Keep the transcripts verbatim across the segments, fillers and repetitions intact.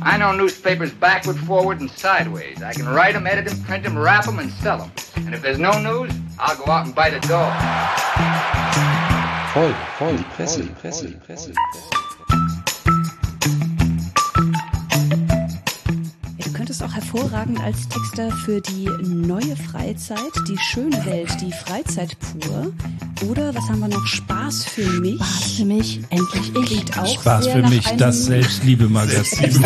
I know newspapers backward, forward, and sideways. I can write them, edit them, print them, wrap them, and sell them. And if there's no news, I'll go out and bite a dog. Voll, voll, die Presse, die Presse, die Presse. Du könntest auch hervorragend als Texter für die neue Freizeit, die schöne Welt, die Freizeit pur. Oder was haben wir noch? Spaß für mich. Spaß für mich, endlich ich. Klingt auch Spaß sehr für nach mich, einem das Selbstliebe-Magazin.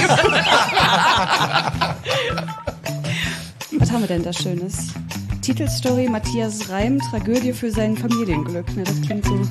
Was haben wir denn da Schönes? Titelstory: Matthias Reim, Tragödie für sein Familienglück. Na, das klingt so.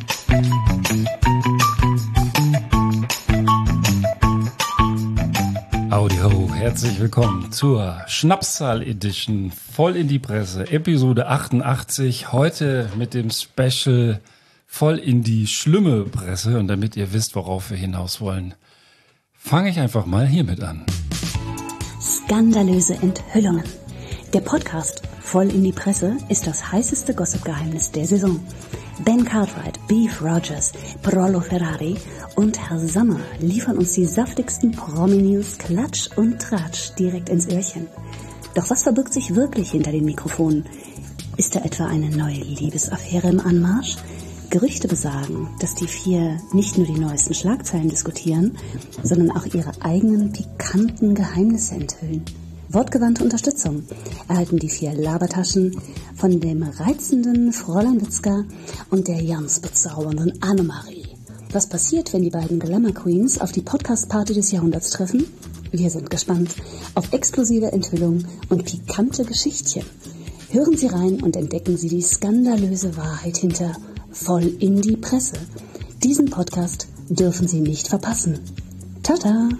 Howdy ho, herzlich willkommen zur Schnapszahl-Edition voll in die Presse, Episode achtundachtzig, heute mit dem Special voll in die schlimme Presse. Und damit ihr wisst, worauf wir hinaus wollen, fange ich einfach mal hiermit an. Skandalöse Enthüllungen. Der Podcast voll in die Presse ist das heißeste Gossip-Geheimnis der Saison. Ben Cartwright, Beef Rogers, Prollo Ferrari und Herr Sommer liefern uns die saftigsten Promi-News Klatsch und Tratsch direkt ins Öhrchen. Doch was verbirgt sich wirklich hinter den Mikrofonen? Ist da etwa eine neue Liebesaffäre im Anmarsch? Gerüchte besagen, dass die vier nicht nur die neuesten Schlagzeilen diskutieren, sondern auch ihre eigenen pikanten Geheimnisse enthüllen. Wortgewandte Unterstützung erhalten die vier Labertaschen von dem reizenden Fräulein Witzka und der ganz bezaubernden Annemarie. Was passiert, wenn die beiden Glamour Queens auf die Podcast-Party des Jahrhunderts treffen? Wir sind gespannt auf explosive Enthüllungen und pikante Geschichtchen. Hören Sie rein und entdecken Sie die skandalöse Wahrheit hinter Voll in die Presse. Diesen Podcast dürfen Sie nicht verpassen. Tata!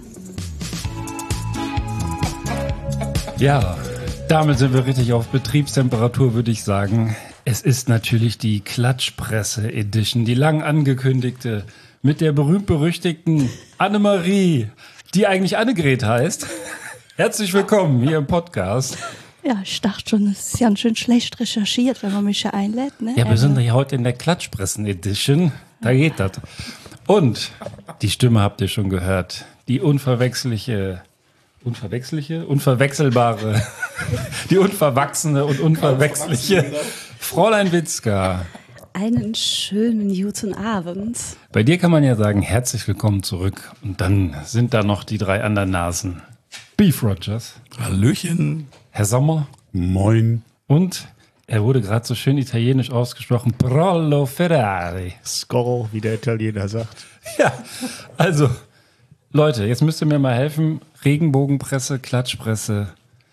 Ja, damit sind wir richtig auf Betriebstemperatur, würde ich sagen. Es ist natürlich die Klatschpresse-Edition, die lang angekündigte, mit der berühmt-berüchtigten Annemarie, die eigentlich Annegret heißt. Herzlich willkommen hier im Podcast. Ja, ich dachte schon, es ist ganz schön schlecht recherchiert, wenn man mich hier einlädt. Ne? Ja, wir sind ja heute in der Klatschpressen-Edition, da geht das. Und die Stimme habt ihr schon gehört, die unverwechseliche... Unverwechseliche, unverwechselbare, die unverwachsene und unverwechseliche Fräulein Witzka. Einen schönen guten Abend. Bei dir kann man ja sagen, herzlich willkommen zurück. Und dann sind da noch die drei anderen Nasen. Beef Rogers. Hallöchen. Herr Sommer. Moin. Und er wurde gerade so schön italienisch ausgesprochen, Prollo Ferrari. Scorro, wie der Italiener sagt. Ja, also... Leute, jetzt müsst ihr mir mal helfen. Regenbogenpresse, Klatschpresse,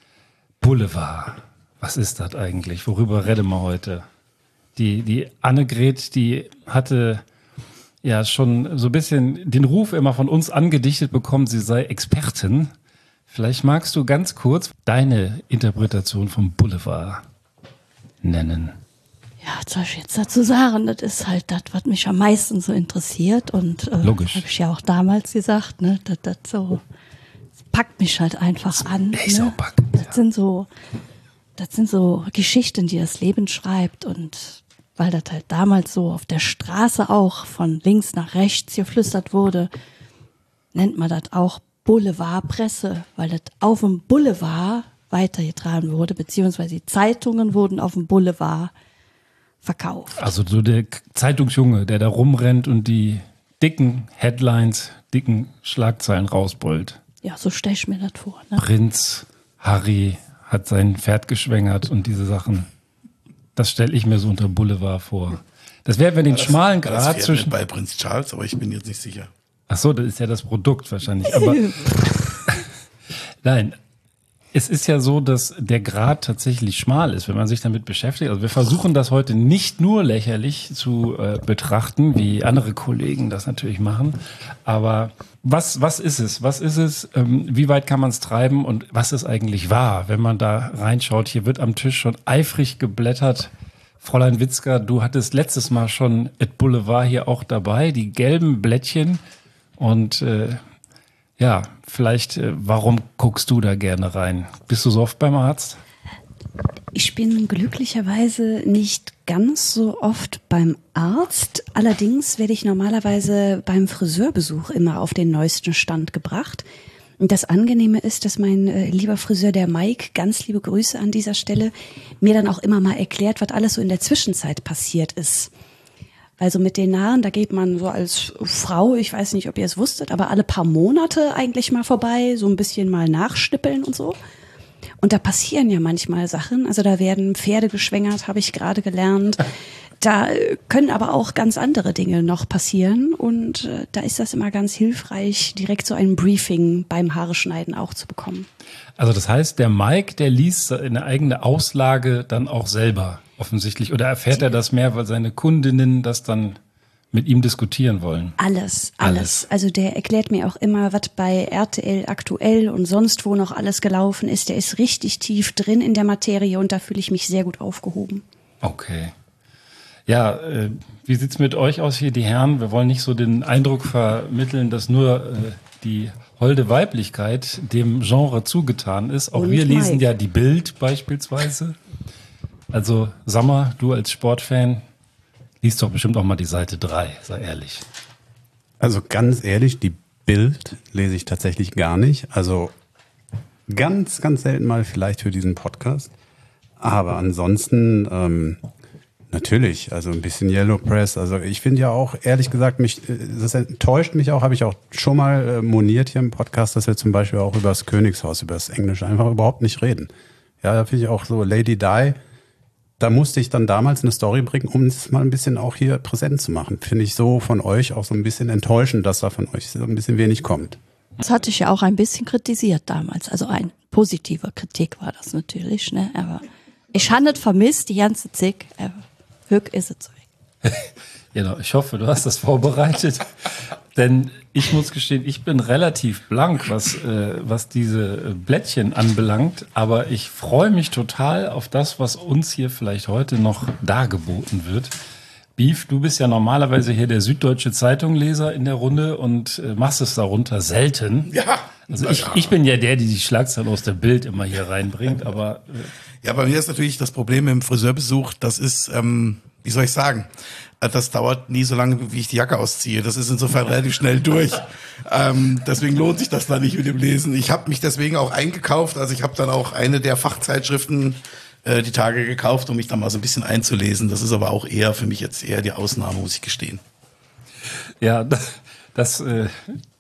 Boulevard. Was ist das eigentlich? Worüber reden wir heute? Die, die Annegret, die hatte ja schon so ein bisschen den Ruf immer von uns angedichtet bekommen, sie sei Expertin. Vielleicht magst du ganz kurz deine Interpretation vom Boulevard nennen. Ja, was soll ich jetzt dazu sagen? Das ist halt das, was mich am meisten so interessiert. Und äh, Logisch. Habe ich ja auch damals gesagt, ne, dass das so, das packt mich halt einfach an. Echt so Ne? packend, Das ja. sind so, das sind so Geschichten, die das Leben schreibt. Und weil das halt damals so auf der Straße auch von links nach rechts geflüstert wurde, nennt man das auch Boulevardpresse, weil das auf dem Boulevard weitergetragen wurde, beziehungsweise die Zeitungen wurden auf dem Boulevard verkauft. Also so der Zeitungsjunge, der da rumrennt und die dicken Headlines, dicken Schlagzeilen rausbollt. Ja, so stelle ich mir das vor. Ne? Prinz Harry hat sein Pferd geschwängert und diese Sachen. Das stelle ich mir so unter Boulevard vor. Das wäre, wenn den Das- schmalen das Grat Pferd zwischen... bei Prinz Charles, aber ich bin jetzt nicht sicher. Ach so, das ist ja das Produkt wahrscheinlich. Aber nein, es ist ja so, dass der Grat tatsächlich schmal ist, wenn man sich damit beschäftigt. Also wir versuchen das heute nicht nur lächerlich zu äh, betrachten, wie andere Kollegen das natürlich machen. Aber was, was ist es? Was ist es? Ähm, wie weit kann man es treiben? Und was ist eigentlich wahr, wenn man da reinschaut? Hier wird am Tisch schon eifrig geblättert. Fräulein Witzka, du hattest letztes Mal schon et Boulevard hier auch dabei, die gelben Blättchen. Und äh, ja, vielleicht, äh, warum guckst du da gerne rein? Bist du so oft beim Arzt? Ich bin glücklicherweise nicht ganz so oft beim Arzt. Allerdings werde ich normalerweise beim Friseurbesuch immer auf den neuesten Stand gebracht. Und das Angenehme ist, dass mein äh, lieber Friseur, der Mike, ganz liebe Grüße an dieser Stelle, mir dann auch immer mal erklärt, was alles so in der Zwischenzeit passiert ist. Also mit den Haaren, da geht man so als Frau, ich weiß nicht, ob ihr es wusstet, aber alle paar Monate eigentlich mal vorbei, so ein bisschen mal nachschnippeln und so. Und da passieren ja manchmal Sachen, also da werden Pferde geschwängert, habe ich gerade gelernt. Da können aber auch ganz andere Dinge noch passieren und äh, da ist das immer ganz hilfreich, direkt so ein Briefing beim Haareschneiden auch zu bekommen. Also das heißt, der Mike, der liest eine eigene Auslage dann auch selber offensichtlich. Oder erfährt er das mehr, weil seine Kundinnen das dann mit ihm diskutieren wollen? Alles, alles. alles. Also der erklärt mir auch immer, was bei R T L aktuell und sonst wo noch alles gelaufen ist. Der ist richtig tief drin in der Materie und da fühle ich mich sehr gut aufgehoben. Okay. Ja, äh, wie sieht's mit euch aus hier, die Herren? Wir wollen nicht so den Eindruck vermitteln, dass nur äh, die holde Weiblichkeit dem Genre zugetan ist. Auch Und wir lesen Mike. ja die Bild beispielsweise. Also Sammer, du als Sportfan, liest doch bestimmt auch mal die Seite drei, sei ehrlich. Also ganz ehrlich, die Bild lese ich tatsächlich gar nicht. Also ganz, ganz selten mal vielleicht für diesen Podcast. Aber ansonsten ähm, natürlich, also ein bisschen Yellow Press. Also ich finde ja auch, ehrlich gesagt, mich das enttäuscht mich auch, habe ich auch schon mal äh, moniert hier im Podcast, dass wir zum Beispiel auch über das Königshaus, über das Englische einfach überhaupt nicht reden. Ja, da finde ich auch so Lady Di, da musste ich dann damals eine Story bringen, um es mal ein bisschen auch hier präsent zu machen. Finde ich so von euch auch so ein bisschen enttäuschend, dass da von euch so ein bisschen wenig kommt. Das hatte ich ja auch ein bisschen kritisiert damals. Also ein positiver Kritik war das natürlich, ne? Aber ich habe nicht vermisst, die ganze Zick. Aber Höck ist es weg. Genau, ich hoffe, du hast das vorbereitet. Denn ich muss gestehen, ich bin relativ blank, was, äh, was diese Blättchen anbelangt. Aber ich freue mich total auf das, was uns hier vielleicht heute noch dargeboten wird. Beef, du bist ja normalerweise hier der Süddeutsche Zeitung-Leser in der Runde und äh, machst es darunter selten. Ja. Also ich, ich bin ja der, der die Schlagzeilen aus der Bild immer hier reinbringt, aber... Äh, Ja, bei mir ist natürlich das Problem im Friseurbesuch, das ist, ähm, wie soll ich sagen, das dauert nie so lange, wie ich die Jacke ausziehe. Das ist insofern relativ schnell durch. Ähm, deswegen lohnt sich das da nicht mit dem Lesen. Ich habe mich deswegen auch eingekauft. Also ich habe dann auch eine der Fachzeitschriften äh, die Tage gekauft, um mich da mal so ein bisschen einzulesen. Das ist aber auch eher für mich jetzt eher die Ausnahme, muss ich gestehen. Ja, das... das äh,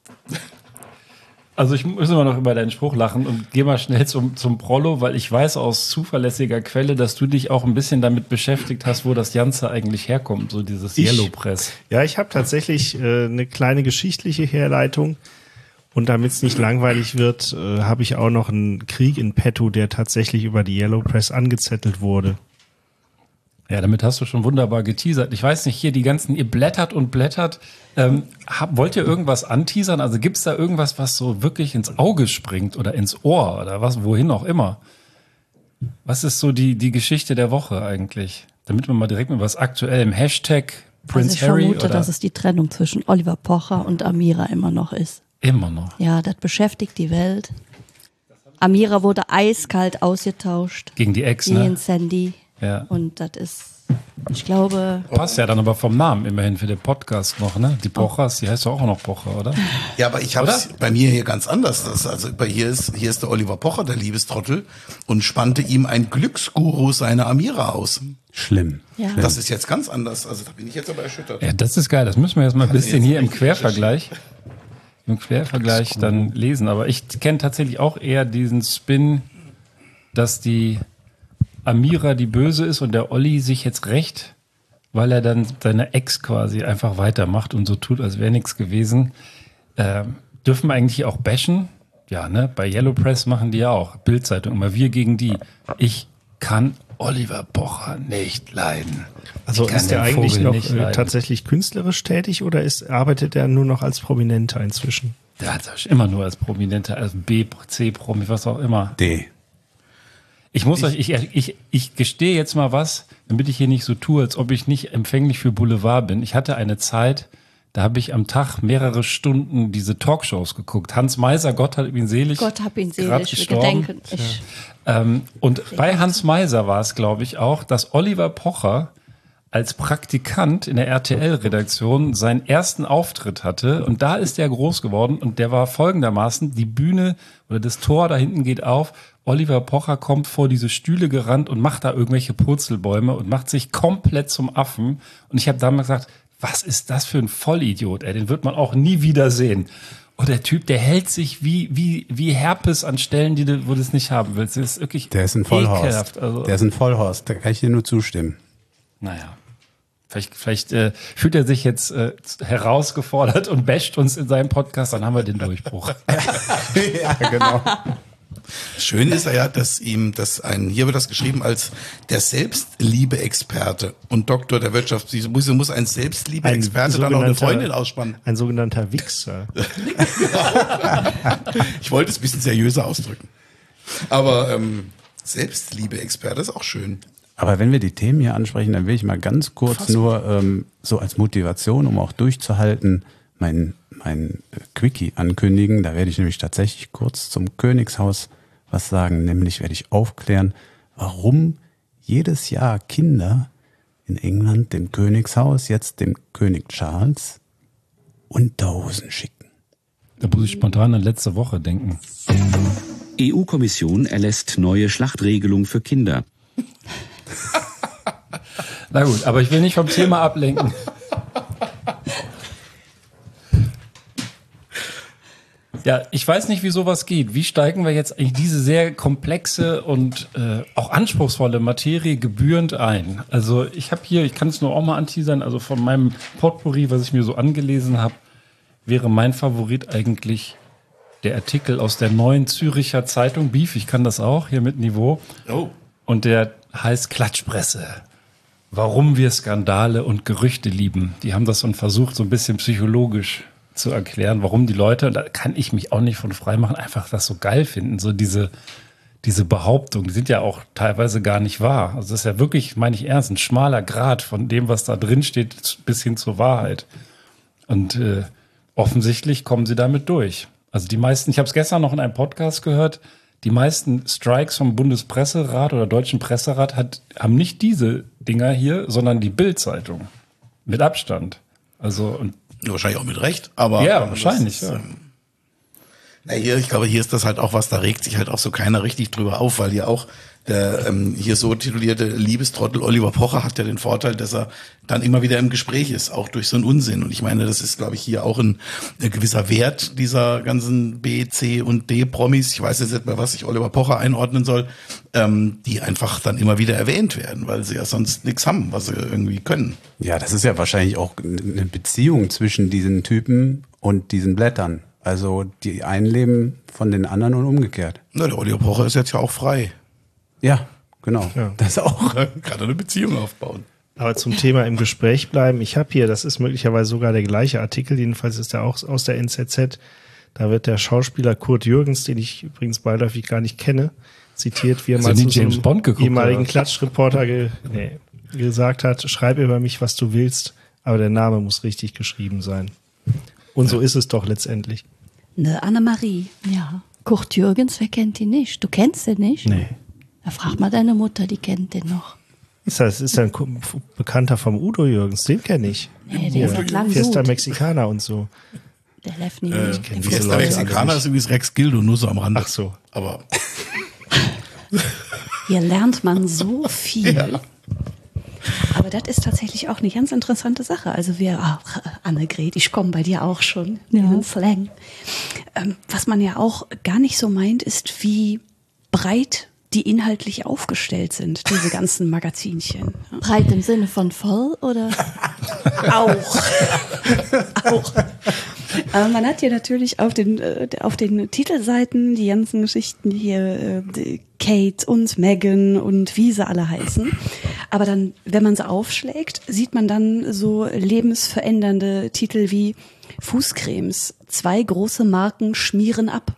Also ich muss immer noch über deinen Spruch lachen und geh mal schnell zum, zum Prollo, weil ich weiß aus zuverlässiger Quelle, dass du dich auch ein bisschen damit beschäftigt hast, wo das Ganze eigentlich herkommt, so dieses Ich? Yellow Press. Ja, ich habe tatsächlich äh, eine kleine geschichtliche Herleitung. Und damit es nicht langweilig wird, äh, habe ich auch noch einen Krieg in petto, der tatsächlich über die Yellow Press angezettelt wurde. Ja, damit hast du schon wunderbar geteasert. Ich weiß nicht, hier die ganzen, ihr blättert und blättert. Ähm, hab, wollt ihr irgendwas anteasern? Also gibt's da irgendwas, was so wirklich ins Auge springt oder ins Ohr oder was, wohin auch immer? Was ist so die, die Geschichte der Woche eigentlich? Damit wir mal direkt mit was Aktuellem, Hashtag Prince Also ich Harry vermute, oder dass es die Trennung zwischen Oliver Pocher und Amira immer noch ist. immer noch Ja, das beschäftigt die Welt. Amira wurde eiskalt ausgetauscht gegen die Ex, ne? gegen Sandy. Ja. Und das ist, ich glaube, Passt ja dann aber vom Namen immerhin für den Podcast noch, ne? Die Pochers, die heißt doch auch noch Pocher, oder? Ja, aber ich habe es bei mir hier ganz anders. Das, also bei hier ist hier ist der Oliver Pocher, der Liebestrottel, und spannte ihm ein Glücksguru seine Amira aus. Schlimm. ja. Das ist jetzt ganz anders. Also da bin ich jetzt aber erschüttert. Ja, das ist geil. Das müssen wir jetzt mal ein bisschen jetzt hier im richtig Quervergleich, im Quervergleich dann lesen. Aber ich kenne tatsächlich auch eher diesen Spin, dass die Amira die Böse ist und der Olli sich jetzt rächt, weil er dann seine Ex quasi einfach weitermacht und so tut, als wäre nichts gewesen. Ähm, dürfen wir eigentlich auch bashen? Ja, ne? Bei Yellow Press machen die ja auch. Bildzeitung immer wir gegen die. Ich kann Oliver Pocher nicht leiden. Also Ich kann ist der den eigentlich Vogel noch nicht äh, leiden. tatsächlich künstlerisch tätig oder ist, arbeitet er nur noch als Prominenter inzwischen? Der hat sich immer nur als Prominenter, als B, C-Promi, was auch immer. D. Ich muss euch, ich, ich, ich gestehe jetzt mal was, damit ich hier nicht so tue, als ob ich nicht empfänglich für Boulevard bin. Ich hatte eine Zeit, da habe ich am Tag mehrere Stunden diese Talkshows geguckt. Hans Meiser, Gott hat ihn selig. Gott hab ihn grad selig, wir gestorben. gedenken. Ich, Ähm, und bei Hans Meiser war es, glaube ich, auch, dass Oliver Pocher als Praktikant in der R T L-Redaktion seinen ersten Auftritt hatte. Und da ist er groß geworden und der war folgendermaßen, die Bühne oder das Tor da hinten geht auf, Oliver Pocher kommt vor diese Stühle gerannt und macht da irgendwelche Purzelbäume und macht sich komplett zum Affen. Und ich habe damals gesagt, was ist das für ein Vollidiot, ey, den wird man auch nie wieder sehen. Und der Typ, der hält sich wie, wie, wie Herpes an Stellen, die du, wo du es nicht haben willst. Das ist wirklich Der ist ein Vollhorst. ekelhaft. Also, Der ist ein Vollhorst, da kann ich dir nur zustimmen. naja. Vielleicht, vielleicht äh, fühlt er sich jetzt äh, herausgefordert und basht uns in seinem Podcast, dann haben wir den Durchbruch. Ja, genau. Schön ist er ja, dass ihm das ein, hier wird das geschrieben als der Selbstliebe-Experte und Doktor der Wirtschaft. Sie muss, muss ein Selbstliebe-Experte dann auch eine Freundin ausspannen. Ein sogenannter Wichser. Ich wollte es ein bisschen seriöser ausdrücken. Aber ähm, Selbstliebe-Experte ist auch schön. Aber wenn wir die Themen hier ansprechen, dann will ich mal ganz kurz Fass. nur ähm, so als Motivation, um auch durchzuhalten, mein, mein Quickie ankündigen. Da werde ich nämlich tatsächlich kurz zum Königshaus was sagen. Nämlich werde ich aufklären, warum jedes Jahr Kinder in England dem Königshaus, jetzt dem König Charles, Unterhosen schicken. Da muss ich spontan an letzte Woche denken. E U-Kommission erlässt neue Schlachtregelung für Kinder. Na gut, aber ich will nicht vom Thema ablenken. Ja, ich weiß nicht, wie sowas geht. Wie steigen wir jetzt eigentlich diese sehr komplexe und äh, auch anspruchsvolle Materie gebührend ein? Also ich habe hier, ich kann es nur auch mal anteasern, also von meinem Potpourri, was ich mir so angelesen habe, wäre mein Favorit eigentlich der Artikel aus der Neuen Züricher Zeitung, Beef, ich kann das auch, hier mit Niveau. Oh. Und der heißt Klatschpresse. Warum wir Skandale und Gerüchte lieben. Die haben das dann versucht, so ein bisschen psychologisch zu erklären, warum die Leute, da kann ich mich auch nicht von frei machen, einfach das so geil finden. So diese, diese Behauptungen, die sind ja auch teilweise gar nicht wahr. Also das ist ja wirklich, meine ich ernst, ein schmaler Grat von dem, was da drin steht, bis hin zur Wahrheit. Und äh, offensichtlich kommen sie damit durch. Also die meisten, ich habe es gestern noch in einem Podcast gehört, die meisten Strikes vom Bundespresserat oder Deutschen Presserat hat, haben nicht diese Dinger hier, sondern die Bild-Zeitung. Mit Abstand. Also, und Ja, wahrscheinlich auch mit Recht, aber. ja, wahrscheinlich, das ist, ja. ähm, Na hier, ich glaube, hier ist das halt auch was, da regt sich halt auch so keiner richtig drüber auf, weil hier auch der ähm, hier so titulierte Liebestrottel Oliver Pocher hat ja den Vorteil, dass er dann immer wieder im Gespräch ist, auch durch so einen Unsinn. Und ich meine, das ist, glaube ich, hier auch ein, ein gewisser Wert dieser ganzen B, C und D-Promis. Ich weiß jetzt nicht mehr, was ich Oliver Pocher einordnen soll, ähm, die einfach dann immer wieder erwähnt werden, weil sie ja sonst nichts haben, was sie irgendwie können. Ja, das ist ja wahrscheinlich auch eine Beziehung zwischen diesen Typen und diesen Blättern. Also die einen leben von den anderen und umgekehrt. Na, der Oliver Pocher ist jetzt ja auch frei. Ja, genau. Ja. Das auch. Kann eine Beziehung aufbauen. Aber zum Thema im Gespräch bleiben, ich habe hier, das ist möglicherweise sogar der gleiche Artikel, jedenfalls ist er auch aus der N Z Z, da wird der Schauspieler Kurt Jürgens, den ich übrigens beiläufig gar nicht kenne, zitiert, wie er Hast mal du nie zu so James einem Bond geguckt, ehemaligen oder? Klatschreporter ge, nee, gesagt hat, schreib über mich, was du willst, aber der Name muss richtig geschrieben sein. Und so ist es doch letztendlich. Ne, Annemarie. Ja. Kurt Jürgens, wer kennt ihn nicht? Du kennst ihn nicht? Nee. Da frag mal deine Mutter, die kennt den noch. Ist das ist ein Ku- Bekannter vom Udo Jürgens, den kenne ich. Nee, der ist seit langem Fiesta gut. Mexicana und so. Der läuft nie Äh, mit. kenn Den diese Fiesta guckst du Leute dir. alle Mexicana nicht. ist übrigens Rex Gildo, nur so am Rande. Ach so. Aber Hier lernt man so viel. Aber das ist tatsächlich auch eine ganz interessante Sache. Also wir, ach, Annegret, ich komme bei dir auch schon in den Slang. Ähm, was man ja auch gar nicht so meint, ist, wie breit die inhaltlich aufgestellt sind, diese ganzen Magazinchen. Breit im Sinne von voll oder? Auch. Auch. Aber man hat hier natürlich auf den, äh, auf den Titelseiten die ganzen Geschichten hier, äh, Kate und Meghan und wie sie alle heißen. Aber dann, wenn man sie aufschlägt, sieht man dann so lebensverändernde Titel wie Fußcremes. Zwei große Marken schmieren ab.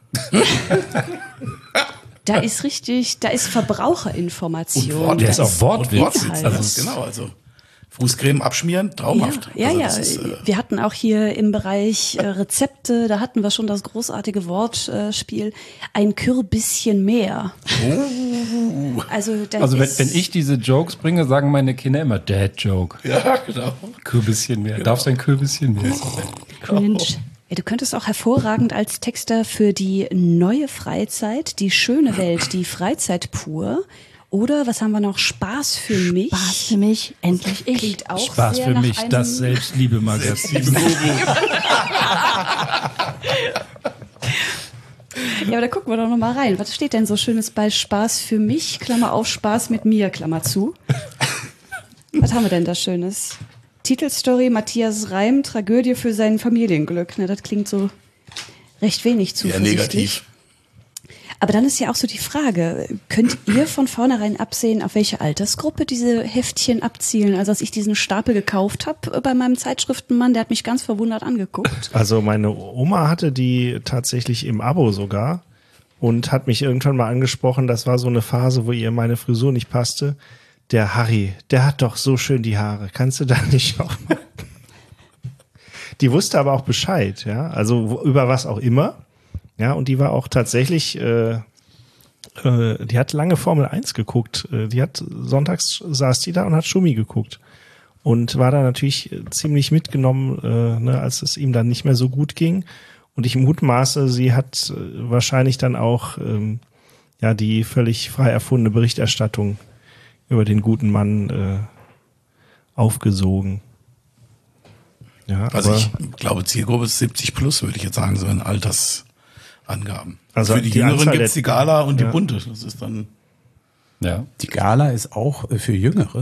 Da ist richtig, da ist Verbraucherinformation. Wort- Der Da ist auch Wortwitz. Inhalt. Also, genau, also Fußcreme abschmieren, traumhaft. Ja, ja, Also das ja. ist, äh, Wir hatten auch hier im Bereich äh, Rezepte, da hatten wir schon das großartige Wortspiel, ein Kürbisschen mehr. Also, das Also wenn, ist, wenn ich diese Jokes bringe, sagen meine Kinder immer Dad-Joke. Ja, genau. Kürbisschen mehr. Darfst du ein Kürbisschen mehr? Cringe. Ja, du könntest auch hervorragend als Texter für die neue Freizeit, die schöne Welt, die Freizeit pur. Oder was haben wir noch? Spaß für mich. Spaß für mich, endlich ich. Klingt auch Spaß sehr für nach mich, einem das Selbstliebe-Magazin. Ja, aber da gucken wir doch noch mal rein. Was steht denn so Schönes bei Spaß für mich? Klammer auf, Spaß mit mir, Klammer zu. Was haben wir denn da Schönes? Titelstory, Matthias Reim, Tragödie für sein Familienglück. Ne, das klingt so recht wenig Ja, zuversichtlich. negativ. Aber dann ist ja auch so die Frage, könnt ihr von vornherein absehen, auf welche Altersgruppe diese Heftchen abzielen? Also als ich diesen Stapel gekauft habe bei meinem Zeitschriftenmann, der hat mich ganz verwundert angeguckt. Also meine Oma hatte die tatsächlich im Abo sogar und hat mich irgendwann mal angesprochen, das war so eine Phase, wo ihr meine Frisur nicht passte. Der Harry, der hat doch so schön die Haare, kannst du da nicht auch mal? Die wusste aber auch Bescheid, ja, also wo, über was auch immer. Ja, und die war auch tatsächlich, äh, äh, die hat lange Formel eins geguckt. Äh, die hat, sonntags saß die da und hat Schummi geguckt. Und war da natürlich ziemlich mitgenommen, äh, ne, als es ihm dann nicht mehr so gut ging. Und ich mutmaße, sie hat äh, wahrscheinlich dann auch ähm, ja die völlig frei erfundene Berichterstattung über den guten Mann äh, aufgesogen. Ja, Also aber ich glaube, Zielgruppe ist siebzig plus, würde ich jetzt sagen, so in Altersangaben. Also für die, die Jüngeren Anzahl gibt es der- die Gala und ja. die Bunte. Das ist dann Ja. Die Gala ist auch äh, für Jüngere.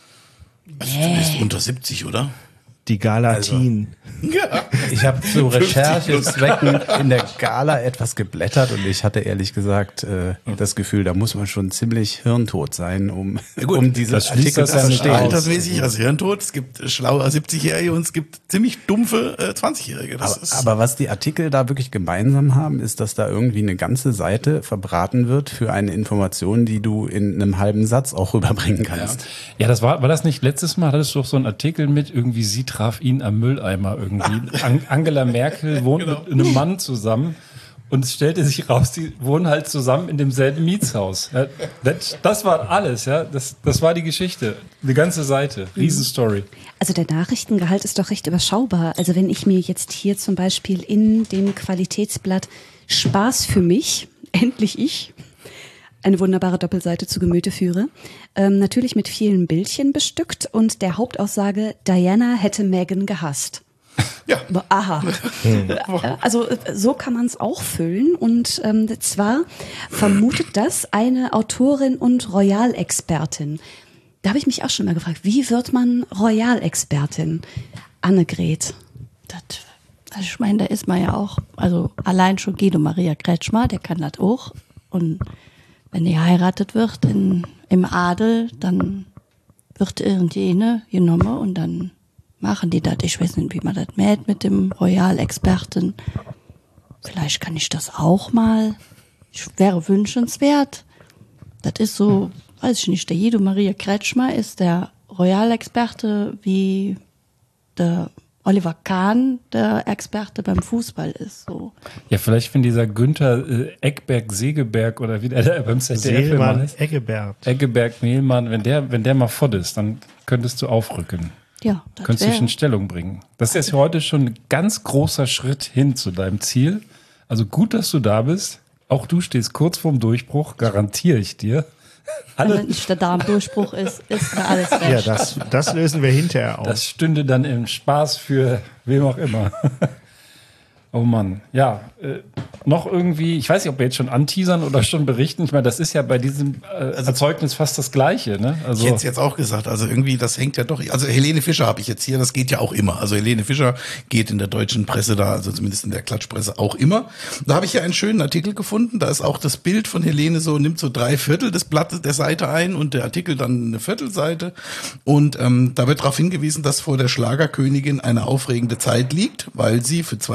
also zumindest unter siebzig, oder? die Galatin. Ja. Ich habe zu Recherchezwecken in der Gala etwas geblättert und ich hatte ehrlich gesagt äh, das Gefühl, da muss man schon ziemlich hirntot sein, um, gut, um diese das schließt Artikel das zu ja nicht verstehen. aus. Altersmäßig, also Hirntod, es gibt schlaue siebzigjährige und es gibt ziemlich dumpfe äh, zwanzigjährige. Das Aber, ist, aber was die Artikel da wirklich gemeinsam haben, ist, dass da irgendwie eine ganze Seite verbraten wird für eine Information, die du in einem halben Satz auch rüberbringen kannst. Ja, das war, war das nicht letztes Mal, hattest du doch so einen Artikel mit, irgendwie sie traf ihn am Mülleimer irgendwie. An, Angela Merkel wohnt Genau. mit einem Mann zusammen und es stellte sich raus, die wohnen halt zusammen in demselben Mietshaus. Ja, das, das war alles, ja. Das, das war die Geschichte. Die ganze Seite. Riesenstory. Also der Nachrichtengehalt ist doch recht überschaubar. Also wenn ich mir jetzt hier zum Beispiel in dem Qualitätsblatt Spaß für mich, endlich ich, eine wunderbare Doppelseite zu Gemüte führe, ähm, natürlich mit vielen Bildchen bestückt und der Hauptaussage, Diana hätte Meghan gehasst. Ja. Aha. Also so kann man es auch füllen und ähm, zwar vermutet das eine Autorin und Royal-Expertin. Da habe ich mich auch schon mal gefragt, wie wird man Royal-Expertin? Annegret. Das, also ich meine, da ist man ja auch, also allein schon Guido Maria Kretschmer, der kann das auch. Und wenn die heiratet wird in, im Adel, dann wird irgendjene genommen und dann machen die das. Ich weiß nicht, wie man das mäht mit dem Royal-Experten. Vielleicht kann ich das auch mal. Ich wäre wünschenswert. Das ist so, weiß ich nicht, der Guido Maria Kretschmer ist der Royal-Experte, wie der Oliver Kahn der Experte beim Fußball ist. So. Ja, vielleicht wenn dieser Günther äh, Eckberg, Segeberg oder wie der da beim Z D F immer Seelmann, heißt. Eggebert. Eggeberg, Mehlmann, wenn der, wenn der mal fort ist, dann könntest du aufrücken. Ja, das Könntest dich wär- in Stellung bringen. Das ist heute schon ein ganz großer Schritt hin zu deinem Ziel. Also gut, dass du da bist. Auch du stehst kurz vorm Durchbruch, garantiere ich dir. Wenn Alle, das nicht der Darmdurchbruch ist, ist da alles recht. Ja, das, das lösen wir hinterher auf. das stünde dann im Spaß für wem auch immer. Oh Mann, ja, äh, noch irgendwie, ich weiß nicht, ob wir jetzt schon anteasern oder schon berichten. Ich meine, das ist ja bei diesem äh, Erzeugnis fast das Gleiche, ne? Also Ich hätte es jetzt auch gesagt, also irgendwie, das hängt ja doch, also Helene Fischer habe ich jetzt hier, das geht ja auch immer. Also Helene Fischer geht in der deutschen Presse da, also zumindest in der Klatschpresse auch immer. Da habe ich ja einen schönen Artikel gefunden, da ist auch das Bild von Helene so, nimmt so drei Viertel des Blattes der Seite ein und der Artikel dann eine Viertelseite. Und ähm, da wird darauf hingewiesen, dass vor der Schlagerkönigin eine aufregende Zeit liegt, weil sie für zweitausendneunzehn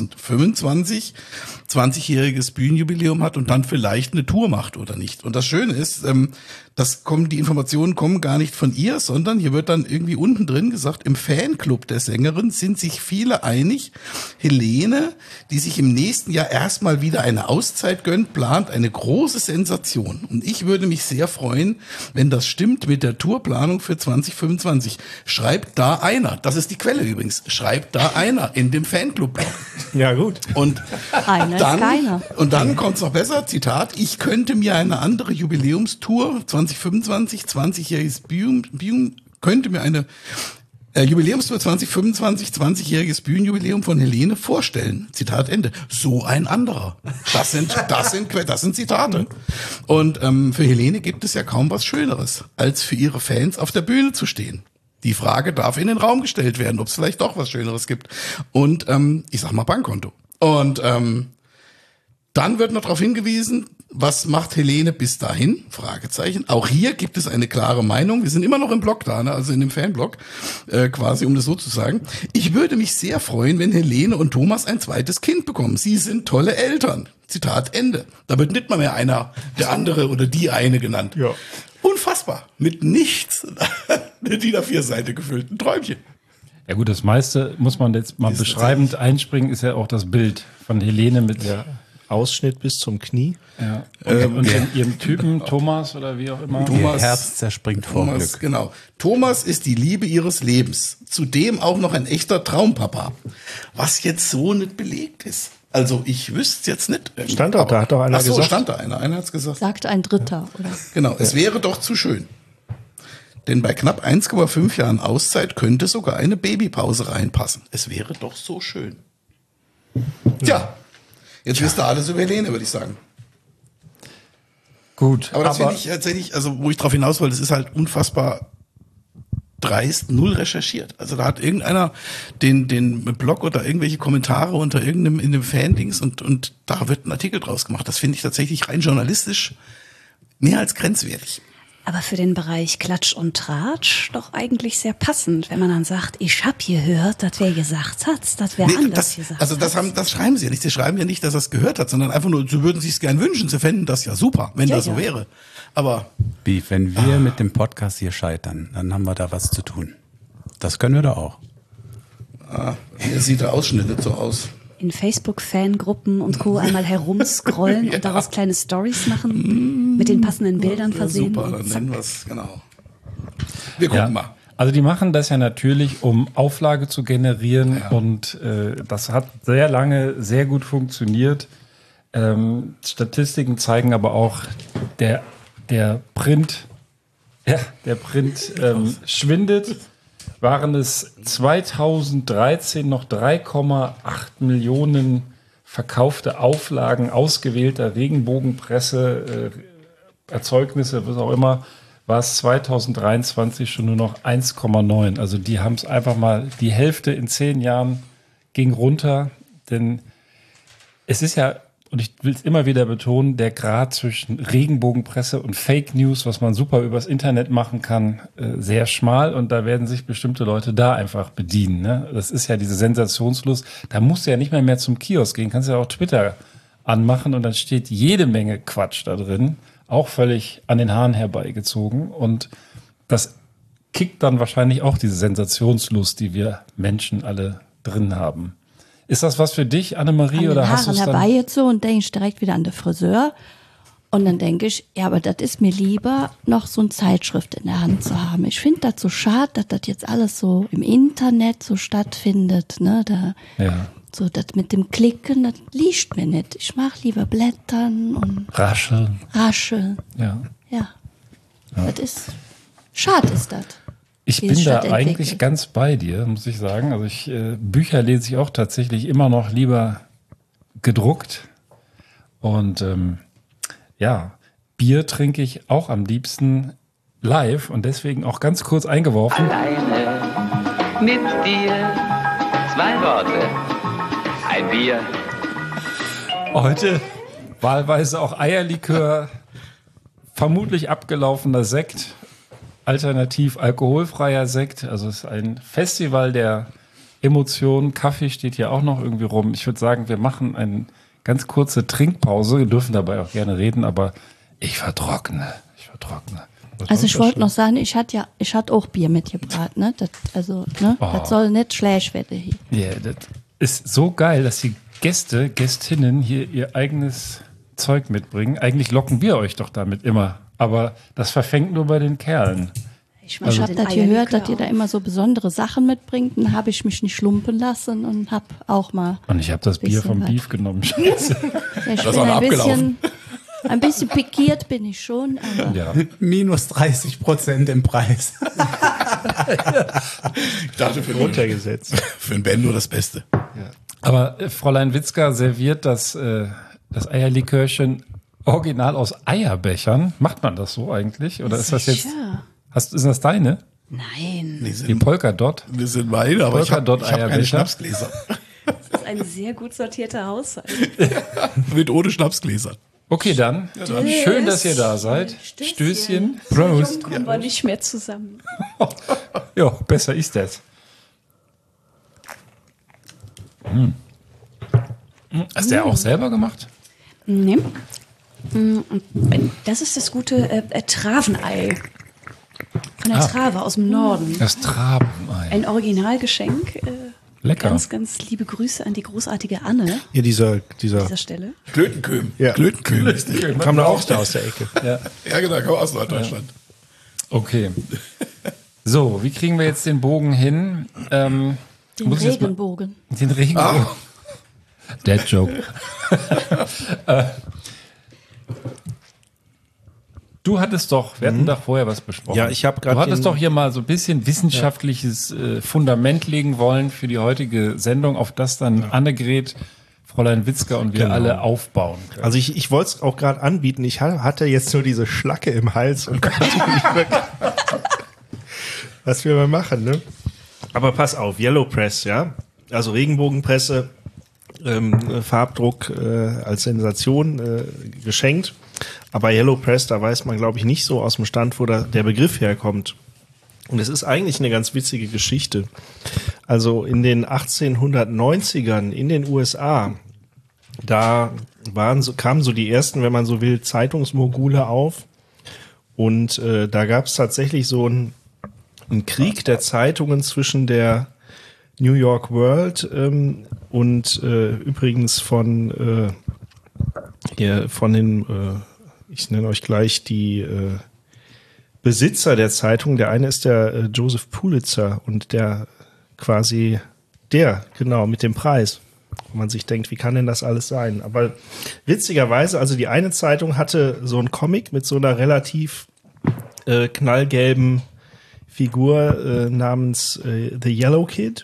zweitausendfünfundzwanzig zwanzigjähriges Bühnenjubiläum hat und dann vielleicht eine Tour macht oder nicht. Und das Schöne ist, ähm, das kommen, die Informationen kommen gar nicht von ihr, sondern hier wird dann irgendwie unten drin gesagt, im Fanclub der Sängerin sind sich viele einig. Helene, die sich im nächsten Jahr erstmal wieder eine Auszeit gönnt, plant eine große Sensation. Und ich würde mich sehr freuen, wenn das stimmt mit der Tourplanung für zwanzig fünfundzwanzig. Schreibt da einer, das ist die Quelle übrigens, schreibt da einer in dem Fanclub-Blog. Ja, gut. Und Einer dann, ist keiner. und dann kommt's noch besser, Zitat, ich könnte mir eine andere Jubiläumstour, zwanzig fünfundzwanzig, zwanzigjähriges Bühnen, Bühnen, könnte mir eine äh, Jubiläumstour zwanzig fünfundzwanzig, zwanzigjähriges Bühnenjubiläum von Helene vorstellen. Zitat Ende. So ein anderer. Das sind, das sind, das sind Zitate. Und ähm, für Helene gibt es ja kaum was Schöneres, als für ihre Fans auf der Bühne zu stehen. Die Frage darf in den Raum gestellt werden, ob es vielleicht doch was Schöneres gibt. Und ähm, ich sag mal Bankkonto. Und ähm, dann wird noch darauf hingewiesen, was macht Helene bis dahin? Fragezeichen. Auch hier gibt es eine klare Meinung. Wir sind immer noch im Blog da, ne? Also in dem Fanblog, äh, quasi, um das so zu sagen. Ich würde mich sehr freuen, wenn Helene und Thomas ein zweites Kind bekommen. Sie sind tolle Eltern. Zitat Ende. Da wird nicht mal mehr einer, der andere oder die eine genannt. Ja. Unfassbar. Mit nichts. Eine D I N A vier Seite gefüllten Träumchen. Ja gut, das meiste muss man jetzt mal Ist beschreibend einspringen, ist ja auch das Bild von Helene mit der Ausschnitt bis zum Knie. ja, und, Ähm, und ja. in ihrem Typen Thomas oder wie auch immer. Thomas- Ihr Herz zerspringt vor Thomas, Glück. genau. Thomas ist die Liebe ihres Lebens. Zudem auch noch ein echter Traumpapa. Was jetzt so nicht belegt ist. Also ich wüsste jetzt nicht. Stand doch, da hat doch einer Ach so, gesagt. stand da einer. Einer hat's gesagt. Sagte ein Dritter, oder? Genau, es wäre doch zu schön. Denn bei knapp eins Komma fünf Jahren Auszeit könnte sogar eine Babypause reinpassen. Es wäre doch so schön. Tja, jetzt wisst ihr alles über Helene, würde ich sagen. Gut, Aber das finde ich tatsächlich, also wo ich drauf hinaus wollte, das ist halt unfassbar dreist, null recherchiert. Also da hat irgendeiner den den Blog oder irgendwelche Kommentare unter irgendeinem in dem Fan-Dings und und da wird ein Artikel draus gemacht. Das finde ich tatsächlich rein journalistisch mehr als grenzwertig. Aber für den Bereich Klatsch und Tratsch doch eigentlich sehr passend, wenn man dann sagt, ich hab gehört, dass wer gesagt hat, dass wer Nee, anders das, gesagt also das hat. haben, das schreiben sie ja nicht. Sie schreiben ja nicht, dass er es gehört hat, sondern einfach nur, sie würden sich es gern wünschen. Sie fänden das ja super, wenn Ja, das so ja. wäre. Aber Beef, wenn wir mit dem Podcast hier scheitern, dann haben wir da was zu tun. Das können wir doch auch. ah, hier sieht der Ausschnitt nicht so aus. In Facebook-Fangruppen und Co. einmal herumscrollen und daraus kleine Stories machen, mit den passenden Bildern Ja, versehen. super, und dann zack. nennen wir es, genau. Wir gucken ja. mal. Also die machen das ja natürlich, um Auflage zu generieren Ja. und äh, das hat sehr lange sehr gut funktioniert. Ähm, Statistiken zeigen aber auch, der, der Print, ja, der Print ähm, schwindet. Waren es zweitausenddreizehn noch drei Komma acht Millionen verkaufte Auflagen ausgewählter Regenbogenpresse, äh, Erzeugnisse, was auch immer, war es zweitausenddreiundzwanzig schon nur noch eins Komma neun. Also die haben es einfach mal, die Hälfte in zehn Jahren ging runter, denn es ist ja, und ich will es immer wieder betonen, der Grad zwischen Regenbogenpresse und Fake News, was man super übers Internet machen kann, äh, sehr schmal und da werden sich bestimmte Leute da einfach bedienen. Ne? Das ist ja diese Sensationslust. Da musst du ja nicht mehr mehr zum Kiosk gehen, kannst ja auch Twitter anmachen und dann steht jede Menge Quatsch da drin, auch völlig an den Haaren herbeigezogen und das kickt dann wahrscheinlich auch diese Sensationslust, die wir Menschen alle drin haben. Ist das was für dich, Annemarie, An den oder hast du Haaren es dann? herbei jetzt so und denke ich direkt wieder an den Friseur. Und dann denke ich, ja, aber das ist mir lieber, noch so eine Zeitschrift in der Hand zu haben. Ich finde das so schade, dass das jetzt alles so im Internet so stattfindet. Ne? Da, Ja. so das mit dem Klicken, das liegt mir nicht. Ich mache lieber Blättern und Rascheln. Rascheln. Ja. Ja, das ist, schade ist das. Ich Wie bin es da stattentwickelt. eigentlich ganz bei dir, muss ich sagen. Also ich äh, Bücher lese ich auch tatsächlich immer noch lieber gedruckt. Und ähm, ja, Bier trinke ich auch am liebsten live und deswegen auch ganz kurz eingeworfen. Alleine mit dir. Zwei Worte. Ein Bier. Heute wahlweise auch Eierlikör, vermutlich abgelaufener Sekt, alternativ alkoholfreier Sekt. Also es ist ein Festival der Emotionen. Kaffee steht hier auch noch irgendwie rum. Ich würde sagen, wir machen eine ganz kurze Trinkpause. Wir dürfen dabei auch gerne reden, aber ich vertrockne. Ich vertrockne. Also ich wollte noch sagen, ich hatte ja, ich hatte auch Bier mitgebracht, ne? Das, also, ne? Oh. Das soll nicht schlecht werden hier. Ja, yeah, das ist so geil, dass die Gäste, Gästinnen hier ihr eigenes Zeug mitbringen. Eigentlich locken wir euch doch damit immer. Aber das verfängt nur bei den Kerlen. Ich, ich habe das gehört, dass ihr da immer so besondere Sachen mitbringt. Dann habe ich mich nicht lumpen lassen und habe auch mal. Und ich habe das Bier vom was. Beef genommen. Scheiße. Ja, ich bin ein bisschen, ein bisschen pikiert bin ich schon. Aber Ja. Minus dreißig Prozent im Preis. Ich dachte, für, Runtergesetzt. für den Ben nur das Beste. Aber äh, Fräulein Witzka serviert das, äh, das Eierlikörchen original aus Eierbechern. Macht man das so eigentlich? Oder ist das jetzt... Sicher. Hast, ist das deine? Nein. Die Die sind, Polkadot? wir sind beide, aber ich habe Polkadot hab keine Eierbecher. Schnapsgläser. Das ist ein sehr gut sortierter Haushalt. Mit ohne Schnapsgläser. Okay, dann. Schön, dass ihr da seid. Stößchen. Stößchen. So Prost. jung kommen wir nicht mehr zusammen. Ja, besser ist das. Hm. Hast du ja auch selber gemacht? Nee. Mm, Das ist das gute äh, äh, Travenei. Von der Ah. Trave aus dem Norden. Das Trabenei. Ein Originalgeschenk. Äh, Lecker. Ganz, ganz liebe Grüße an die großartige Anne Hier dieser, an dieser dieser Stelle. Klötenköhm. Ja. Klötenköhm ist die. kam da auch da aus der Ecke. Ja. Ja, genau, komm aus Norddeutschland. Okay. So, wie kriegen wir jetzt den Bogen hin? Ähm, Den muss ich jetzt mal- Regenbogen. Den Regenbogen. Dead Joke. äh, du hattest doch, wir hatten doch vorher was besprochen. Ja, ich hab grad Du hattest den- doch hier mal so ein bisschen wissenschaftliches äh, Fundament legen wollen für die heutige Sendung, auf das dann Annegret, Fräulein Witzka und wir Genau. alle aufbauen können. Also ich, ich wollte es auch gerade anbieten. Ich ha- hatte jetzt nur diese Schlacke im Hals und konnte nicht wirklich, was wir mal machen, ne? Aber pass auf, Yellow Press, ja? Also Regenbogenpresse, ähm, äh, Farbdruck äh, als Sensation äh, geschenkt. Aber Yellow Press, da weiß man, glaube ich, nicht so aus dem Stand, wo da der Begriff herkommt. Und es ist eigentlich eine ganz witzige Geschichte. Also in den achtzehnhundertneunzigern in den U S A, da waren so, kamen so die ersten, wenn man so will, Zeitungsmogule auf. Und äh, da gab es tatsächlich so einen, einen Krieg der Zeitungen zwischen der New York World ähm, und äh, übrigens von, äh, hier, von den, äh, ich nenne euch gleich die äh, Besitzer der Zeitung. Der eine ist der äh, Joseph Pulitzer und der quasi der, genau, mit dem Preis. Wo man sich denkt, wie kann denn das alles sein? Aber witzigerweise, also die eine Zeitung hatte so einen Comic mit so einer relativ äh, knallgelben Figur äh, namens äh, The Yellow Kid.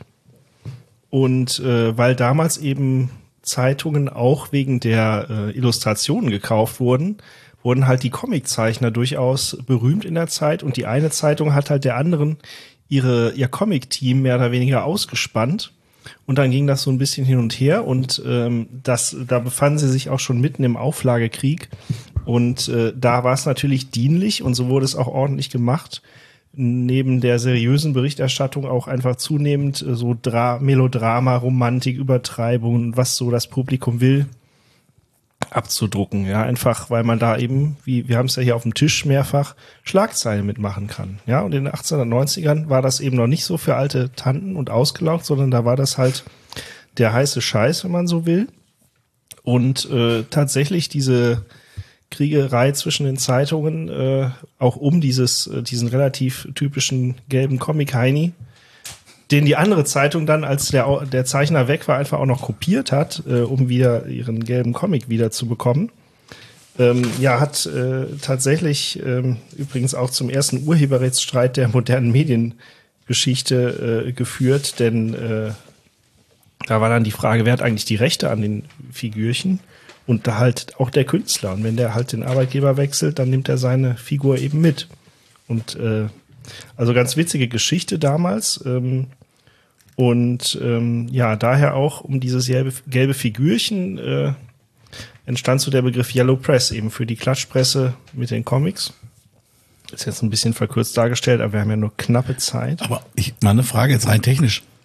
Und äh, weil damals eben Zeitungen auch wegen der äh, Illustrationen gekauft wurden, wurden halt die Comiczeichner durchaus berühmt in der Zeit. Und die eine Zeitung hat halt der anderen ihre, ihr Comic-Team mehr oder weniger ausgespannt. Und dann ging das so ein bisschen hin und her. Und ähm, das, da befanden sie sich auch schon mitten im Auflagekrieg. Und äh, da war es natürlich dienlich und so wurde es auch ordentlich gemacht. Neben der seriösen Berichterstattung auch einfach zunehmend äh, so Dra- Melodrama, Romantik, Übertreibungen, was so das Publikum will, abzudrucken. Ja, einfach, weil man da eben, wie wir haben es ja hier auf dem Tisch mehrfach, Schlagzeilen mitmachen kann. Ja, und in den achtzehnhundertneunzigern war das eben noch nicht so für alte Tanten und ausgelaugt, sondern da war das halt der heiße Scheiß, wenn man so will. Und äh, tatsächlich diese Kriegerei zwischen den Zeitungen, äh, auch um dieses, äh, diesen relativ typischen gelben Comic-Heini, den die andere Zeitung dann, als der, der Zeichner weg war, einfach auch noch kopiert hat, äh, um wieder ihren gelben Comic wieder zu bekommen. Ähm, ja, hat äh, tatsächlich ähm, übrigens auch zum ersten Urheberrechtsstreit der modernen Mediengeschichte äh, geführt, denn äh, da war dann die Frage, wer hat eigentlich die Rechte an den Figürchen? Und da halt auch der Künstler. Und wenn der halt den Arbeitgeber wechselt, dann nimmt er seine Figur eben mit. Und äh, also ganz witzige Geschichte damals. Ähm, und ähm, ja, daher auch um dieses gelbe, gelbe Figürchen äh, entstand so der Begriff Yellow Press, eben für die Klatschpresse mit den Comics. Ist jetzt ein bisschen verkürzt dargestellt, aber wir haben ja nur knappe Zeit. Aber ich, mal eine Frage jetzt rein technisch.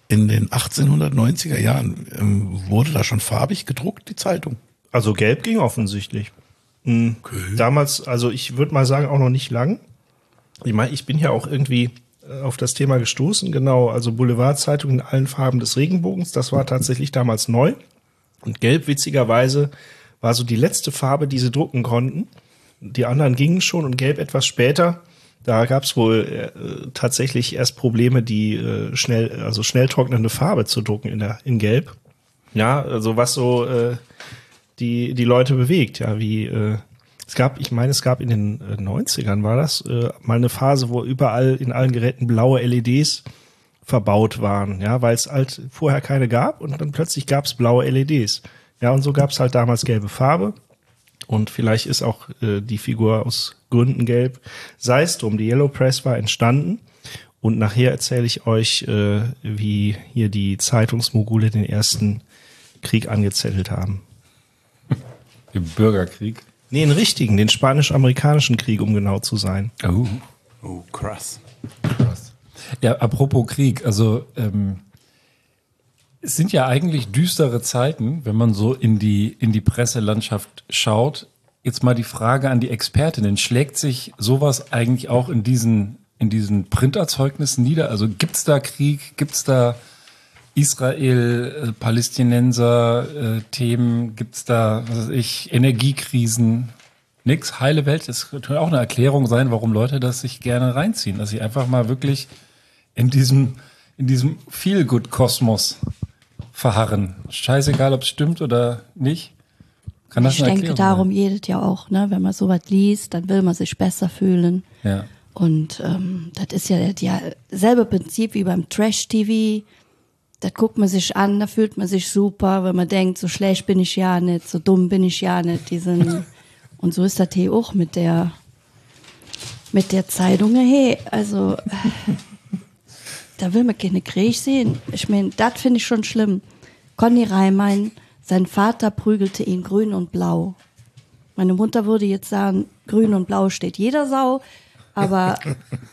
in den achtzehnhundertneunziger Jahren ähm, wurde da schon farbig gedruckt, die Zeitung. Also gelb ging offensichtlich. Mhm. Okay. Damals, also ich würde mal sagen, auch noch nicht lang. Ich meine, ich bin ja auch irgendwie auf das Thema gestoßen, genau, also Boulevardzeitung in allen Farben des Regenbogens, das war tatsächlich damals neu. Und gelb, witzigerweise, war so die letzte Farbe, die sie drucken konnten. Die anderen gingen schon und gelb etwas später. Da gab es wohl äh, tatsächlich erst Probleme, die äh, schnell, also schnell trocknende Farbe zu drucken in der in Gelb. Ja, also was so äh, die die Leute bewegt, ja, wie äh, es gab, ich meine, es gab in den äh, neunzigern war das äh, mal eine Phase, wo überall in allen Geräten blaue L E Ds verbaut waren, ja, weil es halt vorher keine gab und dann plötzlich gab es blaue L E Ds. Ja, und so gab es halt damals gelbe Farbe. Und vielleicht ist auch äh, die Figur aus Gründen gelb. Sei es drum, die Yellow Press war entstanden. Und nachher erzähle ich euch, äh, wie hier die Zeitungsmogule den ersten Krieg angezettelt haben. Den Bürgerkrieg? Nee, den richtigen, den spanisch-amerikanischen Krieg, um genau zu sein. Oh, Oh, krass. krass. Ja, apropos Krieg, also ähm, es sind ja eigentlich düstere Zeiten, wenn man so in die, in die Presselandschaft schaut. Jetzt mal die Frage an die Expertinnen. Schlägt sich sowas eigentlich auch in diesen, in diesen Printerzeugnissen nieder? Also gibt's da Krieg? Gibt's da Israel, äh, Palästinenser, äh, Themen? Gibt's da, was weiß ich, Energiekrisen? Nix, heile Welt. Das könnte auch eine Erklärung sein, warum Leute das sich gerne reinziehen. Dass sie einfach mal wirklich in diesem, in diesem Feel-Good-Kosmos verharren. Scheißegal, ob es stimmt oder nicht. Kann das ich eine denke, Erklärung darum sein? jedet ja auch, ne? Wenn man sowas liest, dann will man sich besser fühlen. Ja. Und ähm, das ist ja ja selbe Prinzip wie beim Trash-T V. Das guckt man sich an, da fühlt man sich super, wenn man denkt, so schlecht bin ich ja nicht, so dumm bin ich ja nicht. Die sind und so ist das hier auch mit der mit der Zeitung. Hey, also da will man keine Krieg sehen. Ich meine, das finde ich schon schlimm. Conny Reimann, sein Vater prügelte ihn grün und blau. Meine Mutter würde jetzt sagen, grün und blau steht jeder Sau, aber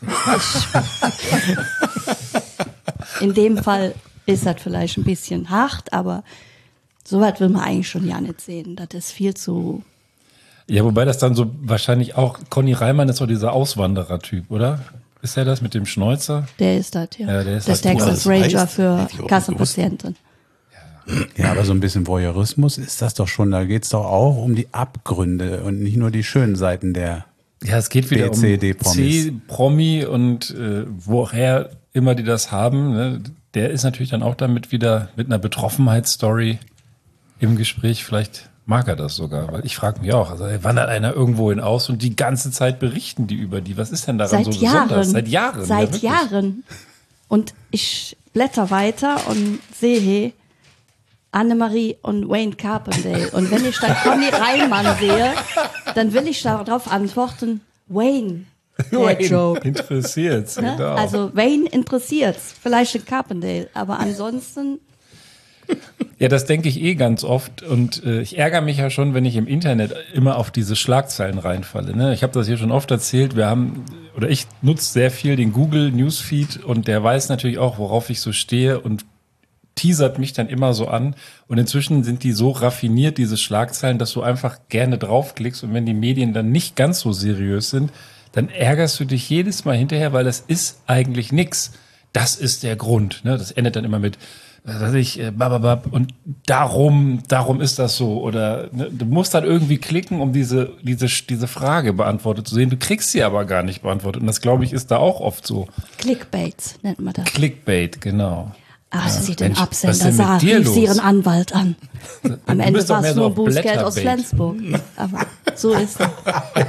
ich, in dem Fall ist das vielleicht ein bisschen hart, aber so weit will man eigentlich schon ja nicht sehen. Das ist viel zu... Ja, wobei das dann so wahrscheinlich auch, Conny Reimann ist so dieser Auswanderer-Typ, oder? Ist er das mit dem Schnäuzer? Der ist das, ja. Ja, der ist das das. Texas das Ranger heißt, für hätte ich auch Kassenpatienten. Ja, aber so ein bisschen Voyeurismus ist das doch schon. Da geht's doch auch um die Abgründe und nicht nur die schönen Seiten der Ja, es geht wieder B C um D-Promis. C-Promi und äh, woher immer die das haben. Ne? Der ist natürlich dann auch damit wieder mit einer Betroffenheitsstory im Gespräch. Vielleicht mag er das sogar, weil ich frage mich auch, also wandert einer irgendwo hin aus und die ganze Zeit berichten die über die. Was ist denn daran Seit so Jahren. besonders? Seit Jahren. Seit ja, wirklich. Jahren. Und ich blätter weiter und sehe Annemarie und Wayne Carpendale. Und wenn ich dann Conny Reimann sehe, dann will ich darauf antworten, Wayne. Der Wayne Joke. interessiert's, Ne? genau. Also Wayne interessiert's, vielleicht in Carpendale, aber ansonsten Ja, das denke ich eh ganz oft und äh, ich ärgere mich ja schon, wenn ich im Internet immer auf diese Schlagzeilen reinfalle. Ne? Ich habe das hier schon oft erzählt, wir haben, oder ich nutze sehr viel den Google Newsfeed und der weiß natürlich auch, worauf ich so stehe und teasert mich dann immer so an und inzwischen sind die so raffiniert, diese Schlagzeilen, dass du einfach gerne draufklickst und wenn die Medien dann nicht ganz so seriös sind, dann ärgerst du dich jedes Mal hinterher, weil das ist eigentlich nix. Das ist der Grund. Ne? Das endet dann immer mit was weiß ich, äh, bababab, und darum, darum ist das so. Oder ne, du musst dann irgendwie klicken, um diese, diese, diese Frage beantwortet zu sehen. Du kriegst sie aber gar nicht beantwortet. Und das, glaube ich, ist da auch oft so. Clickbait nennt man das. Clickbait, genau. Ah, sie den Mensch, was Absender ist denn mit sah, dir rief sie los? ihren Anwalt an. Am Du Ende bist doch war mehr es so nur auf Bußgeld aus Blätterbait. Flensburg. Aber so ist es.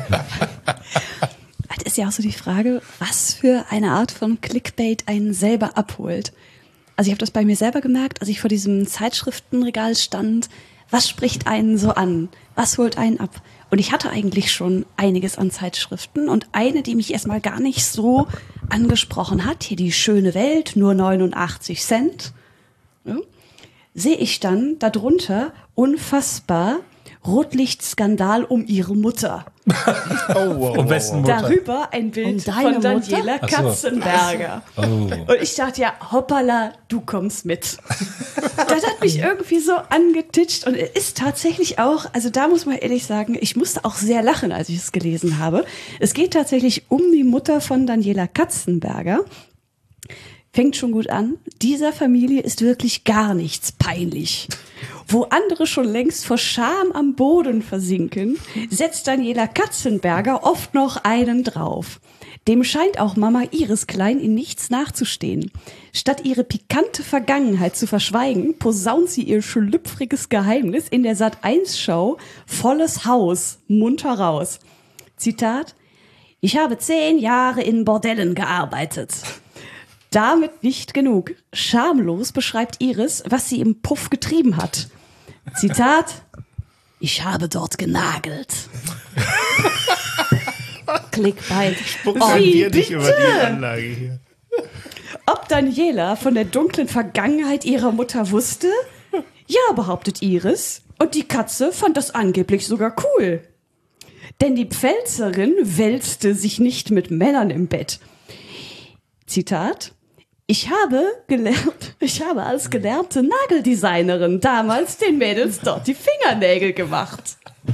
Das ist ja auch so die Frage, was für eine Art von Clickbait einen selber abholt. Also ich habe das bei mir selber gemerkt, als ich vor diesem Zeitschriftenregal stand. Was spricht einen so an? Was holt einen ab? Und ich hatte eigentlich schon einiges an Zeitschriften und eine, die mich erstmal gar nicht so angesprochen hat, hier die schöne Welt, nur neunundachtzig Cent, ja, sehe ich dann darunter unfassbar Rotlichtskandal um ihre Mutter. Oh, wow, um wessen Mutter? Darüber ein Bild Um deine von Daniela Mutter? Katzenberger. Oh. Und ich dachte ja, hoppala, du kommst mit. Das hat mich irgendwie so angetitscht und es ist tatsächlich auch, also da muss man ehrlich sagen, ich musste auch sehr lachen, als ich es gelesen habe. Es geht tatsächlich um die Mutter von Daniela Katzenberger. Fängt schon gut an. Dieser Familie ist wirklich gar nichts peinlich. Wo andere schon längst vor Scham am Boden versinken, setzt Daniela Katzenberger oft noch einen drauf. Dem scheint auch Mama Iris Klein in nichts nachzustehen. Statt ihre pikante Vergangenheit zu verschweigen, posaunt sie ihr schlüpfriges Geheimnis in der Sat eins Show Volles Haus munter raus. Zitat: Ich habe zehn Jahre in Bordellen gearbeitet. Damit nicht genug. Schamlos beschreibt Iris, was sie im Puff getrieben hat. Zitat: Ich habe dort genagelt. Clickbait. Spuckier dich über die Anlage hier. Ob Daniela von der dunklen Vergangenheit ihrer Mutter wusste? Ja, behauptet Iris. Und die Katze fand das angeblich sogar cool. Denn die Pfälzerin wälzte sich nicht mit Männern im Bett. Zitat: Ich habe gelernt, ich habe als gelernte Nageldesignerin damals den Mädels dort die Fingernägel gemacht.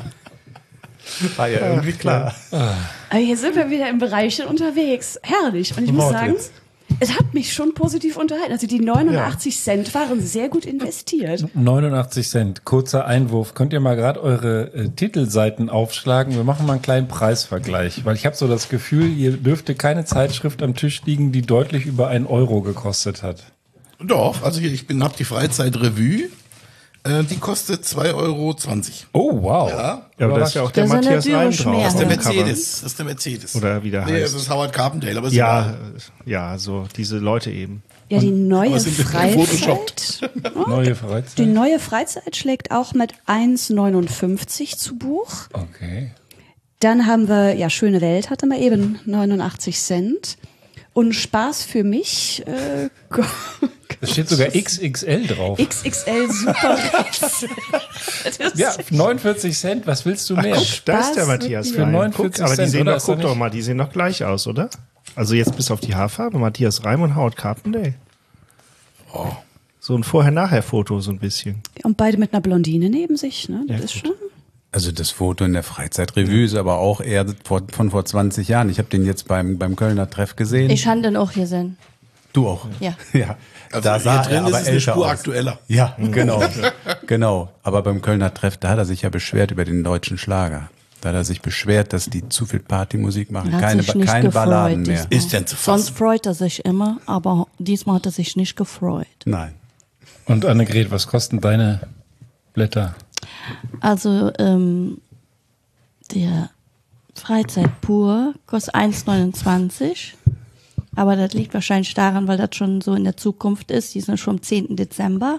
War ja irgendwie klar. Aber hier sind wir wieder im Bereich unterwegs. Herrlich. Und ich muss sagen, es hat mich schon positiv unterhalten. Also die neunundachtzig Cent waren sehr gut investiert. neunundachtzig Cent. Kurzer Einwurf. Könnt ihr mal gerade eure äh, Titelseiten aufschlagen? Wir machen mal einen kleinen Preisvergleich. Weil ich habe so das Gefühl, ihr dürfte keine Zeitschrift am Tisch liegen, die deutlich über einen Euro gekostet hat. Doch, also hier, ich bin, hab die Freizeit-Revue. Äh, die kostet zwei Euro zwanzig. Oh, wow. Ja, Ja, aber da ist ja auch der Das ist Matthias eine Reim Dürre drauf. das ist der auf dem Cover. Mercedes. Das ist der Mercedes. Oder wie der Nee, heißt. das ist Howard Carpendale, aber ist Ja, egal. ja, so diese Leute eben. Ja, die neue aber sind wir Freizeit. gefotoshoppt. Neue Freizeit. Die neue Freizeit schlägt auch mit eins neunundfünfzig zu Buch. Okay. Dann haben wir, ja, Schöne Welt hatte mal eben neunundachtzig Cent. Und Spaß für mich, äh, Da steht sogar X X L drauf. X X L Super. Ja, neunundvierzig Cent, was willst du mehr? Guck, da ist der Spaß Matthias mit dir. Reim. Für neunundvierzig Guck, aber die Cent, sehen oder? doch, Ist da guck doch nicht- mal, die sehen doch gleich aus, oder? Also jetzt bis auf die Haarfarbe, Matthias Reim und Howard Carpendale. Oh. So ein Vorher-Nachher-Foto so ein bisschen. Und beide mit einer Blondine neben sich, ne? Das Ja, ist gut. schon. Also das Foto in der Freizeitrevue ist aber auch eher vor, von vor zwanzig Jahren. Ich habe den jetzt beim, beim Kölner Treff gesehen. Ich habe den auch gesehen. Du auch? Ja. Ja. Also da hier sah drin er ist aber es eine älter Spur aus. aktueller. Ja, genau. Genau. Aber beim Kölner Treff, da hat er sich ja beschwert über den deutschen Schlager. Da hat er sich beschwert, dass die zu viel Partymusik machen. Er hat Keine, sich nicht keine gefreut Balladen mehr. diesmal. Ist denn zu Sonst fassen? freut er sich immer, aber diesmal hat er sich nicht gefreut. Nein. Und Annegret, was kosten deine Blätter? Also ähm, der Freizeit pur kostet eins neunundzwanzig. Aber das liegt wahrscheinlich daran, weil das schon so in der Zukunft ist. Die sind schon am zehnten Dezember.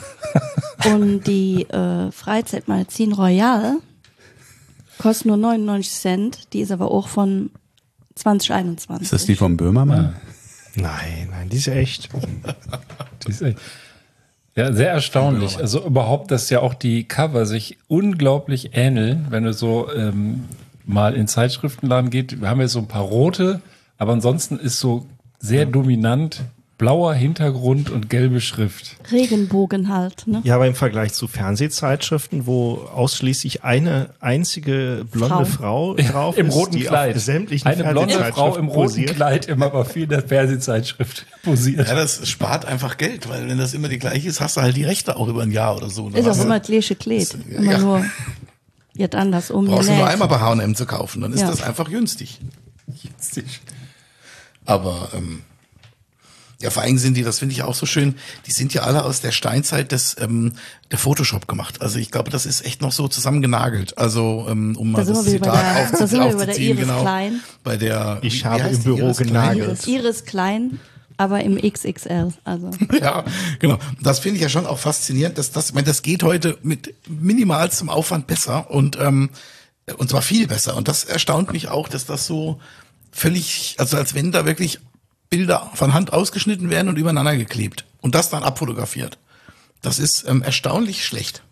Und die äh, Freizeitmagazin Royal kostet nur neunundneunzig Cent. Die ist aber auch von zwanzig einundzwanzig. Ist das die vom Böhmermann? Nein, nein, die ist echt. Die ist echt- Ja, sehr erstaunlich. Also überhaupt, dass ja auch die Cover sich unglaublich ähneln, wenn du so ähm, mal in Zeitschriftenladen geht. Wir haben jetzt so ein paar rote, aber ansonsten ist so sehr dominant blauer Hintergrund und gelbe Schrift. Regenbogen halt, ne? Ja, aber im Vergleich zu Fernsehzeitschriften, wo ausschließlich eine einzige blonde Frau, drauf Im ist, roten die Kleid. auf sämtlichen Eine blonde Frau Fernsehzeitschriften im roten posiert. Kleid im aber viel der Fernsehzeitschrift posiert. Ja, das spart einfach Geld, weil wenn das immer die gleiche ist, hast du halt die Rechte auch über ein Jahr oder so. Ist auch Dann immer das gleiche Kleid. Ja. Immer nur jetzt anders brauchst du nur umgenäht. einmal bei H und M zu kaufen, dann ist Ja. das einfach günstig. Aber ähm, ja, vor allem sind die, das finde ich auch so schön, die sind ja alle aus der Steinzeit des ähm, der Photoshop gemacht. Also ich glaube, das ist echt noch so zusammengenagelt. Also ähm, um mal Da sind das wir wieder Zitat bei der- aufzu- da sind wir über der aufzuziehen, Iris genau. Klein. Bei der Ich wie habe heißt im die? Büro Iris Klein? genagelt. Iris, Iris klein, aber im X X L. Also Ja, genau. Das finde ich ja schon auch faszinierend, dass das, ich meine, das geht heute mit minimalstem Aufwand besser und ähm, und zwar viel besser. Und das erstaunt mich auch, dass das so völlig, also als wenn da wirklich Bilder von Hand ausgeschnitten werden und übereinander geklebt und das dann abfotografiert. Das ist ähm, erstaunlich schlecht.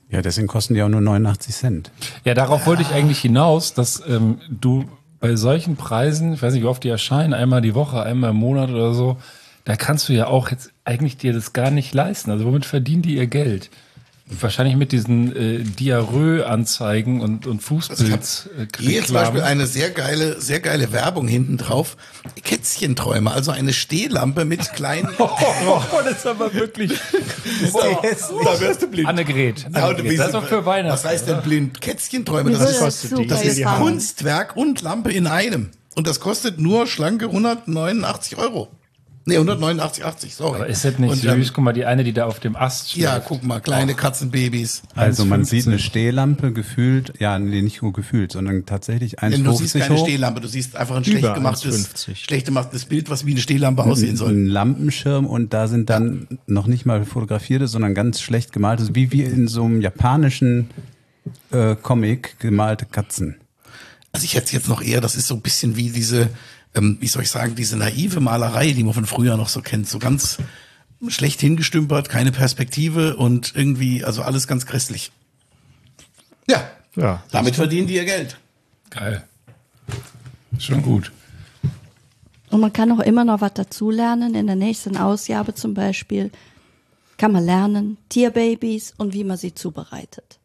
Ja, deswegen kosten die auch nur neunundachtzig Cent. Ja, darauf wollte ich eigentlich hinaus, dass ähm, du bei solchen Preisen, ich weiß nicht, wie oft die erscheinen, einmal die Woche, einmal im Monat oder so, da kannst du ja auch jetzt eigentlich dir das gar nicht leisten. Also womit verdienen die ihr Geld? Wahrscheinlich mit diesen äh, Diarrhoe-Anzeigen und, und Fußpilz. Äh, hier zum Beispiel eine sehr geile, sehr geile Werbung hinten drauf. Kätzchenträume, also eine Stehlampe mit kleinen... oh, oh, das ist aber wirklich... oh, da wirst du blind. Annegret. Ja, Annegret. Das ist doch für Weihnachten. Was heißt denn blind? Kätzchenträume, Wieso, das das ist, ist super das ist gefallen. Kunstwerk und Lampe in einem. Und das kostet nur schlanke hundertneunundachtzig Euro. Nee, hundertneunundachtzig achtzig, sorry. Aber ist das nicht und, süß? Ähm, Guck mal, die eine, die da auf dem Ast steht. ja, guck mal, kleine oh. Katzenbabys. Also man eins Komma fünfzehn. sieht eine Stehlampe gefühlt, ja, nee, nicht nur gefühlt, sondern tatsächlich eins Denn Komma du siehst fünfzig keine hoch. Stehlampe, du siehst einfach ein Über schlecht gemachtes, eins Komma fünfzig. schlecht gemachtes Bild, was wie eine Stehlampe aussehen soll. Ein Lampenschirm und da sind dann noch nicht mal fotografierte, sondern ganz schlecht gemalte, wie wie in so einem japanischen äh, Comic gemalte Katzen. Also ich hätte jetzt noch eher, das ist so ein bisschen wie diese, ähm, wie soll ich sagen, diese naive Malerei, die man von früher noch so kennt, so ganz schlecht hingestümpert, keine Perspektive und irgendwie, also alles ganz grässlich. Ja, Ja. damit verdienen die ihr Geld. Geil. Schon gut. Und man kann auch immer noch was dazulernen. In der nächsten Ausgabe zum Beispiel kann man lernen Tierbabys und wie man sie zubereitet.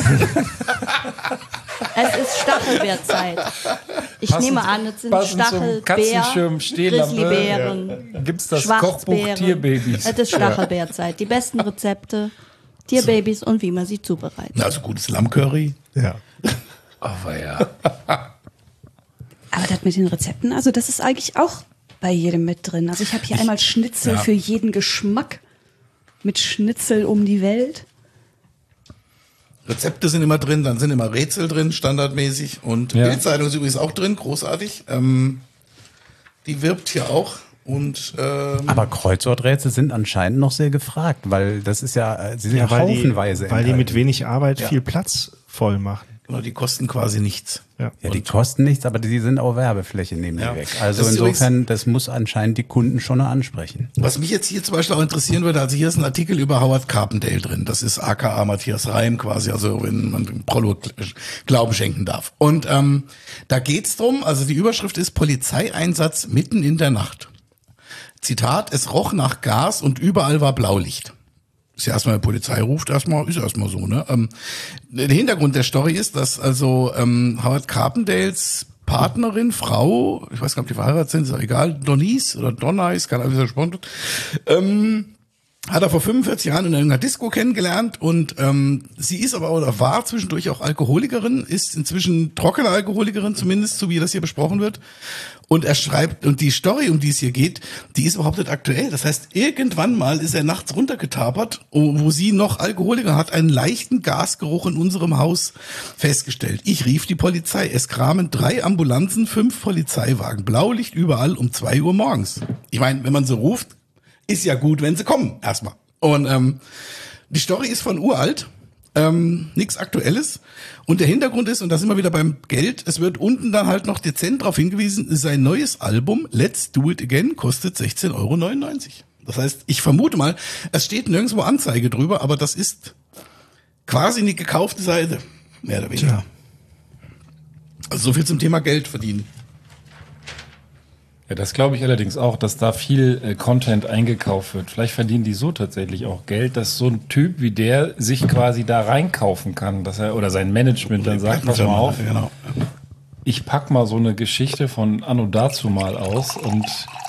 Es ist Stachelbeerzeit. Ich Passend- nehme an, es sind passend zum Stachelbeer, Katzenschirm, Stehlampe, Grizzlybären, ja. Gibt's das Schwarzbären. Kochbuch Tierbabys? Es ist Stachelbeerzeit. Die besten Rezepte, Tierbabys und wie man sie zubereitet. Also gutes Lammcurry. Ja. Aber ja. Aber das mit den Rezepten, also das ist eigentlich auch bei jedem mit drin. Also ich habe hier einmal Schnitzel ja. für jeden Geschmack. Mit Schnitzel um die Welt. Rezepte sind immer drin, dann sind immer Rätsel drin, standardmäßig. Und Ja. Bildzeitung ist übrigens auch drin, großartig. Ähm, die wirbt hier auch. Und ähm, Aber Kreuzworträtsel sind anscheinend noch sehr gefragt, weil das ist ja, sie sind ja, weil haufenweise die, weil die mit enthalten. wenig Arbeit Ja. viel Platz voll machen. genau, die kosten quasi nichts. Ja. Ja, die kosten nichts, aber die sind auch Werbefläche, nehmen Ja. die weg. Also Das ist insofern, das muss anscheinend die Kunden schon noch ansprechen. Was mich jetzt hier zum Beispiel auch interessieren würde, also hier ist ein Artikel über Howard Carpendale drin. Das ist aka Matthias Reim quasi, also wenn man dem Prollo Glauben schenken darf. Und ähm, da geht's drum, also die Überschrift ist Polizeieinsatz mitten in der Nacht. Zitat, es roch nach Gas und überall war Blaulicht. Ist ja erstmal, die Polizei ruft erstmal, ist erstmal so, ne? Ähm, der Hintergrund der Story ist, dass also ähm, Howard Carpendales Partnerin, Frau, ich weiß gar nicht, ob die verheiratet sind, ist auch egal, Donice oder Donnice, keine Ahnung, wie sie gesprochen wird, ähm, hat er vor fünfundvierzig Jahren in einer Disco kennengelernt und ähm, sie ist aber oder war zwischendurch auch Alkoholikerin, ist inzwischen trockene Alkoholikerin zumindest, so wie das hier besprochen wird. Und er schreibt, und die Story, um die es hier geht, die ist überhaupt nicht aktuell. Das heißt, irgendwann mal ist er nachts runtergetapert, wo sie noch Alkoholiker hat, einen leichten Gasgeruch in unserem Haus festgestellt. Ich rief die Polizei. Es kamen drei Ambulanzen, fünf Polizeiwagen, Blaulicht überall um zwei Uhr morgens. Ich meine, wenn man so ruft, ist ja gut, wenn sie kommen, erstmal. Und ähm, die Story ist von uralt. Ähm, nichts Aktuelles. Und der Hintergrund ist, und da sind wir wieder beim Geld, es wird unten dann halt noch dezent darauf hingewiesen, sein neues Album Let's Do It Again kostet sechzehn Euro neunundneunzig. Das heißt, ich vermute mal, es steht nirgendwo Anzeige drüber, aber das ist quasi eine gekaufte Seite. Mehr oder weniger. Also so viel zum Thema Geld verdienen. Ja, das glaube ich allerdings auch, dass da viel äh, Content eingekauft wird. Vielleicht verdienen die so tatsächlich auch Geld, dass so ein Typ wie der sich quasi da reinkaufen kann, dass er oder sein Management dann sagt, pass mal auf, Genau. ich pack mal so eine Geschichte von Anno dazu mal aus und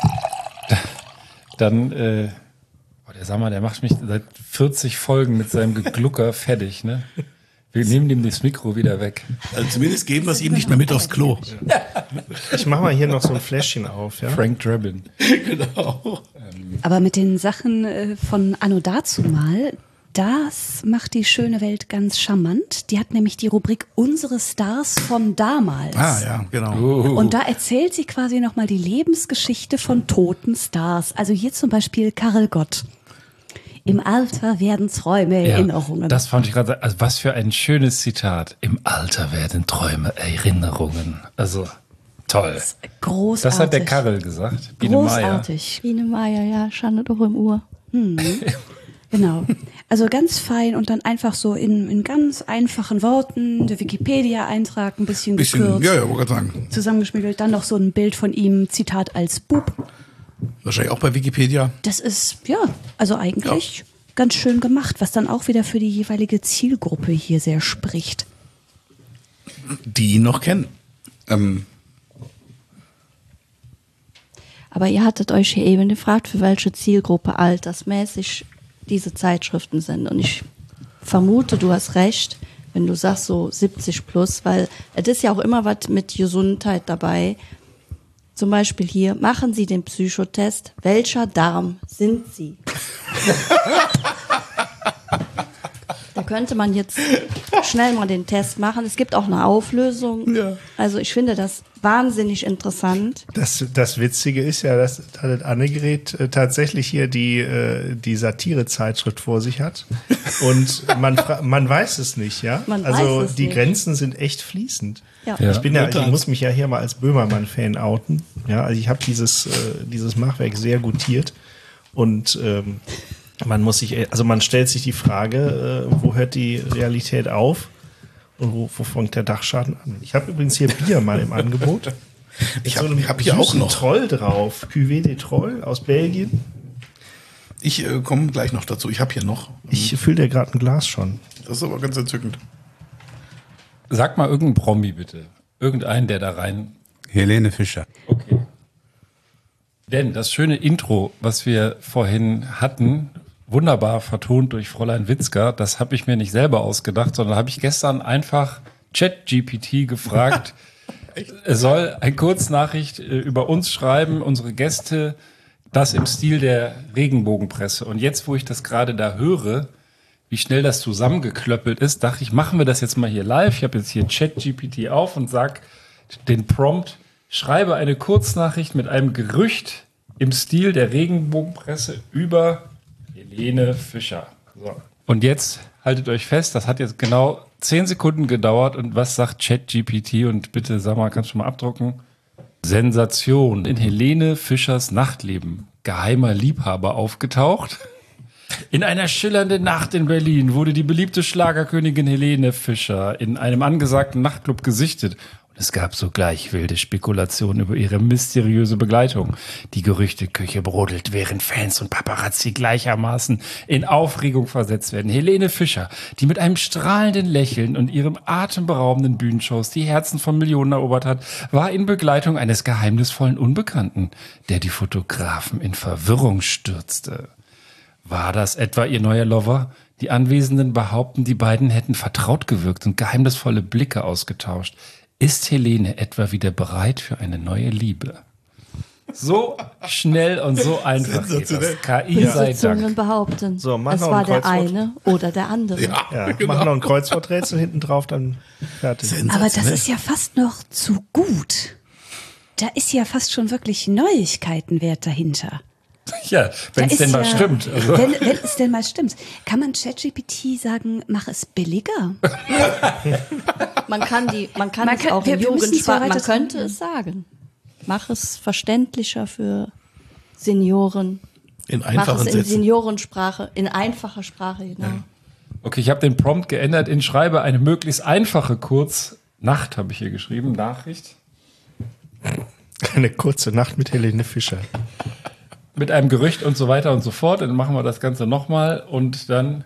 dann, äh, oh, der sag mal, der macht mich seit vierzig Folgen mit seinem Geglucker fertig, ne? Wir nehmen ihm das Mikro wieder weg. Also zumindest geben wir es ihm nicht mehr mit aufs Klo. Ich mache mal hier noch so ein Fläschchen auf. Ja? Frank Drabin. Genau. Aber mit den Sachen äh, von Anno dazumal, das macht die schöne Welt ganz charmant. Die hat nämlich die Rubrik Unsere Stars von damals. Ah ja, genau. Und da erzählt sie quasi nochmal die Lebensgeschichte von toten Stars. Also hier zum Beispiel Karel Gott. Im Alter werden Träume Ja, Erinnerungen. das fand ich gerade, also was für ein schönes Zitat. Im Alter werden Träume Erinnerungen. Also toll. Großartig. Das hat der Karel gesagt. Biene Meier. Großartig. Biene Meier, ja, Schande doch im Uhr. Hm. Genau. Also ganz fein und dann einfach so in, in ganz einfachen Worten, der Wikipedia-Eintrag ein bisschen, Bisschen, gekürzt, ja, ja, wollte gerade sagen. zusammengeschmiegelt, dann noch so ein Bild von ihm, Zitat als Bub. Wahrscheinlich auch bei Wikipedia. Das ist, ja, also eigentlich ganz schön gemacht, was dann auch wieder für die jeweilige Zielgruppe hier sehr spricht. Die ihn noch kennen. Ähm, Aber ihr hattet euch hier eben gefragt, für welche Zielgruppe altersmäßig diese Zeitschriften sind. Und ich vermute, du hast recht, wenn du sagst so siebzig plus, weil es ist ja auch immer was mit Gesundheit dabei. Zum Beispiel hier, machen Sie den Psychotest. Welcher Darm sind Sie? Da könnte man jetzt schnell mal den Test machen. Es gibt auch eine Auflösung. Ja. Also ich finde das wahnsinnig interessant. Das, das Witzige ist ja, dass das Annegret äh, tatsächlich hier die, äh, die Satire-Zeitschrift vor sich hat. Und man, fra- man weiß es nicht, ja? Man also weiß es die nicht. Grenzen sind echt fließend. Ja. Ja. Ich bin ja, ich muss mich ja hier mal als Böhmermann-Fan outen. Ja, also ich habe dieses, äh, dieses Machwerk sehr gutiert. Und ähm, man muss sich, also man stellt sich die Frage, äh, wo hört die Realität auf? Und wo, wo fängt der Dachschaden an? Ich habe übrigens hier Bier mal im Angebot. ich habe hab hier auch noch. Troll drauf. Cuvée de Troll aus Belgien. Ich äh, komme gleich noch dazu. Ich habe hier noch. Ich fülle dir gerade ein Glas schon. Das ist aber ganz entzückend. Sag mal irgendeinen Promi bitte. Irgendeinen, der da rein... Helene Fischer. Okay. Denn das schöne Intro, was wir vorhin hatten, wunderbar vertont durch Fräulein Witzka, das habe ich mir nicht selber ausgedacht, sondern habe ich gestern einfach ChatGPT gefragt. Er soll eine Kurznachricht äh, über uns schreiben, unsere Gäste, das im Stil der Regenbogenpresse. Und jetzt, wo ich das gerade da höre, wie schnell das zusammengeklöppelt ist, dachte ich, machen wir das jetzt mal hier live. Ich habe jetzt hier ChatGPT auf und sag den Prompt: Schreibe eine Kurznachricht mit einem Gerücht im Stil der Regenbogenpresse über Helene Fischer. So. Und jetzt haltet euch fest, das hat jetzt genau zehn Sekunden gedauert. Und was sagt ChatGPT? Und bitte, sag mal, kannst du mal abdrucken? Sensation. In Helene Fischers Nachtleben. Geheimer Liebhaber aufgetaucht. In einer schillernden Nacht in Berlin wurde die beliebte Schlagerkönigin Helene Fischer in einem angesagten Nachtclub gesichtet. Es gab sogleich wilde Spekulationen über ihre mysteriöse Begleitung. Die Gerüchteküche brodelt, während Fans und Paparazzi gleichermaßen in Aufregung versetzt werden. Helene Fischer, die mit einem strahlenden Lächeln und ihrem atemberaubenden Bühnenshows die Herzen von Millionen erobert hat, war in Begleitung eines geheimnisvollen Unbekannten, der die Fotografen in Verwirrung stürzte. War das etwa ihr neuer Lover? Die Anwesenden behaupten, die beiden hätten vertraut gewirkt und geheimnisvolle Blicke ausgetauscht. Ist Helene etwa wieder bereit für eine neue Liebe? So schnell und so einfach geht das. K I sei Zungen Dank. behaupten, So, mach es noch war ein der Kreuzwort. eine oder der andere. Ja, Ja, genau. mach noch ein Kreuzworträtsel hinten drauf, dann fertig. Aber das ist ja fast noch zu gut. Da ist ja fast schon wirklich Neuigkeitenwert dahinter. Ja, wenn Da es denn ist mal ja- stimmt. Also, Wenn, wenn es denn mal stimmt. Kann man ChatGPT sagen, mach es billiger? Man kann die, man kann Man es kann- auch wir- in wir müssen es Jugendsprache, ja man weiter könnte tun. es sagen. Mach es verständlicher für Senioren. In Mach einfachen es in Sätzen. Seniorensprache, in einfacher Sprache, genau. okay, ich habe den Prompt geändert in schreibe eine möglichst einfache Kurznacht, habe ich hier geschrieben, Nachricht. Eine kurze Nacht mit Helene Fischer. Mit einem Gerücht und so weiter und so fort. Dann machen wir das Ganze nochmal und dann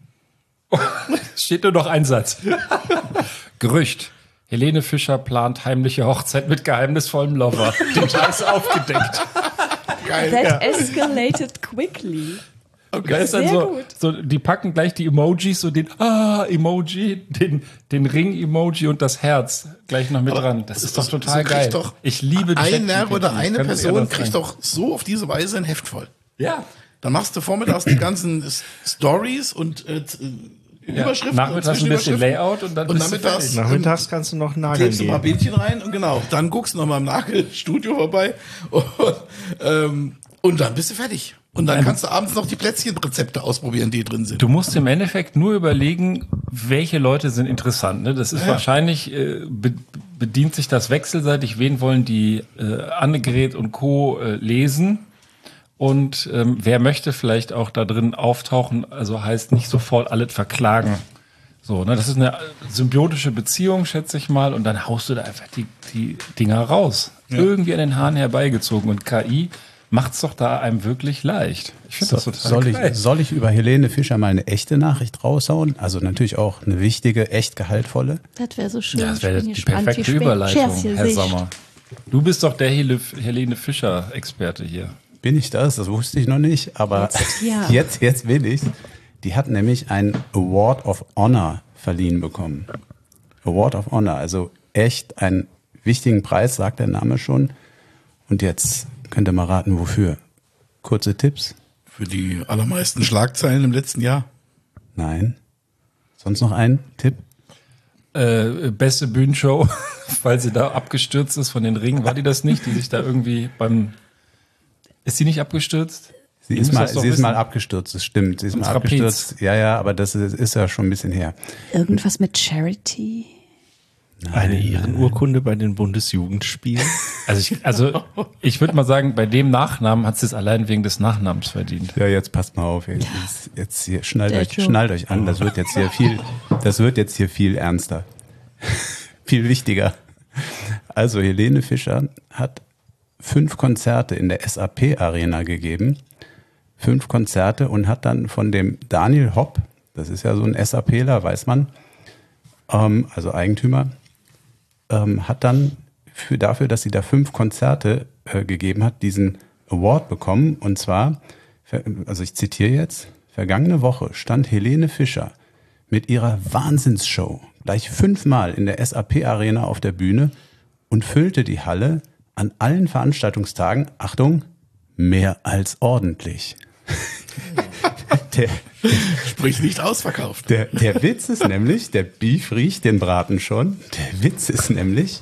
steht nur noch ein Satz. Gerücht. Helene Fischer plant heimliche Hochzeit mit geheimnisvollem Lover. Details aufgedeckt. Geil. That escalated quickly. Da ist dann Sehr so, gut. so, die packen gleich die Emojis, so den Ah-Emoji, den, den Ring-Emoji und das Herz gleich noch mit Aber dran. Das ist doch so- total so geil. kriegt doch Ich liebe Ein ChatGPT. Nerv oder Ich eine kann es Person anders kriegt sagen. doch so auf diese Weise ein Heft voll. Ja. Dann machst du vormittags die ganzen S- Stories und äh, z- äh, Ja, Überschriften. nachmittags und ein bisschen Zwischenüberschriften. Layout und dann und bist du nachmittags, fertig. Nachmittags kannst du noch Nageln klebst du mal geben. Bildchen rein und genau, dann guckst du noch mal im Nagelstudio vorbei und, ähm, und dann bist du fertig. Und dann kannst du abends noch die Plätzchenrezepte ausprobieren, die drin sind. Du musst im Endeffekt nur überlegen, welche Leute sind interessant. Ne? Das ist Ja. wahrscheinlich, äh, be bedient sich das wechselseitig, wen wollen die äh, Annegret und Co. Äh, lesen. Und ähm, wer möchte vielleicht auch da drin auftauchen, also heißt nicht sofort alles verklagen. So, ne, das ist eine symbiotische Beziehung, schätze ich mal, und dann haust du da einfach die, die Dinger raus. Ja. Irgendwie an den Haaren herbeigezogen. Und K I macht's doch da einem wirklich leicht. Ich finde So, das total soll, geil. ich, soll ich über Helene Fischer mal eine echte Nachricht raushauen? Also natürlich auch eine wichtige, echt gehaltvolle. Das wäre so schön. Ja, das wäre Ich bin die gespannt, perfekte wie spät Überleitung, Scherz hier Herr sich. Sommer. Du bist doch der Hel- Helene Fischer-Experte hier. Bin ich das? Das wusste ich noch nicht, aber Jetzt, ja. jetzt, jetzt will ich. Die hat nämlich einen Award of Honor verliehen bekommen. Award of Honor, also echt einen wichtigen Preis, sagt der Name schon. Und jetzt könnt ihr mal raten, wofür. Kurze Tipps? Für die allermeisten Schlagzeilen im letzten Jahr. Nein. Sonst noch ein Tipp? Äh, beste Bühnenshow, weil sie da abgestürzt ist von den Ringen. War die das nicht, die sich da irgendwie beim... Ist sie nicht abgestürzt? Sie Ihr ist, müsst mal, das doch sie ist wissen. mal abgestürzt, das stimmt. Sie ist Am mal Trapez. abgestürzt. Ja, ja, aber das ist, ist ja schon ein bisschen her. Irgendwas mit Charity? Eine Ehrenurkunde bei den Bundesjugendspielen. Also ich, also ich würde mal sagen, bei dem Nachnamen hat sie es allein wegen des Nachnamens verdient. Ja, jetzt passt mal auf. Jetzt, jetzt, jetzt hier, schnallt Der euch, Joke. schnallt euch an. Das wird jetzt hier viel, das wird jetzt hier viel ernster. Viel wichtiger. Also Helene Fischer hat fünf Konzerte in der S A P Arena gegeben. Fünf Konzerte und hat dann von dem Daniel Hopp, das ist ja so ein SAPler, weiß man, ähm, also Eigentümer, ähm, hat dann für, dafür, dass sie da fünf Konzerte äh, gegeben hat, diesen Award bekommen. Und zwar, also ich zitiere jetzt, vergangene Woche stand Helene Fischer mit ihrer Wahnsinnsshow gleich fünfmal in der S A P Arena auf der Bühne und füllte die Halle an allen Veranstaltungstagen, Achtung, mehr als ordentlich. der, Sprich nicht ausverkauft. der, der Witz ist nämlich, der Beef riecht den Braten schon, der Witz ist nämlich,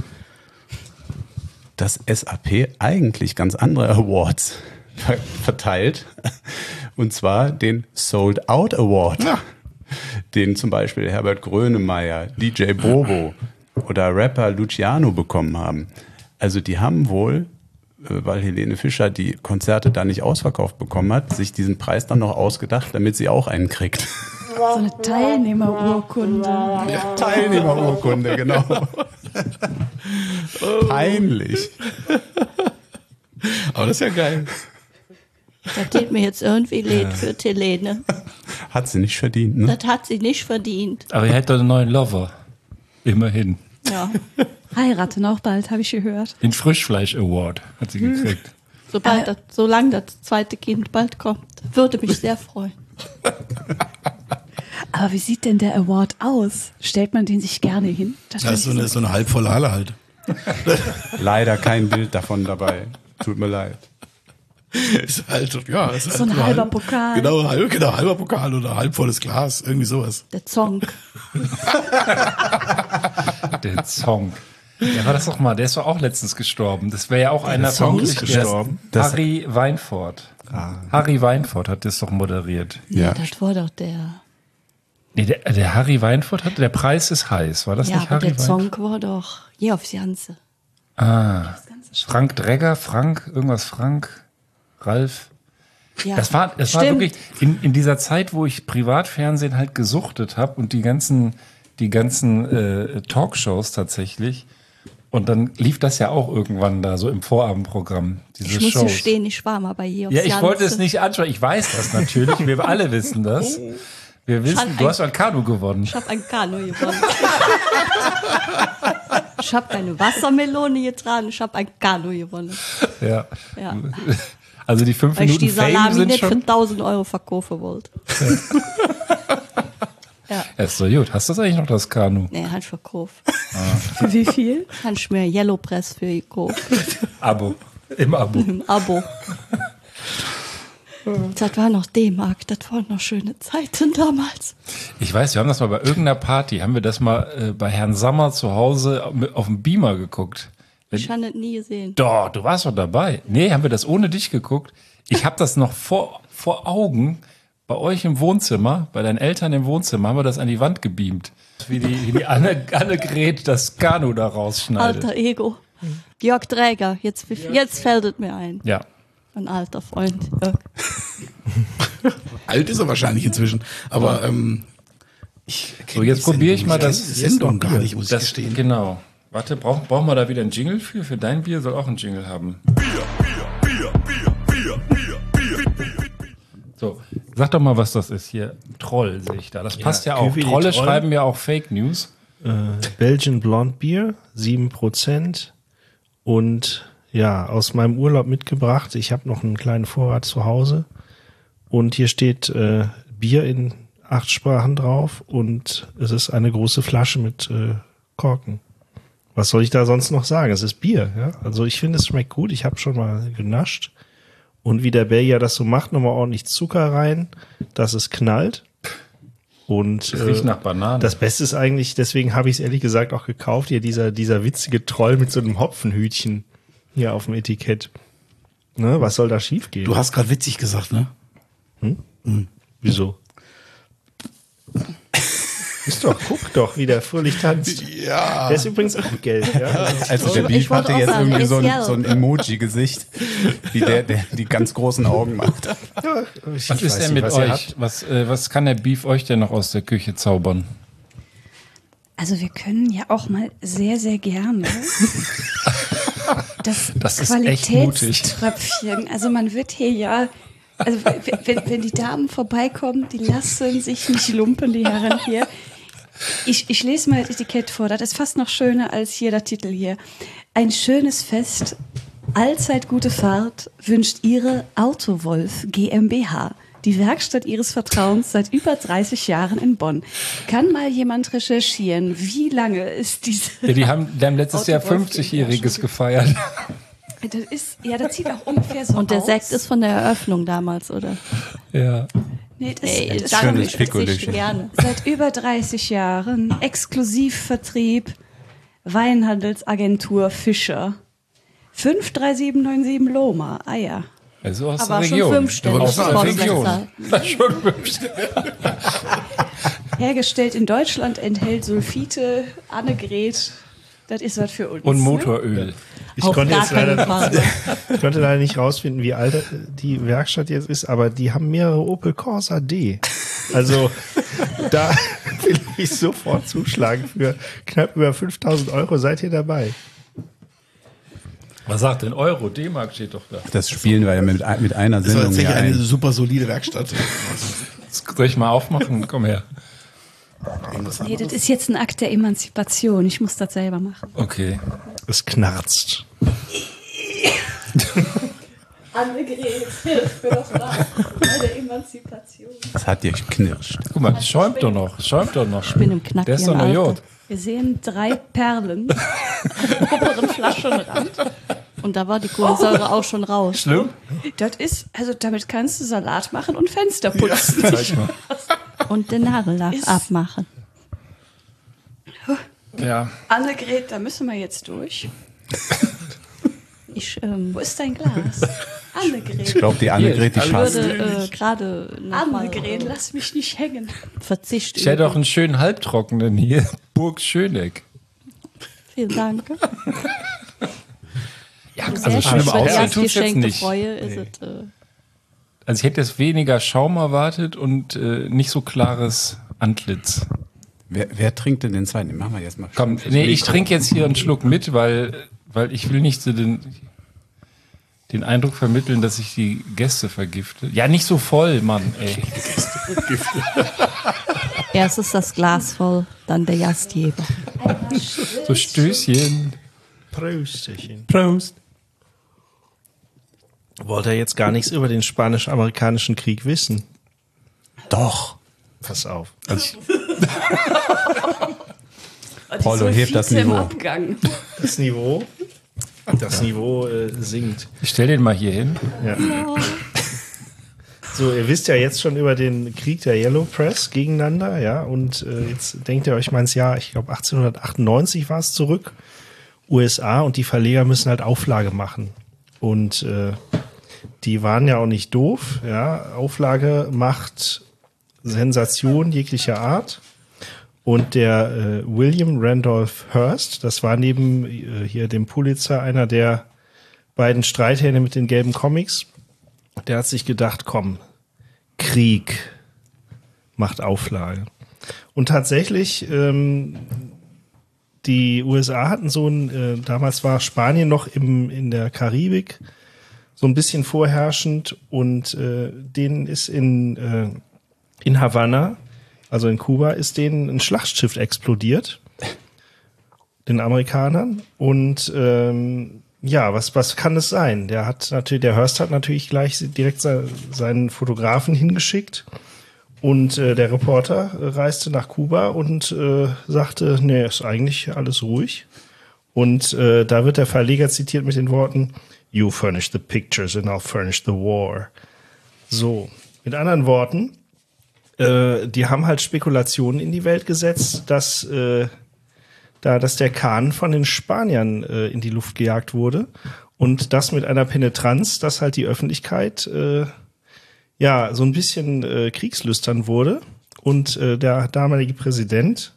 dass S A P eigentlich ganz andere Awards ver- verteilt. Und zwar den Sold Out Award. Ja. Den zum Beispiel Herbert Grönemeyer, D J Bobo oder Rapper Luciano bekommen haben. Also die haben wohl, äh, weil Helene Fischer die Konzerte da nicht ausverkauft bekommen hat, sich diesen Preis dann noch ausgedacht, damit sie auch einen kriegt. So eine Teilnehmerurkunde. Ja, Teilnehmerurkunde, genau. Peinlich. Aber das ist ja geil. Das tut mir jetzt irgendwie leid für Helene. Hat sie nicht verdient, ne? Das hat sie nicht verdient. Aber ihr hättet doch einen neuen Lover. Immerhin. Ja. Heiraten auch bald, habe ich gehört. Den Frischfleisch-Award hat sie gekriegt. Sobald das, solange das zweite Kind bald kommt, würde mich sehr freuen. Aber wie sieht denn der Award aus? Stellt man den sich gerne hin? Das Das ist so eine, so eine halbvolle Halle halt. Leider kein Bild davon dabei. Tut mir leid. Ist halt, ja, ist halt So ein nur halber halb- Pokal. Genau, halb, genau, halber Pokal oder halbvolles Glas, irgendwie sowas. Der Zonk. Der Song. Ja, war das doch mal, der ist doch auch letztens gestorben. Das wäre ja auch einer Song von ist gestorben. Das- Harry Weinfurt. Harry Weinfurt hat das doch moderiert. Nee, Ja. das war doch der. Nee, der, der Harry Weinfurt hatte, der Preis ist heiß. War das Ja, nicht aber Harry der Weinfurt? Zonk war doch je aufs Ganze. Ah, Frank Dregger, Frank, irgendwas Frank, Ralf. Ja, Das war, das war stimmt. wirklich in, in dieser Zeit, wo ich Privatfernsehen halt gesuchtet habe und die ganzen, die ganzen äh, Talkshows tatsächlich. Und dann lief das ja auch irgendwann da so im Vorabendprogramm, diese Ich muss Shows. gestehen, ich war mal bei je aufs Ja, ich Ganze. wollte es nicht anschauen. Ich weiß das natürlich. Wir alle wissen das. Wir wissen, Schon du ein- hast ein Kanu gewonnen. Ich habe ein Kanu gewonnen. Ich habe keine Wassermelone getragen, ich habe ein Kanu gewonnen. Ja. Ja. Also die fünf Weil ich die Minuten Fame Salami sind nicht für schon. tausend Euro verkaufen wollte. Ja. Ja, ist doch gut. Hast du das eigentlich noch, das Kanu? Nee, halt verkauft. Für wie viel? Kann ich mir Yellow Press für gekauft. Abo. Im Abo. Im Abo. Das war noch D-Mark, das waren noch schöne Zeiten damals. Ich weiß, wir haben das mal bei irgendeiner Party, haben wir das mal äh, bei Herrn Sammer zu Hause mit- auf dem Beamer geguckt. Ich habe das nie gesehen. Doch, du warst doch dabei. Nee, haben wir das ohne dich geguckt. Ich habe das noch vor, vor Augen bei euch im Wohnzimmer, bei deinen Eltern im Wohnzimmer, haben wir das an die Wand gebeamt. Wie die, wie die Anne, Annegret das Kanu da rausschneidet. Alter Ego. Jörg Dräger, jetzt, jetzt fällt es mir ein. Ja. Ein alter Freund. Ja. Alt ist er wahrscheinlich inzwischen, aber ähm, ich So, jetzt probiere ich mal das die Sendung gar nicht, muss ich das, gestehen. Genau. Warte, brauchen brauchen wir da wieder einen Jingle für? Für dein Bier soll auch ein Jingle haben. So, sag doch mal, was das ist hier. Troll sehe ich da. Das passt ja, Ja, auch. Cuvée Trolle Troll. schreiben ja auch Fake News. Äh, Belgian Blonde Beer, sieben Prozent. Und ja, aus meinem Urlaub mitgebracht. Ich habe noch einen kleinen Vorrat zu Hause. Und hier steht äh, Bier in acht Sprachen drauf. Und es ist eine große Flasche mit äh, Korken. Was soll ich da sonst noch sagen? Es ist Bier. Ja? Also ich finde, es schmeckt gut. Ich habe schon mal genascht. Und wie der Belgier das so macht, nochmal ordentlich Zucker rein, dass es knallt. Und Das riecht nach Bananen. das Beste ist eigentlich, deswegen habe ich es ehrlich gesagt auch gekauft, hier dieser, dieser witzige Troll mit so einem Hopfenhütchen hier auf dem Etikett. Ne, was soll da schief gehen? Du hast gerade witzig gesagt, ne? Wieso? Ist doch, guck doch, wie der fröhlich tanzt. Ja. Der ist übrigens auch gelb, ja. Also der Ich Beef wollte hatte auch jetzt sagen, irgendwie so ein, ist so ein Emoji-Gesicht, wie der, der die ganz großen Augen macht. Ich Was ist weiß denn nicht, mit was ihr euch? habt. Was, äh, was kann der Beef euch denn noch aus der Küche zaubern? Also wir können ja auch mal sehr, sehr gerne das, Das ist echt mutig. Qualitätströpfchen. Also man wird hier ja, also wenn, wenn die Damen vorbeikommen, die lassen sich nicht lumpen, die Herren hier. Ich, ich lese mal das Etikett vor, das ist fast noch schöner als hier der Titel hier. Ein schönes Fest, allzeit gute Fahrt wünscht Ihre Autowolf GmbH. Die Werkstatt Ihres Vertrauens seit über dreißig Jahren in Bonn. Kann mal jemand recherchieren, wie lange ist diese... Ja, die haben, die haben letztes Jahr Autowolf fünfzigjähriges gefeiert. Das ist, ja, das sieht auch ungefähr so Und der aus. Sekt ist von der Eröffnung damals, oder? Ja. Nee, das, Ey, das sagen schönes wir, ich verzichte Pikolöchen. gerne. seit über dreißig Jahren Exklusivvertrieb Weinhandelsagentur Fischer. fünf drei sieben neun sieben Loma. Ah ja. Also aus Aber der schon Region. fünfstellig. Aus der Postleitzahl. Region. Schon fünfstellig. Hergestellt in Deutschland, enthält Sulfite, Annegret. Das ist was für uns. Und Ne? Motoröl. Ich Auf konnte gar jetzt leider, keinen Fall. ich konnte leider nicht rausfinden, wie alt die Werkstatt jetzt ist, aber die haben mehrere Opel Corsa D. Also da will ich sofort zuschlagen. Für knapp über fünftausend Euro seid ihr dabei. Was sagt denn Euro? D-Mark steht doch da. Das spielen wir ja mit, mit einer Das war Sendung tatsächlich hier eine ein. super solide Werkstatt. Soll ich mal aufmachen? Komm her. Nee, das ist jetzt ein Akt der Emanzipation. Ich muss das selber machen. Okay. Es knarzt. Annegret, hilf mir doch mal bei der Emanzipation. Das hat dir geknirscht. Guck mal, es schäumt doch noch. Es schäumt doch noch. Ich bin im Knack Der ist hier doch im noch Alter. Jod. Wir sehen drei Perlen am oberen Flaschenrand. Und da war die Kohlensäure auch schon raus. Schlimm? Das ist, also damit kannst du Salat machen und Fenster putzen. Zeig mal. Und den Nagellack Ist- abmachen. Ja. Annegret, da müssen wir jetzt durch. Ich ähm, Wo ist dein Glas? Annegret. Ich glaube, die Annegret, die Hier, schafft. würde äh, gerade nochmal Annegret, lass mich nicht hängen. Verzicht Ich hätte üben. auch einen schönen Halbtrockenen hier. Burg Schöneck. Vielen Dank. Ja, Sehr also schön. schlimm Über die aussehen tut's jetzt Erstgeschenkte nicht. Freue ist es. Äh, Also ich hätte jetzt weniger Schaum erwartet und äh, nicht so klares Antlitz. Wer, wer trinkt denn den zweiten? Den machen wir jetzt mal. Komm, nee, ich trinke jetzt hier einen Schluck mit, weil, weil ich will nicht so den, den Eindruck vermitteln, dass ich die Gäste vergifte. Ja, nicht so voll, Mann, ey. erst ist das Glas voll, dann der Gastgeber. So Stößchen. Prösterchen. Prost. Wollt ihr jetzt gar nichts über den spanisch-amerikanischen Krieg wissen? Doch. Pass auf. Also Paulo, hebt das Sulfite im Niveau. Abgang. Das Niveau, das Niveau äh, sinkt. ich stell den mal hier hin. Ja. So, ihr wisst ja jetzt schon über den Krieg der Yellow Press gegeneinander, ja, und äh, jetzt denkt ihr euch mal ins Jahr, ich glaube achtzehnhundertachtundneunzig war es zurück, U S A, und die Verleger müssen halt Auflage machen. Und äh, die waren ja auch nicht doof, ja, Auflage macht Sensation jeglicher Art. Und der äh, William Randolph Hearst, das war neben äh, hier dem Pulitzer einer der beiden Streithähne mit den gelben Comics, der hat sich gedacht, komm, Krieg macht Auflage. Und tatsächlich, ähm, die U S A hatten so ein, äh, damals war Spanien noch im, in der Karibik so ein bisschen vorherrschend und äh, denen ist in, äh, in Havanna, also in Kuba, ist denen ein Schlachtschiff explodiert, den Amerikanern. Und ähm, ja, was, was kann es sein? Der hat natürlich, der Hearst hat natürlich gleich direkt se- seinen Fotografen hingeschickt. Und äh, der Reporter äh, reiste nach Kuba und äh, sagte, nee, ist eigentlich alles ruhig. Und äh, da wird der Verleger zitiert mit den Worten, "You furnish the pictures and I'll furnish the war." So, mit anderen Worten, äh, die haben halt Spekulationen in die Welt gesetzt, dass äh, da, dass der Kahn von den Spaniern äh, in die Luft gejagt wurde und das mit einer Penetranz, dass halt die Öffentlichkeit äh, ja, so ein bisschen äh, kriegslüstern wurde und äh, der damalige Präsident,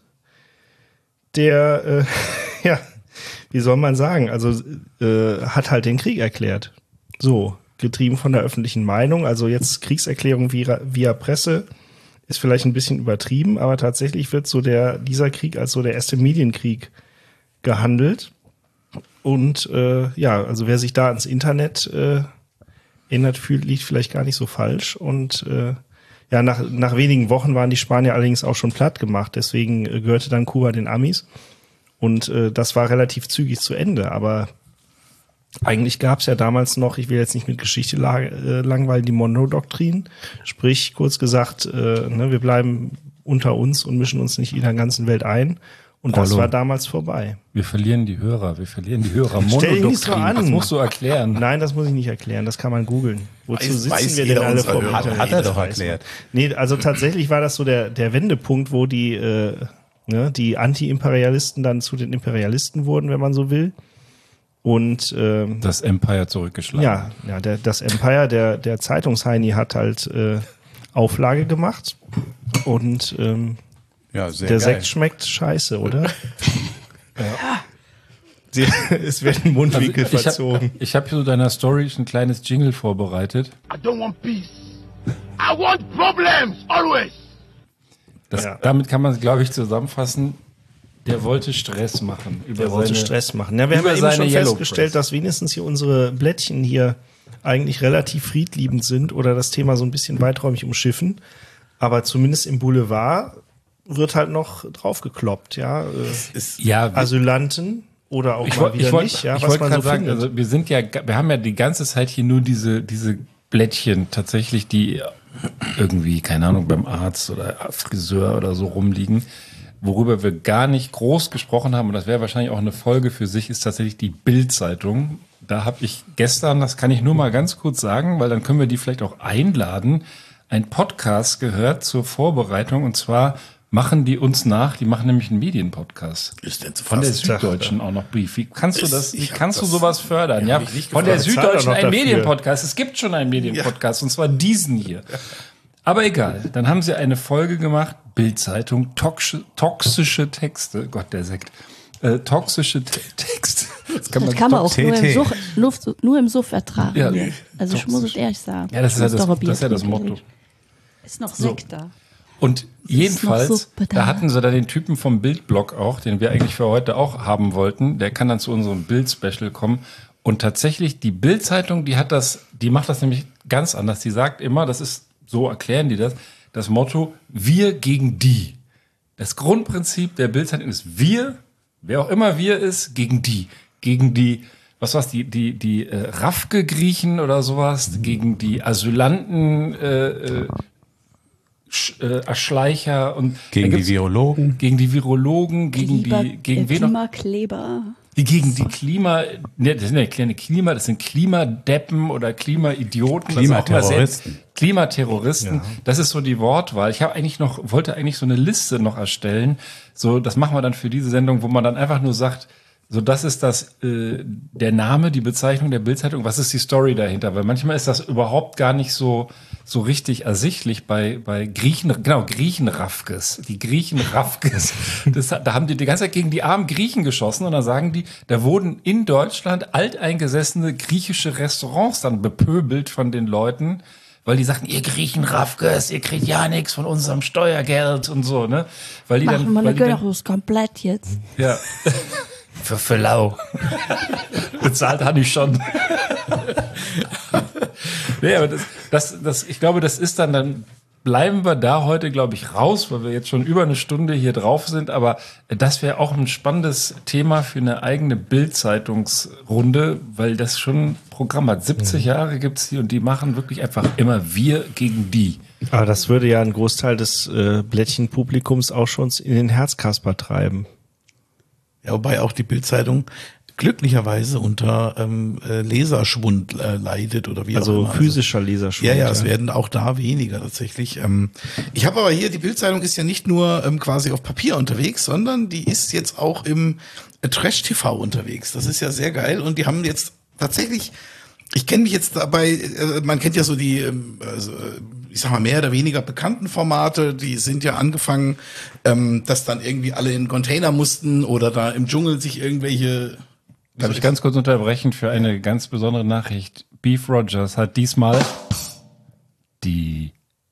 der, äh, ja, wie soll man sagen, also äh, hat halt den Krieg erklärt. So, getrieben von der öffentlichen Meinung, also jetzt Kriegserklärung via, via Presse ist vielleicht ein bisschen übertrieben, aber tatsächlich wird so der, dieser Krieg als so der erste Medienkrieg gehandelt. Und äh, ja, also wer sich da ans Internet äh, erinnert fühlt, liegt vielleicht gar nicht so falsch. Und äh, ja, nach, nach wenigen Wochen waren die Spanier allerdings auch schon platt gemacht. Deswegen äh, gehörte dann Kuba den Amis. Und äh, das war relativ zügig zu Ende. Aber eigentlich gab es ja damals noch, ich will jetzt nicht mit Geschichte la- äh, langweilen, die Monroe-Doktrin. Sprich, kurz gesagt, äh, ne, wir bleiben unter uns und mischen uns nicht in der ganzen Welt ein. Und das Hallo. war damals vorbei. Wir verlieren die Hörer, wir verlieren die Hörer. Stell dich nicht so an. Das musst du erklären. Nein, das muss ich nicht erklären, das kann man googeln. Wozu Weiß- sitzen weiß wir jeder denn alle unserer vor dem Hörer. Internet? Hat er Das doch weiß erklärt. man. Nee, also tatsächlich war das so der, der Wendepunkt, wo die, äh, ne, die Anti-Imperialisten dann zu den Imperialisten wurden, wenn man so will. Und ähm, Das Empire zurückgeschlagen. ja, ja, der, das Empire, der, der Zeitungsheini hat halt äh, Auflage gemacht und ähm, Ja, sehr der geil. Sekt schmeckt scheiße, oder? Ja. Sie, es werden Mundwinkel Also ich verzogen. habe ich hab hier zu deiner Story ein kleines Jingle vorbereitet. I don't want peace. I want problems, always. Das, Ja. Damit kann man, glaube ich, zusammenfassen. Der wollte Stress machen. Über Der wollte seine, Stress machen. Ja, wir haben über ja eben seine schon Yellow festgestellt, Press. dass wenigstens hier unsere Blättchen hier eigentlich relativ friedliebend sind oder das Thema so ein bisschen weiträumig umschiffen. Aber zumindest im Boulevard wird halt noch draufgekloppt, ja. Äh, Ja, wir- Asylanten oder auch ich mal wollte wieder ich wollt, nicht, ja, ich was wollt man gerade so sagen, findet. also wir sind ja, wir haben ja die ganze Zeit hier nur diese, diese Blättchen tatsächlich, die irgendwie, keine Ahnung, beim Arzt oder Friseur oder so rumliegen. Worüber wir gar nicht groß gesprochen haben, und das wäre wahrscheinlich auch eine Folge für sich, ist tatsächlich die Bild-Zeitung. Da habe ich gestern, das kann ich nur mal ganz kurz sagen, weil dann können wir die vielleicht auch einladen, ein Podcast gehört zur Vorbereitung, und zwar machen die uns nach, die machen nämlich einen Medienpodcast. Ist denn zu Von der fassen? Süddeutschen auch noch Brief. Wie kannst du Ist- das, wie ich hab kannst du das- sowas fördern? Ja, hab ich nicht von der gefragt. Zahlt doch Süddeutschen noch ein dafür. Medienpodcast. Es gibt schon einen Medienpodcast, und zwar diesen hier. Aber egal, dann haben sie eine Folge gemacht, Bild-Zeitung, toxische, toxische Texte, Gott, der Sekt, äh, toxische Te Texte. Das Das kann man auch nur T T. im, Suff, Luft, nur im Suff ertragen. Ja, hier. Also ich muss es ehrlich sagen. Ja, das ist Ich ja muss das, doch ein Bier das, ist ja das trinken, Motto. ehrlich. Ist noch So. Sekt da. Und jedenfalls, noch Suppe da. da hatten sie da den Typen vom Bildblog auch, den wir eigentlich für heute auch haben wollten. Der kann dann zu unserem Bild-Special kommen. Und tatsächlich, die Bild-Zeitung, die hat das, die macht das nämlich ganz anders. Die sagt immer, das ist, so erklären die das, das Motto, wir gegen die. Das Grundprinzip der Bild-Zeitung ist wir, wer auch immer wir ist, gegen die. Gegen die, was war's, die, die, die äh, Rafke-Griechen oder sowas, gegen die Asylanten, äh, äh, Sch- äh, Erschleicher und Gegen da die gibt's- Virologen. gegen die Virologen, gegen Klima- die, gegen äh, wen noch? Klimakleber. Die gegen die Klima, ne, das sind ja kleine Klima, das sind Klimadeppen oder Klimaidioten. das ist auch mal sehr- Klimaterroristen. Klimaterroristen. Das ist so die Wortwahl. Ich habe eigentlich noch, wollte eigentlich so eine Liste noch erstellen. So, das machen wir dann für diese Sendung, wo man dann einfach nur sagt, So, das ist das, äh, der Name, die Bezeichnung der Bild-Zeitung. Was ist die Story dahinter? Weil manchmal ist das überhaupt gar nicht so, so richtig ersichtlich bei, bei Griechen, genau, Griechenraffkes. Die Griechenraffkes. Das, da haben die die ganze Zeit gegen die armen Griechen geschossen und dann sagen die, da wurden in Deutschland alteingesessene griechische Restaurants dann bepöbelt von den Leuten, weil die sagten, ihr Griechenraffkes, ihr kriegt ja nichts von unserem Steuergeld und so, ne? Weil die Machen dann, wir eine weil die dann, Gyros komplett jetzt. ja. Für, für lau. Bezahlt habe ich schon. Nee, aber das, das, das, ich glaube, das ist dann, dann bleiben wir da heute, glaube ich, raus, weil wir jetzt schon über eine Stunde hier drauf sind. Aber das wäre auch ein spannendes Thema für eine eigene Bild-Zeitungsrunde, weil das schon ein Programm hat. siebzig Jahre gibt's die und die machen wirklich einfach immer wir gegen die. Aber das würde ja einen Großteil des äh, Blättchenpublikums auch schon in den Herzkasper treiben. Ja, wobei auch die Bild-Zeitung glücklicherweise unter ähm, äh, Leserschwund äh, leidet oder wie Also auch immer. physischer Leserschwund. Ja, ja, es werden auch da weniger tatsächlich. Ähm, ich habe aber hier, die Bild-Zeitung ist ja nicht nur ähm, quasi auf Papier unterwegs, sondern die ist jetzt auch im äh, Trash-T V unterwegs. Das ist ja sehr geil und die haben jetzt tatsächlich, ich kenne mich jetzt dabei, äh, man kennt ja so die, ähm, also, ich sag mal, mehr oder weniger bekannten Formate, die sind ja angefangen, ähm, dass dann irgendwie alle in Container mussten oder da im Dschungel sich irgendwelche... Darf ich ganz kurz unterbrechen für eine ganz besondere Nachricht? Beef Rogers hat diesmal die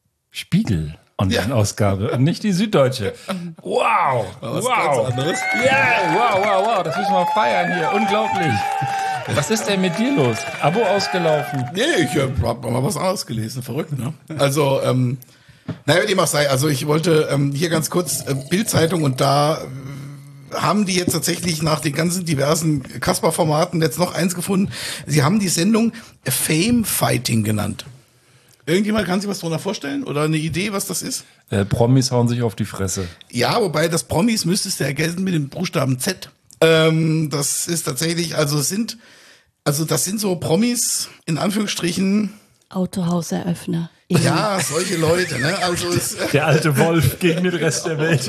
Spiegel-Online-Ausgabe und nicht die Süddeutsche. Wow! Was wow! ganz anderes. Ja, yeah, wow, wow, wow, das müssen wir feiern hier. Unglaublich. Was ist denn mit dir los? Abo ausgelaufen? Nee, ich hab mal was anderes gelesen. Verrückt, ne? Also, ähm, naja, wie dem auch sei. Also ich wollte ähm, hier ganz kurz äh, Bild-Zeitung und da äh, haben die jetzt tatsächlich nach den ganzen diversen Kasper-Formaten jetzt noch eins gefunden. Sie haben die Sendung Fame Fighting genannt. Irgendjemand kann sich was darunter vorstellen oder eine Idee, was das ist? Äh, Promis hauen sich auf die Fresse. Ja, wobei das Promis müsstest du ergänzen mit dem Buchstaben Z. Ähm, das ist tatsächlich, also es sind, also das sind so Promis, in Anführungsstrichen. Autohauseröffner. Ja, solche Leute, ne? Also es, Der alte Wolf gegen den Rest der Welt.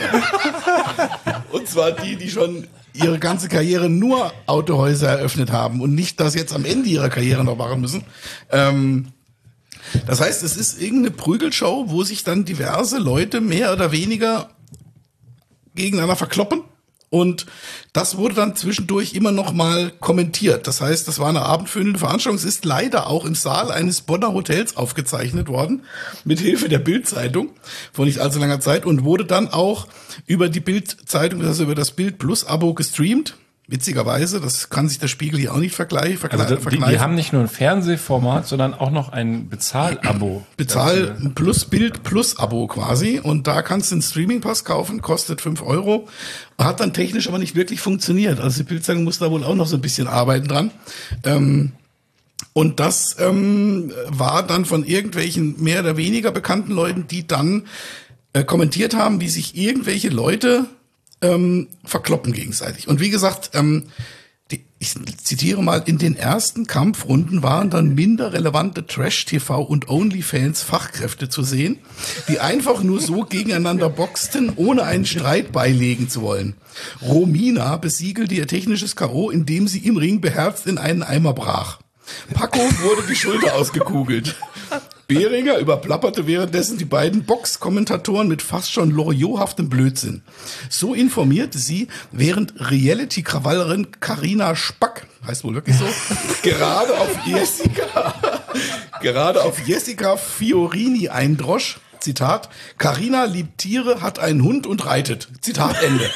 Und zwar die, die schon ihre ganze Karriere nur Autohäuser eröffnet haben und nicht das jetzt am Ende ihrer Karriere noch machen müssen. Ähm, das heißt, es ist irgendeine Prügelshow, wo sich dann diverse Leute mehr oder weniger gegeneinander verkloppen. Und das wurde dann zwischendurch immer noch mal kommentiert. Das heißt, das war eine abendfüllende Veranstaltung. Es ist leider auch im Saal eines Bonner Hotels aufgezeichnet worden, mit Hilfe der Bild-Zeitung vor nicht allzu langer Zeit und wurde dann auch über die Bild-Zeitung, also über das Bild Plus Abo gestreamt. Witzigerweise, das kann sich der Spiegel hier auch nicht vergleichen. Also die, die haben nicht nur ein Fernsehformat, sondern auch noch ein Bezahl-Abo. Bezahl plus Bild plus Abo quasi. Und da kannst du einen Streaming-Pass kaufen, kostet fünf Euro. Hat dann technisch aber nicht wirklich funktioniert. Also die Bild-Zeitung muss da wohl auch noch so ein bisschen arbeiten dran. Ähm, und das ähm, war dann von irgendwelchen mehr oder weniger bekannten Leuten, die dann äh, kommentiert haben, wie sich irgendwelche Leute Ähm, verkloppen gegenseitig. Und wie gesagt, ähm, die, ich zitiere mal, in den ersten Kampfrunden waren dann minder relevante Trash-T V und OnlyFans-Fachkräfte zu sehen, die einfach nur so gegeneinander boxten, ohne einen Streit beilegen zu wollen. Romina besiegelte ihr technisches K O, indem sie im Ring beherzt in einen Eimer brach. Paco wurde die Schulter ausgekugelt. Behringer überplapperte währenddessen die beiden Box-Kommentatoren mit fast schon Loriot-haftem Blödsinn. So informierte sie, während Reality-Krawallerin Carina Spack, heißt wohl wirklich so, gerade auf Jessica, gerade auf Jessica Fiorini eindrosch. Zitat, Carina liebt Tiere, hat einen Hund und reitet. Zitat Ende.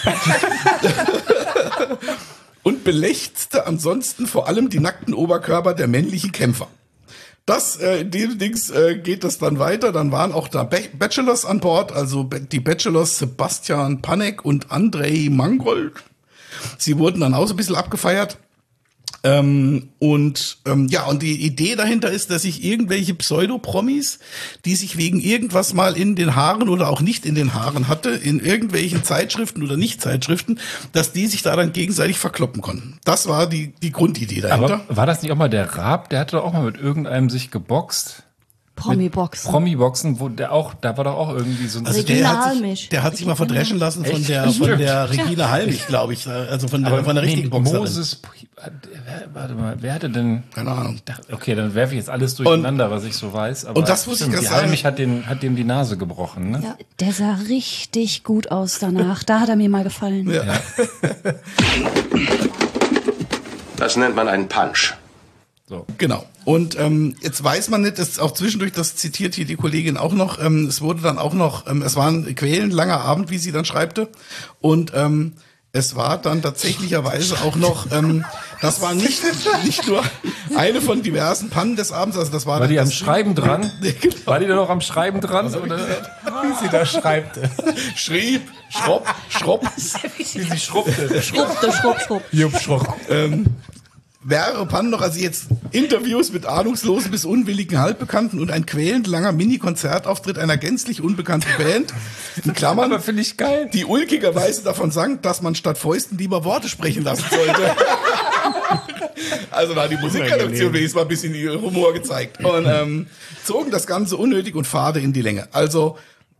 Und belächzte ansonsten vor allem die nackten Oberkörper der männlichen Kämpfer. Das, äh, in dem Dings äh, geht das dann weiter. Dann waren auch da Be- Bachelors an Bord, also die Bachelors Sebastian Panek und Andrei Mangold. Sie wurden dann auch so ein bisschen abgefeiert. Ähm, und ähm, ja, und die Idee dahinter ist, dass sich irgendwelche Pseudopromis, die sich wegen irgendwas mal in den Haaren oder auch nicht in den Haaren hatte, in irgendwelchen Zeitschriften oder Nicht-Zeitschriften, dass die sich da dann gegenseitig verkloppen konnten. Das war die die Grundidee dahinter. Aber war das nicht auch mal der Raab? Der hatte doch auch mal mit irgendeinem sich geboxt. Promi-Boxen. Promi-Boxen, wo der auch, da war doch auch irgendwie so ein Also der hat sich, der hat sich mal verdreschen lassen von Echt? der, von Stimmt. der Regina Halmich, glaube ich. Also von der, Aber von der richtigen nee, Boxerin. Moses, wer, warte mal, wer hatte denn? Keine Ahnung. Okay, dann werfe ich jetzt alles durcheinander, und, was ich so weiß. Aber und das muss ich ganz die sagen. Halmich hat, den, hat dem die Nase gebrochen, ne? Ja, der sah richtig gut aus danach. Da hat er mir mal gefallen. Ja. Ja. Das nennt man einen Punch. So. Genau. Und ähm, jetzt weiß man nicht, dass auch zwischendurch, das zitiert hier die Kollegin auch noch, ähm, es wurde dann auch noch, ähm, es war ein quälend langer Abend, wie sie dann schreibte. Und ähm, es war dann tatsächlicherweise auch noch, ähm, das war nicht, nicht nur eine von diversen Pannen des Abends, also das war... War die das am Schreiben dran? Genau. War die da noch am Schreiben dran? Oder? Wie sie da schreibt. Schrieb, schropp, schropp. Wie sie schrubbte. Schrubbte, schrubb, schrubb. Jupp, schrupp. ähm, mehrere Pannen noch, also jetzt Interviews mit ahnungslosen bis unwilligen Halbbekannten und ein quälend langer Mini-Konzertauftritt einer gänzlich unbekannten Band, in Klammern, Aber finde ich geil. die ulkigerweise davon sang, dass man statt Fäusten lieber Worte sprechen lassen sollte. Also war die Musikredaktion wenigstens mal ein bisschen ihr Humor gezeigt. Und ähm, zogen das Ganze unnötig und fade in die Länge. Also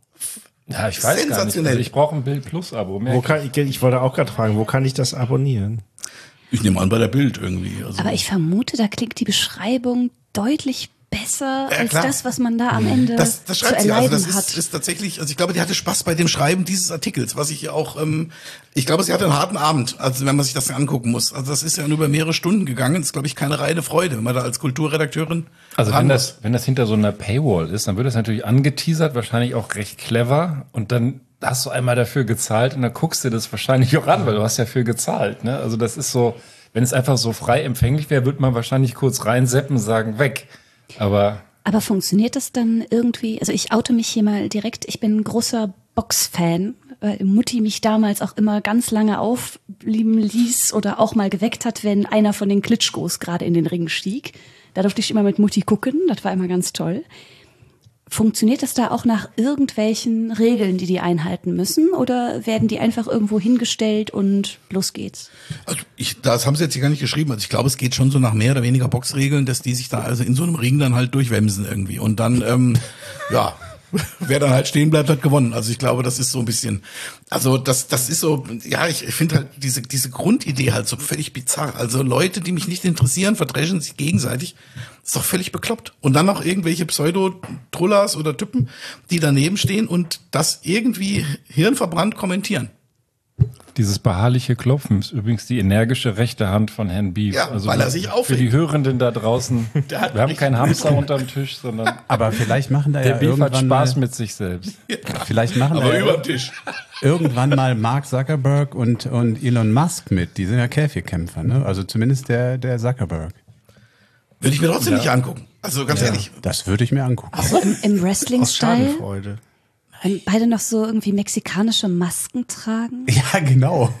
Ja, ich weiß gar nicht. sensationell. Also ich brauche ein Bild Plus Abo. Wo kann, ich, ich wollte auch gerade fragen, wo kann ich das abonnieren? Ich nehme an, bei der Bild irgendwie. Also Aber ich vermute, da klingt die Beschreibung deutlich besser Ja, als klar. das, was man da am Ende Das, das zu schreibt sie. erleiden Also das hat. ist, ist tatsächlich, also ich glaube, die hatte Spaß bei dem Schreiben dieses Artikels, was ich auch, ähm, ich glaube, sie hatte einen harten Abend, also wenn man sich das angucken muss. Also das ist ja nur über mehrere Stunden gegangen. Das ist, glaube ich, keine reine Freude, wenn man da als Kulturredakteurin Also ran wenn muss. das, wenn das hinter so einer Paywall ist, dann wird das natürlich angeteasert, wahrscheinlich auch recht clever. Und dann hast du einmal dafür gezahlt und dann guckst du das wahrscheinlich auch an, weil du hast ja für gezahlt. Ne? Also das ist so, wenn es einfach so frei empfänglich wäre, würde man wahrscheinlich kurz reinseppen und sagen, weg. Aber Aber funktioniert das dann irgendwie? Also ich oute mich hier mal direkt. Ich bin ein großer Box-Fan, weil Mutti mich damals auch immer ganz lange aufblieben ließ oder auch mal geweckt hat, wenn einer von den Klitschkos gerade in den Ring stieg. Da durfte ich immer mit Mutti gucken. Das war immer ganz toll. Funktioniert das da auch nach irgendwelchen Regeln, die die einhalten müssen? Oder werden die einfach irgendwo hingestellt und los geht's? Also ich, das haben sie jetzt hier gar nicht geschrieben. Also ich glaube, es geht schon so nach mehr oder weniger Boxregeln, dass die sich da also in so einem Ring dann halt durchwemsen irgendwie. Und dann, ähm, ja, wer dann halt stehen bleibt, hat gewonnen. Also ich glaube, das ist so ein bisschen, also das, das ist so, ja, ich, ich finde halt diese, diese Grundidee halt so völlig bizarr. Also Leute, die mich nicht interessieren, verdreschen sich gegenseitig. Ist doch völlig bekloppt. Und dann noch irgendwelche Pseudo-Trullas oder Typen, die daneben stehen und das irgendwie hirnverbrannt kommentieren. dieses beharrliche Klopfen ist übrigens die energische rechte Hand von Herrn Beef. Ja, weil er sich Für aufregt. die Hörenden da draußen, Der hat wir haben richtig- keinen Hamster unterm Tisch, sondern Aber vielleicht machen da der ja Beef hat irgendwann Spaß mal, mit sich selbst. vielleicht machen da Aber ja überm Tisch. irgendwann mal Mark Zuckerberg und, und Elon Musk mit. Die sind ja Käfigkämpfer, ne? Also zumindest der, der Zuckerberg. Würde ich mir trotzdem nicht angucken. Also ganz ehrlich. Das würde ich mir angucken. So im, im Aus Wrestling-Style, Schadenfreude. wenn beide noch so irgendwie mexikanische Masken tragen. Ja, genau.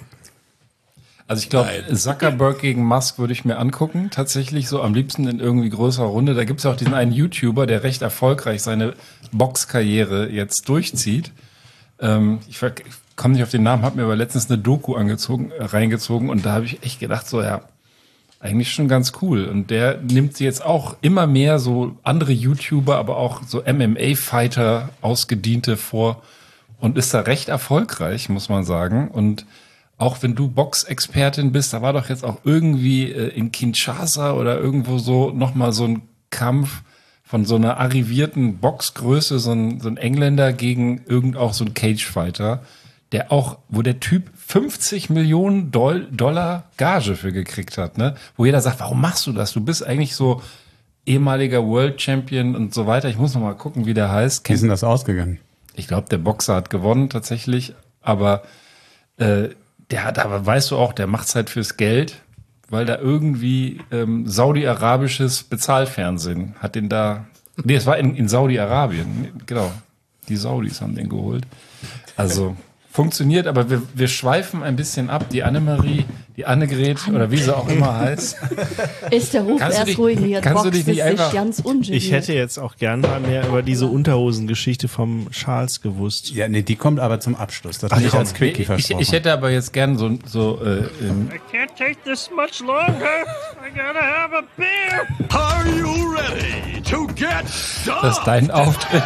Also ich glaube, Zuckerberg gegen Musk würde ich mir angucken, tatsächlich so am liebsten in irgendwie größerer Runde. Da gibt es ja auch diesen einen YouTuber, der recht erfolgreich seine Boxkarriere jetzt durchzieht. Ähm, ich ver- ich komme nicht auf den Namen, habe mir aber letztens eine Doku angezogen, äh, reingezogen und da habe ich echt gedacht, so ja, eigentlich schon ganz cool. Und der nimmt sie jetzt auch immer mehr so andere YouTuber, aber auch so M M A-Fighter, Ausgediente vor und ist da recht erfolgreich, muss man sagen. Und auch wenn du Boxexpertin bist, da war doch jetzt auch irgendwie äh, in Kinshasa oder irgendwo so nochmal so ein Kampf von so einer arrivierten Boxgröße, so ein, so ein Engländer gegen irgend auch so ein Cagefighter, der auch, wo der Typ fünfzig Millionen Doll- Dollar Gage für gekriegt hat, ne? Wo jeder sagt, warum machst du das? Du bist eigentlich so ehemaliger World Champion und so weiter. Ich muss noch mal gucken, wie der heißt. Wie ist denn das ausgegangen? Ich glaube, der Boxer hat gewonnen tatsächlich, aber äh, der hat, aber weißt du auch, der macht's halt fürs Geld, weil da irgendwie ähm, saudi-arabisches Bezahlfernsehen hat den da, nee, es war in, in Saudi-Arabien, genau, die Saudis haben den geholt. Also funktioniert, aber wir, wir schweifen ein bisschen ab. Die Annemarie, die Annegret oder wie sie auch immer heißt. Ist der Ruf Kannst du erst dich- ruiniert, kannst du boxt dich nicht es einfach- sich ganz ungeniert. Ich hätte jetzt auch gern mal mehr über diese Unterhosengeschichte vom Charles gewusst. Ja, nee, die kommt aber zum Abschluss. Das habe ich als Quickie ich, versprochen. ich hätte aber jetzt gern so, so äh, ähm, I can't take this much longer. I gotta have a beer. Are you ready to get Das ist dein Auftritt.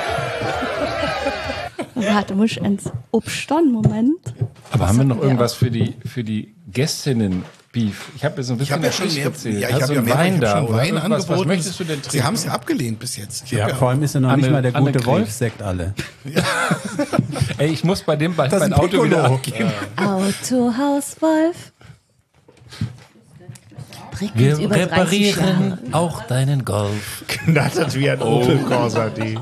Warte, muss ich ins Obstern, Moment. Aber haben wir noch hatten wir irgendwas für die, für die Gästinnen? Beef. Ich habe jetzt ein bisschen Ich habe ja schon mehr, erzählt. ja, ich Hast habe du ja mehr, Wein ich hab da schon oder Wein irgendwas? angeboten. Was möchtest du denn trinken? Sie haben es ja abgelehnt bis jetzt. Ich Ja, hab vor allem ist ja noch nicht Anne- mal der gute Annegret. Wolfsekt alle. Ey, ich muss bei dem bald Das ist mein ein Auto wieder Piccolo. abgeben. Autohaus Wolf. Prickelt Wir über dreißig Jahre. reparieren auch deinen Golf. Knattert wie ein Opel Corsa D.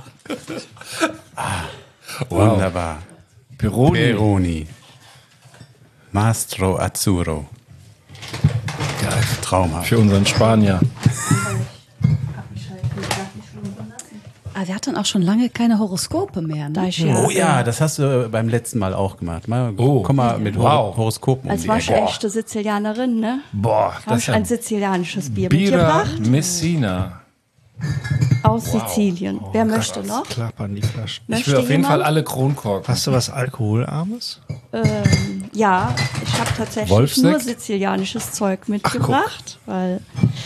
Wow. Wunderbar. Peroni. Peroni. Mastro Azzurro. Geil. Traumhaft. Für unseren Spanier. Ah, wir hatten auch schon lange keine Horoskope mehr. Da Ne? ich ja, Oh ja, das hast du beim letzten Mal auch gemacht. Mal, Oh. komm mal mit Hor Wow. Horoskopen um als die warst Ecke. echte Sizilianerin, ne? Boah, Habe das ich ist ein ja sizilianisches Bier Bira mitgebracht Messina. aus Sizilien. Wer möchte noch? Klappern die Flaschen. Ich Möchte will auf jeden jemand? Fall alle Kronkorken. Hast du was Alkoholarmes? Ähm, ja, ich habe tatsächlich Wolfsekt? nur sizilianisches Zeug mitgebracht, weil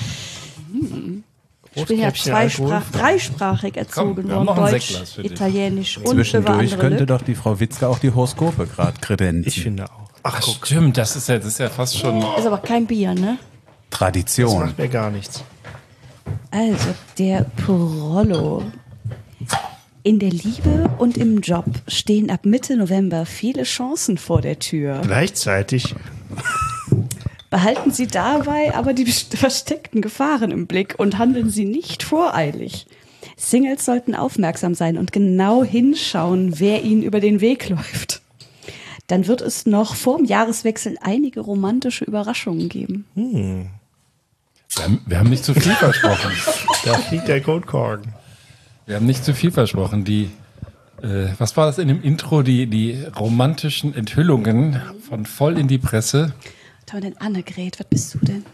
ich bin ja Rotkäppchen, zweisprach, alkoholfrei. dreisprachig erzogen wir haben worden, noch ein Deutsch, Sektglas für dich. Italienisch und über Zwischendurch andere könnte Lücken. doch die Frau Witzka auch die Horoskope gerade kredenzen. Ich finde auch. Ach, Ach, guck, stimmt, das ist ja, das ist ja fast schon. Ist aber kein Bier, ne? das Tradition. macht mir gar nichts. Also, der Porollo. In der Liebe und im Job stehen ab Mitte November viele Chancen vor der Tür. Gleichzeitig. Behalten Sie dabei aber die best- versteckten Gefahren im Blick und handeln Sie nicht voreilig. Singles sollten aufmerksam sein und genau hinschauen, wer ihnen über den Weg läuft. Dann wird es noch vor dem Jahreswechsel einige romantische Überraschungen geben. Wir haben, wir haben nicht zu viel versprochen. Da fliegt der Kronkorken. Wir haben nicht zu viel versprochen. Die, äh, was war das in dem Intro? Die, die romantischen Enthüllungen von voll in die Presse. Was haben wir denn, Annegret? Was bist du denn?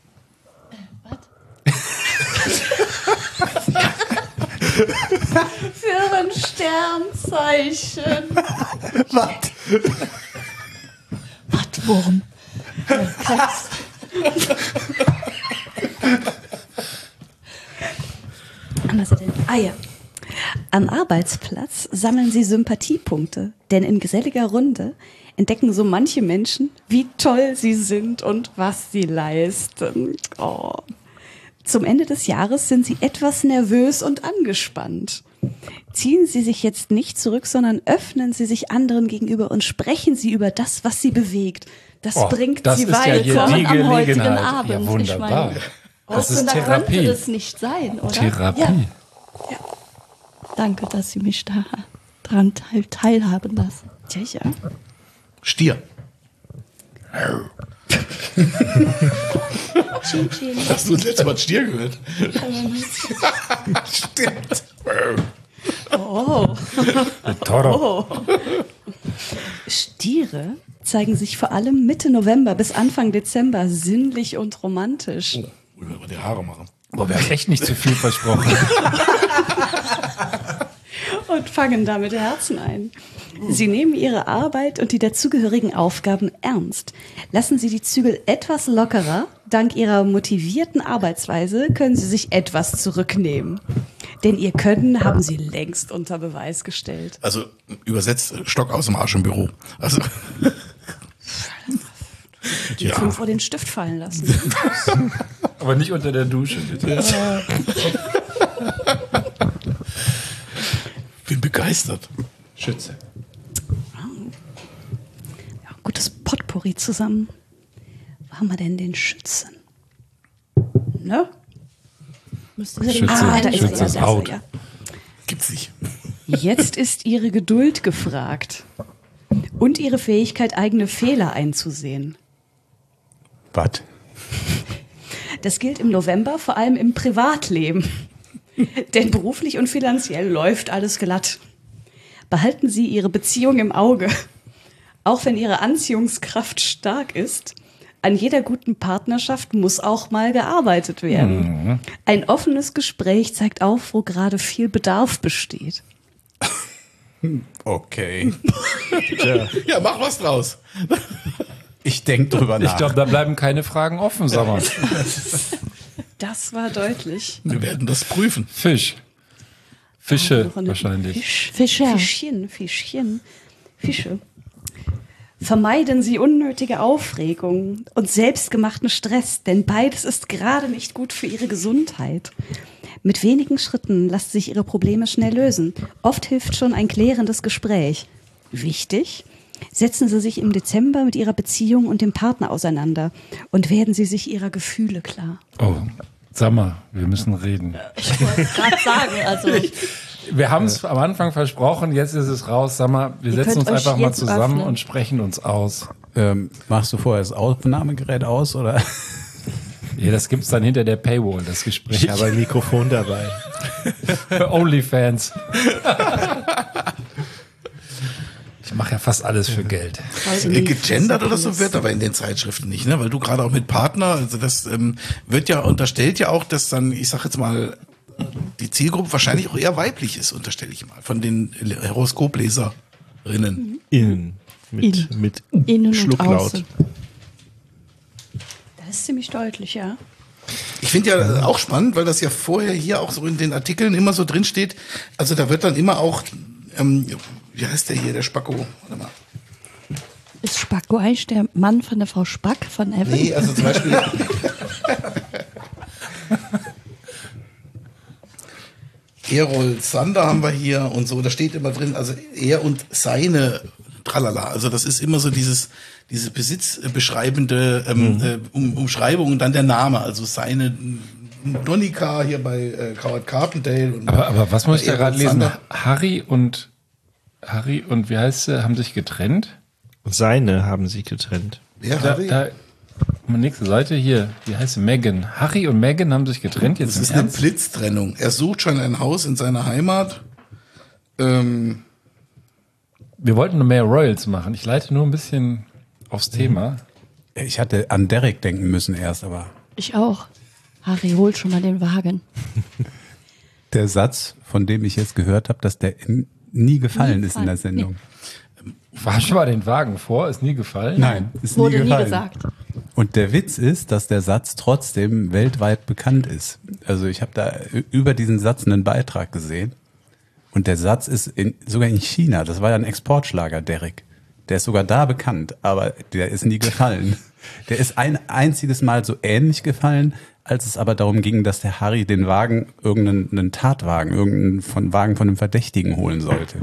Für ein Sternzeichen. Was? Wattwurm. Krebs. Was ist denn? Ah ja. Am Arbeitsplatz sammeln Sie Sympathiepunkte, denn in geselliger Runde entdecken so manche Menschen, wie toll sie sind und was sie leisten. Oh. Zum Ende des Jahres sind Sie etwas nervös und angespannt. Ziehen Sie sich jetzt nicht zurück, sondern öffnen Sie sich anderen gegenüber und sprechen Sie über das, was Sie bewegt. Das Oh, bringt das Sie ist ja hier weiter. die am heutigen Gelegenheit. Abend. Ja, Ich wunderbar. meine, Das ist da Therapie. könnte das nicht sein, oder? Therapie. Ja. Danke, dass Sie mich da dran teil teilhaben lassen. Ja, ja. Stier. Chin, chin. Hast du das letzte Mal Stier gehört? Stimmt. Oh. Toro. Oh. Stiere zeigen sich vor allem Mitte November bis Anfang Dezember sinnlich und romantisch. Oh, ich will mal die Haare machen. Boah, wir haben echt nicht zu viel versprochen. Und fangen damit Herzen ein. Sie nehmen Ihre Arbeit und die dazugehörigen Aufgaben ernst. Lassen Sie die Zügel etwas lockerer. Dank Ihrer motivierten Arbeitsweise können Sie sich etwas zurücknehmen. Denn Ihr Können haben Sie längst unter Beweis gestellt. Also übersetzt Stock aus dem Arsch im Büro. Also Die fünf Uhr den Stift fallen lassen. Aber nicht unter der Dusche, bitte. bin begeistert. Schütze. Ja, gutes Potpourri zusammen. Wo haben wir denn den Schützen? Ne? Müsste Schütze, Ah, da ist er, Schütze ja, ist da ist er, out. ja. Gibt's nicht. Jetzt ist Ihre Geduld gefragt. Und Ihre Fähigkeit, eigene Fehler einzusehen. Was? Das gilt im November vor allem im Privatleben. Denn beruflich und finanziell läuft alles glatt. Behalten Sie Ihre Beziehung im Auge. Auch wenn Ihre Anziehungskraft stark ist, an jeder guten Partnerschaft muss auch mal gearbeitet werden. Mhm. Ein offenes Gespräch zeigt auf, wo gerade viel Bedarf besteht. Okay. Ja, mach was draus. Ich denke drüber nach. Ich glaube, da bleiben keine Fragen offen, sag mal. Das war deutlich. Wir werden das prüfen. Fisch. Fische Noch eine wahrscheinlich. Fisch, Fischer. Fischchen, Fischchen, Fische. Vermeiden Sie unnötige Aufregung und selbstgemachten Stress, denn beides ist gerade nicht gut für Ihre Gesundheit. Mit wenigen Schritten lassen sich Ihre Probleme schnell lösen. Oft hilft schon ein klärendes Gespräch. Wichtig: Setzen Sie sich im Dezember mit Ihrer Beziehung und dem Partner auseinander und werden Sie sich Ihrer Gefühle klar. Oh, sag mal, wir müssen reden. Ich wollte es gerade sagen, also Wir haben es am Anfang versprochen, jetzt ist es raus. Sag mal, wir Ihr setzen könnt uns euch einfach mal jetzt zusammen öffnen. und sprechen uns aus. Ähm, machst du vorher das Aufnahmegerät aus oder? Ja, das gibt's dann hinter der Paywall, das Gespräch. Ich habe ein Mikrofon dabei. Für OnlyFans. Ich mache ja fast alles für Geld. Äh, Gegendert oder so wird aber in den Zeitschriften nicht, ne? Weil du gerade auch mit Partner, also das ähm, wird ja, unterstellt ja auch, dass dann, ich sag jetzt mal, die Zielgruppe wahrscheinlich auch eher weiblich ist, unterstelle ich mal, von den Horoskopleserinnen. Innen. Mit, Innen. mit Innen und Schlucklaut. außen. Das ist ziemlich deutlich, ja. Ich finde ja auch spannend, weil das ja vorher hier auch so in den Artikeln immer so drin steht. Also da wird dann immer auch, ähm, wie heißt der hier, der Spacko? Warte mal. Ist Spacko eigentlich der Mann von der Frau Spack von Evan? Nee, also zum Beispiel. Erol Sander haben wir hier und so, da steht immer drin, also er und seine Tralala. Also das ist immer so dieses, diese besitzbeschreibende ähm, äh, um, Umschreibung und dann der Name, also seine Donika hier bei äh, Howard Carpendale. Und Aber, aber was muss ich da Erol gerade lesen? Sander. Harry und Harry und wie heißt sie, haben sich getrennt? Seine haben sich getrennt. Wer, Da, Harry? da, nächste Seite hier, wie heißt sie? Meghan. Harry und Meghan haben sich getrennt. Jetzt Das im ist eine Ernst? Blitztrennung. Er sucht schon ein Haus in seiner Heimat. Ähm, Wir wollten nur mehr Royals machen. Ich leite nur ein bisschen aufs Thema. Ich hatte an Derek denken müssen erst, aber Ich auch. Harry, hol schon mal den Wagen. der Satz, von dem ich jetzt gehört habe, dass der in, nie gefallen Nie ist in der gefallen. Sendung. War schon mal den Wagen vor, ist nie gefallen. Nein, ist Wurde nie nie gefallen. gesagt. Und der Witz ist, dass der Satz trotzdem weltweit bekannt ist. Also ich habe da über diesen Satz einen Beitrag gesehen. Und der Satz ist in, sogar in China, das war ja ein Exportschlager, Derek. Der ist sogar da bekannt, aber der ist nie gefallen. Der ist ein einziges Mal so ähnlich gefallen, als es aber darum ging, dass der Harry den Wagen, irgendeinen einen Tatwagen, irgendeinen von, Wagen von einem Verdächtigen holen sollte.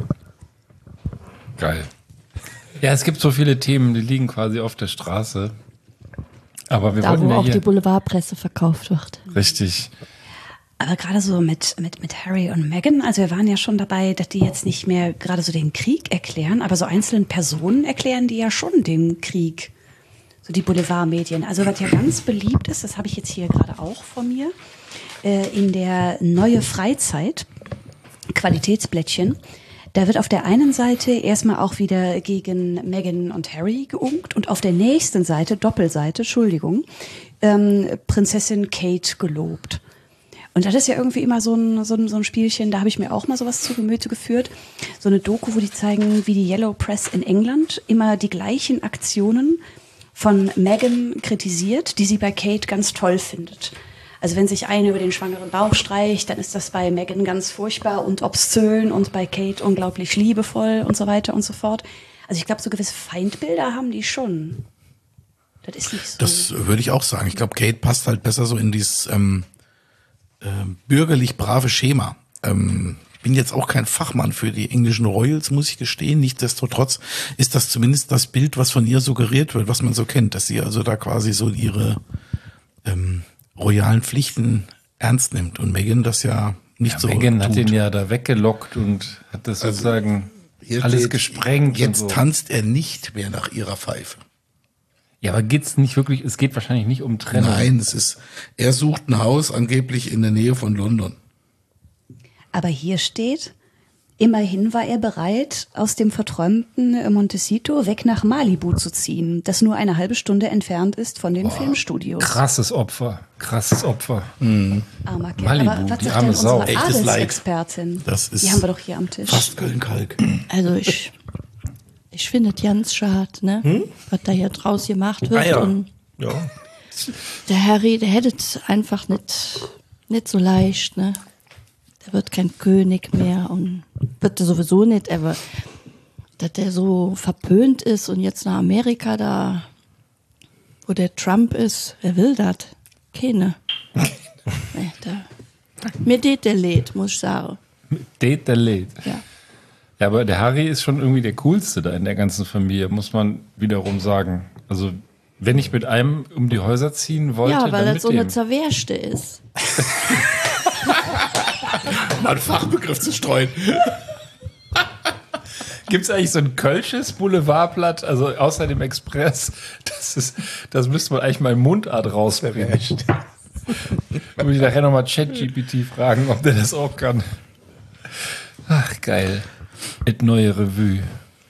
Geil. Ja, es gibt so viele Themen, die liegen quasi auf der Straße. Aber wir Da, wollten wo ja auch hier die Boulevardpresse verkauft wird. richtig. Aber gerade so mit, mit, mit Harry und Meghan, also wir waren ja schon dabei, dass die jetzt nicht mehr gerade so den Krieg erklären, aber so einzelnen Personen erklären die ja schon den Krieg. So die Boulevardmedien. Also was ja ganz beliebt ist, das habe ich jetzt hier gerade auch vor mir, äh, in der Neue Freizeit, Qualitätsblättchen, da wird auf der einen Seite erstmal auch wieder gegen Meghan und Harry geunkt und auf der nächsten Seite, Doppelseite, Entschuldigung, ähm, Prinzessin Kate gelobt. Und das ist ja irgendwie immer so ein, so ein, so ein Spielchen, da habe ich mir auch mal sowas zu Gemüte geführt. So eine Doku, wo die zeigen, wie die Yellow Press in England immer die gleichen Aktionen von Meghan kritisiert, die sie bei Kate ganz toll findet. Also wenn sich eine über den schwangeren Bauch streicht, dann ist das bei Meghan ganz furchtbar und obszön und bei Kate unglaublich liebevoll und so weiter und so fort. Also ich glaube, so gewisse Feindbilder haben die schon. Das ist nicht so. Das würde ich auch sagen. Ich glaube, Kate passt halt besser so in dieses ähm, äh, bürgerlich brave Schema. Ähm, ich bin jetzt auch kein Fachmann für die englischen Royals, muss ich gestehen. Nichtsdestotrotz ist das zumindest das Bild, was von ihr suggeriert wird, was man so kennt, dass sie also da quasi so ihre ähm, royalen Pflichten ernst nimmt. Und Meghan das ja nicht Ja, so Meghan hat tut. ihn ja da weggelockt und hat das Also, sozusagen Hier alles steht, gesprengt. Jetzt und so. tanzt er nicht mehr nach ihrer Pfeife. Ja, aber geht's nicht wirklich, es geht wahrscheinlich nicht um Trennung. Nein, es ist, er sucht ein Haus angeblich in der Nähe von London. Aber hier steht, immerhin war er bereit, aus dem verträumten Montecito weg nach Malibu zu ziehen, das nur eine halbe Stunde entfernt ist von den Filmstudios. Krasses Opfer, krasses Opfer. Armer Kerl. Malibu, Aber was die sagt arme denn Sau. unsere Echtes Leid. Adelsexpertin? Das ist Die haben wir doch hier am Tisch. Fast Köln-Kalk. Also ich, ich finde es ganz schade, ne? Was da hier draus gemacht wird. Ah ja. Und Ja. Der Harry, der hätte es einfach nicht, nicht so leicht, ne? Der wird kein König mehr und wird er sowieso nicht, aber dass der so verpönt ist und jetzt nach Amerika da, wo der Trump ist, wer will das? Keine. Nee, der, mir det der lädt, muss ich sagen. Det der lädt. Ja. Ja, aber der Harry ist schon irgendwie der Coolste da in der ganzen Familie, muss man wiederum sagen. Also, wenn ich mit einem um die Häuser ziehen wollte, Ja, weil dann er mit so dem. eine Zerwerschte ist. Mal einen Fachbegriff zu streuen. Gibt es eigentlich so ein kölsches Boulevardblatt, also außer dem Express? Das, ist, das müsste man eigentlich mal in Mundart rausbringen. Würde ich nachher nochmal ChatGPT fragen, ob der das auch kann. Ach, geil. Et neue Revue.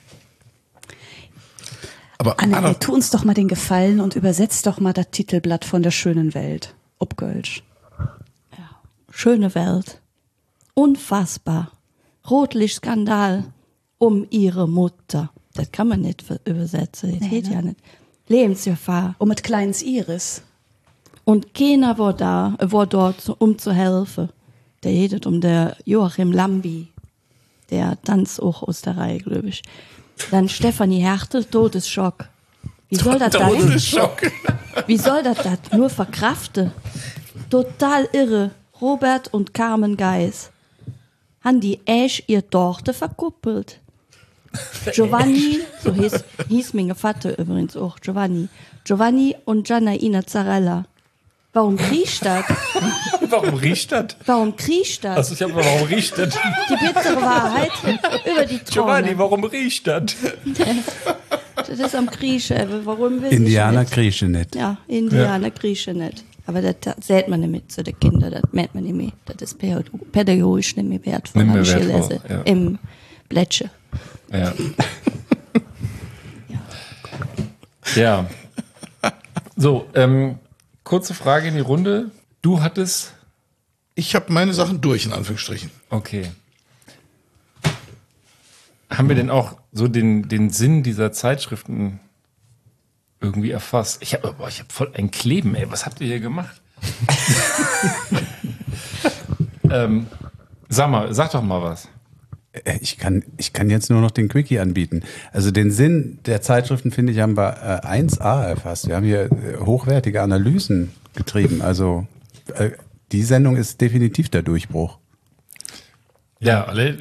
Aber Anne, Anna, ey, tu uns doch mal den Gefallen und übersetz doch mal das Titelblatt von der schönen Welt. Ob Gölsch. Schöne Welt. Unfassbar. Rotlichtskandal um ihre Mutter. Das kann man nicht ver- übersetzen. Das Nee, geht ne? ja nicht. Lebensgefahr. Um mit kleines Iris. Und keiner war da, äh, war dort, um zu helfen. Der redet um der Joachim Lambi. Der tanzt auch aus der Reihe, glaube ich. Dann Stefanie Hertel, Todesschock. Wie soll das da Todesschock. Wie soll das das nur verkraften? Total irre. Robert und Carmen Geis haben die Ash ihr Tochter verkuppelt. Giovanni, so hieß, hieß mein Vater übrigens auch, Giovanni. Giovanni und Giannaina Zarella. Warum kriegst das? Warum riecht das? Warum kriegst das? Also ich habe warum riecht das? Die bittere Wahrheit über die Giovanni, Throne. warum riecht das? Das ist am Grieche, warum will Indianer ich nicht? Grieche nicht. Ja, Indianer Grieche nicht. Aber das sieht man nicht mit zu den Kindern, das merkt man nicht mehr. Das ist pädago- pädagogisch nicht mehr wertvoll. Nicht mehr habe ich wertvoll, gelesen. ja. Im Blättchen. Ja. Ja. So, ähm, kurze Frage in die Runde. Du hattest. ich habe meine Sachen durch, in Anführungsstrichen. Okay. Haben wir denn auch so den, den Sinn dieser Zeitschriften irgendwie erfasst? Ich habe ich hab voll ein Kleben, ey. Was habt ihr hier gemacht? ähm, sag mal, sag doch mal was. Äh, Ich kann, ich kann jetzt nur noch den Quickie anbieten. Also den Sinn der Zeitschriften, finde ich, haben wir äh, eins a erfasst. Wir haben hier äh, hochwertige Analysen getrieben. Also äh, die Sendung ist definitiv der Durchbruch. Ja, alle.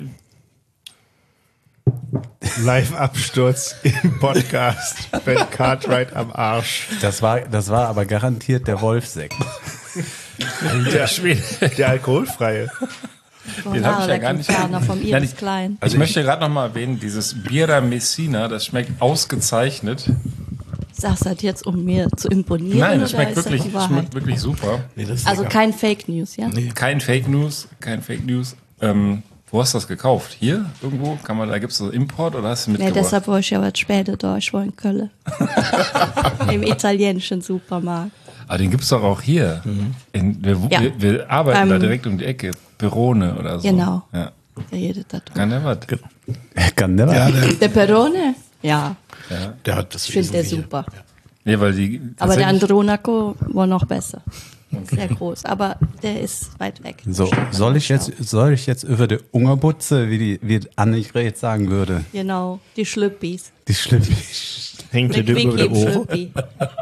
Live-Absturz im Podcast. Ben Cartwright am Arsch. Das war, das war aber garantiert der Wolfsekt. Der Schwede. Der alkoholfreie. Den habe ich ja gar nicht. Vom Nein, Iris ich- Klein. Also ich möchte gerade noch mal erwähnen, dieses Bira Messina, das schmeckt ausgezeichnet. Sagst du das jetzt, um mir zu imponieren? Nein, das oder schmeckt ist wirklich, das die das Wahrheit? schmeckt wirklich super. Nee, das ist Also lecker. kein Fake News, ja? Kein Fake News, kein Fake News. Ähm, wo hast du das gekauft? Hier irgendwo? Kann man, da gibt es so Import oder hast du Nee, mitgebracht? deshalb war ich ja was später da. Ich war in Köln. Im italienischen Supermarkt. Aber den gibt es doch auch hier. In, wir, Ja. wir, wir arbeiten Ähm, da direkt um die Ecke. Perone oder so. Genau. Ja. Der redet da drum. Kann der was? Kann der Ja, was? der, Der Perone? Ja, Ja. der hat das ich finde der Wesentliche. super. Nee, weil die. Aber der tatsächlich- Andronaco war noch besser. Sehr groß. Aber der ist weit weg. So, Steht man soll mal ich jetzt, schauen. soll ich jetzt über die Ungerbutze, wie die, wie Annegret sagen würde, Genau, die Schlüppis. die schlimm. Hängt Der dir über Quickie die Ohren. Schlüppi.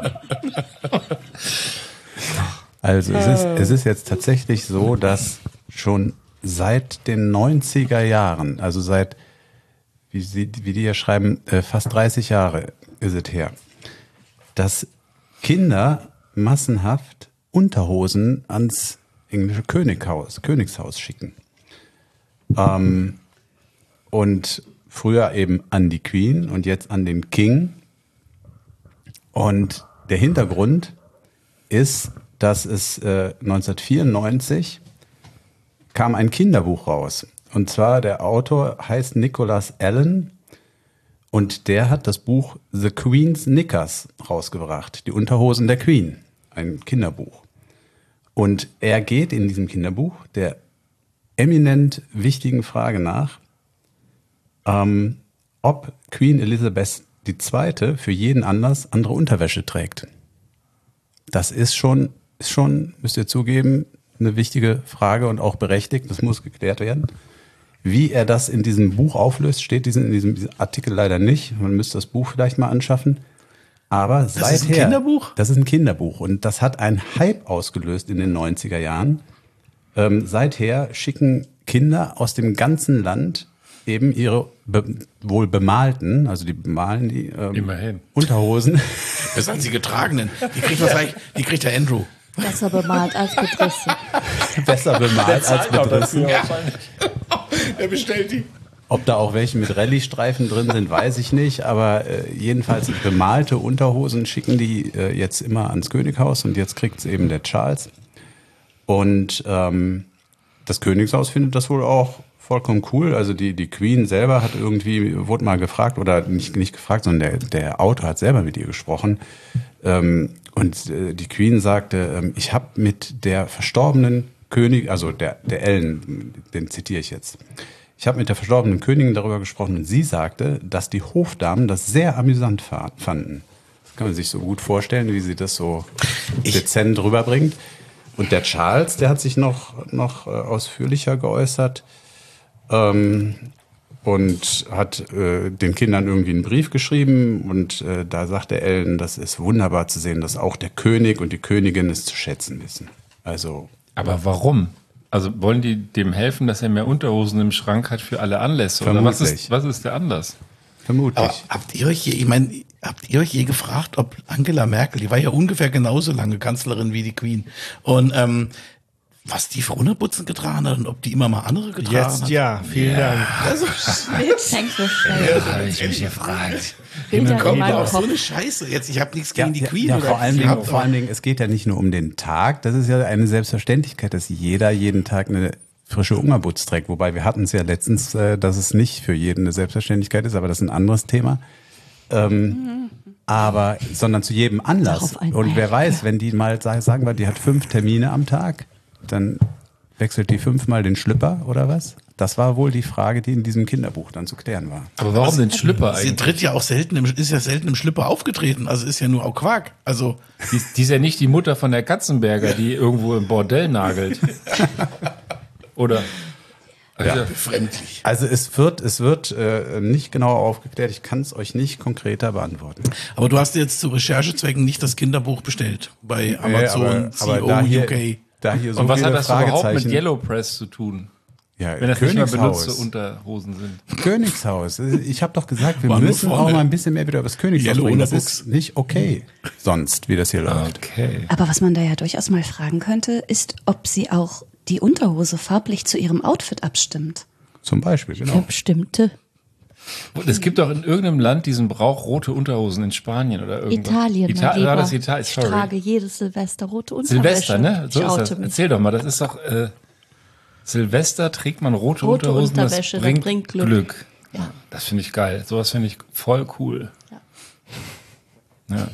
Also es ist, es ist jetzt tatsächlich so, dass schon seit den neunziger Jahren, also seit, wie, sie, wie die hier schreiben, äh, fast dreißig Jahre ist es her, dass Kinder massenhaft Unterhosen ans englische Könighaus, Königshaus schicken. Ähm, und früher eben an die Queen und jetzt an den King. Und der Hintergrund ist, dass es äh, neunzehnhundertvierundneunzig kam ein Kinderbuch raus. Und zwar der Autor heißt Nicholas Allen und der hat das Buch The Queen's Knickers rausgebracht, die Unterhosen der Queen, ein Kinderbuch. Und er geht in diesem Kinderbuch der eminent wichtigen Frage nach, ähm, ob Queen Elizabeth die Zweite für jeden Anlass andere Unterwäsche trägt. das ist schon, ist schon, müsst ihr zugeben, eine wichtige Frage und auch berechtigt. Das muss geklärt werden. Wie er das in diesem Buch auflöst, steht diesen, in diesem Artikel leider nicht. Man müsste das Buch vielleicht mal anschaffen. Aber das seither, ist ein Kinderbuch? Das ist ein Kinderbuch und das hat einen Hype ausgelöst in den neunziger Jahren. Ähm, seither schicken Kinder aus dem ganzen Land eben ihre be- wohl bemalten, also die bemalen die ähm, Immerhin. Unterhosen. Besser als die getragenen. Die kriegt wahrscheinlich, die kriegt der Andrew. Besser bemalt als bedrissen. Besser bemalt als bedrissen. Ja. Er bestellt die. Ob da auch welche mit Rallye-Streifen drin sind, weiß ich nicht. Aber äh, jedenfalls bemalte Unterhosen schicken die äh, jetzt immer ans Könighaus und jetzt kriegt es eben der Charles. Und ähm, das Königshaus findet das wohl auch vollkommen cool. Also die, die Queen selber hat irgendwie, wurde mal gefragt, oder nicht, nicht gefragt, sondern der, der Autor hat selber mit ihr gesprochen. Ähm, und äh, die Queen sagte, ähm, ich habe mit der verstorbenen König, also der, der Ellen, den zitiere ich jetzt, ich habe mit der verstorbenen Königin darüber gesprochen und sie sagte, dass die Hofdamen das sehr amüsant fanden. Das kann man sich so gut vorstellen, wie sie das so ich dezent rüberbringt. Und der Charles, der hat sich noch, noch äh, ausführlicher geäußert ähm, und hat äh, den Kindern irgendwie einen Brief geschrieben. Und äh, da sagte Ellen, das ist wunderbar zu sehen, dass auch der König und die Königin es zu schätzen wissen. Also, aber warum? Also wollen die dem helfen, dass er mehr Unterhosen im Schrank hat für alle Anlässe? Oder was ist, was ist der Anlass? Vermutlich. Aber habt ihr euch je, ich meine, habt ihr euch je gefragt, ob Angela Merkel, die war ja ungefähr genauso lange Kanzlerin wie die Queen, und ähm, was die für Unterbutzen getragen hat und ob die immer mal andere getragen Jetzt hat? ja, vielen ja. Dank. Also, Fängt so schnell. Ja, habe ich mich gefragt. Bilder kommt in meinem auch so Kopf. eine Scheiße. Jetzt, ich habe nichts gegen Ja, die ja, Queen. ja, oder vor, allen sie Dingen, hat- vor allen Dingen, es geht ja nicht nur um den Tag, das ist ja eine Selbstverständlichkeit, dass jeder jeden Tag eine frische Ungerbutz trägt. Wobei wir hatten es ja letztens, äh, dass es nicht für jeden eine Selbstverständlichkeit ist, aber das ist ein anderes Thema. Ähm, aber, sondern zu jedem Anlass. Darauf ein Und wer Ei. weiß, wenn die mal, sag- sagen wir, die hat fünf Termine am Tag, dann wechselt die fünfmal den Schlüpper oder was? Das war wohl die Frage, die in diesem Kinderbuch dann zu klären war. Aber warum den Schlüpper Sie eigentlich? tritt ja auch selten, im, ist ja selten im Schlüpper aufgetreten. Also ist ja nur auch Quark. Also Die, die ist ja nicht die Mutter von der Katzenberger, die irgendwo im Bordell nagelt. Oder? Also, befremdlich. Also es wird, es wird äh, nicht genauer aufgeklärt. Ich kann es euch nicht konkreter beantworten. Aber du hast jetzt zu Recherchezwecken nicht das Kinderbuch bestellt bei Amazon, aber, C aber E O, da hier, U K. Da hier so und was viele hat das überhaupt mit Fragezeichen- Yellow Press zu tun? Ja, Wenn das nicht mal Königshaus. benutzte Unterhosen sind. Königshaus. Ich habe doch gesagt, wir War nur müssen vorne. auch mal ein bisschen mehr wieder über das Königshaus Yellow bringen. Das Unterbuchs. ist nicht okay sonst, wie das hier läuft. Okay. Aber was man da ja durchaus mal fragen könnte, ist, ob sie auch die Unterhose farblich zu ihrem Outfit abstimmt. Zum Beispiel, Für genau. bestimmte. Und es gibt doch in irgendeinem Land diesen Brauch, rote Unterhosen in Spanien oder irgendwas. Italien, mein Ita- Lieber. war das Italien? Ich Sorry. trage jedes Silvester rote Unterwäsche. Silvester, ne? So ich ist oute das. mich. Erzähl doch mal, das ist doch äh, Silvester trägt man rote, Rote Unterhosen, Unterwäsche, das das bringt, bringt Glück. Glück. Ja. Das finde ich geil. Sowas finde ich voll cool. Ja. Ja.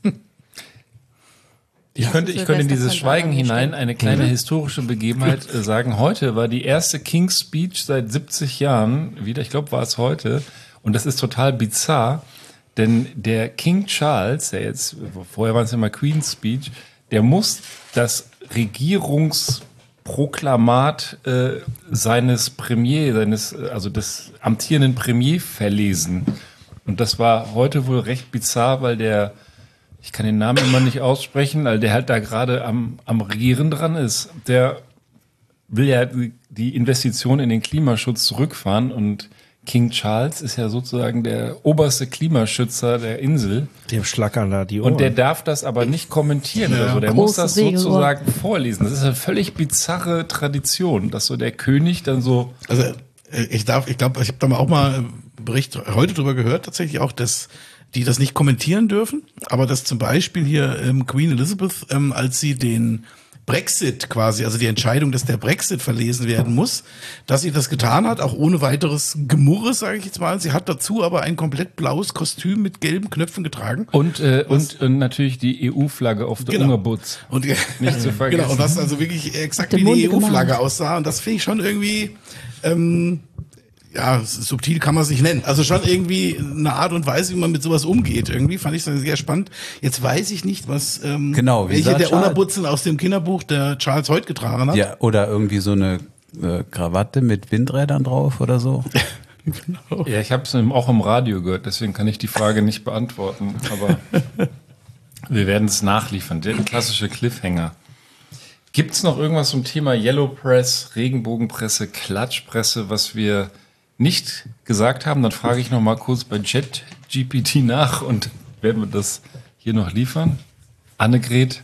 Ich könnte, ich könnte in dieses Schweigen hinein eine kleine historische Begebenheit äh, sagen. Heute war die erste King's Speech seit siebzig Jahren wieder. Ich glaube, war es heute. Und das ist total bizarr, denn der King Charles, der jetzt, vorher war es immer Queen's Speech, der muss das Regierungsproklamat äh, seines Premier, seines, also des amtierenden Premier verlesen. Und das war heute wohl recht bizarr, weil der, ich kann den Namen immer nicht aussprechen, weil der halt da gerade am, am Regieren dran ist. Der will ja die Investition in den Klimaschutz zurückfahren und King Charles ist ja sozusagen der oberste Klimaschützer der Insel. Dem schlackern da die Ohren. Und der darf das aber nicht kommentieren Ja. oder so. Der Große muss das Segelohr. sozusagen vorlesen. Das ist eine völlig bizarre Tradition, dass so der König dann so. Also äh, ich darf, ich glaube, ich habe da mal auch mal einen Bericht heute drüber gehört, tatsächlich auch, dass die das nicht kommentieren dürfen, aber dass zum Beispiel hier ähm, Queen Elizabeth, ähm, als sie den Brexit quasi, also die Entscheidung, dass der Brexit verlesen werden muss, dass sie das getan hat, auch ohne weiteres Gemurre, sage ich jetzt mal. Sie hat dazu aber ein komplett blaues Kostüm mit gelben Knöpfen getragen. Und, äh, und, und natürlich die E U-Flagge auf der Genau. Ungerbutz. Und Nicht zu vergessen. Genau, und was also wirklich exakt Dem wie die Munde E U-Flagge gemalt. aussah. Und das finde ich schon irgendwie, ähm, ja, subtil kann man es nicht nennen. Also schon irgendwie eine Art und Weise, wie man mit sowas umgeht. Irgendwie fand ich das sehr spannend. Jetzt weiß ich nicht, was ähm, genau, wie welche der Charles? Unabutzen aus dem Kinderbuch der Charles Hoyt getragen hat. Ja, oder irgendwie so eine äh, Krawatte mit Windrädern drauf oder so. Genau. Ja, ich habe es auch im Radio gehört, deswegen kann ich die Frage nicht beantworten. Aber wir werden es nachliefern. Der klassische Cliffhanger. Gibt es noch irgendwas zum Thema Yellow Press, Regenbogenpresse, Klatschpresse, was wir nicht gesagt haben? Dann frage ich noch mal kurz bei ChatGPT nach und werden wir das hier noch liefern. Annegret?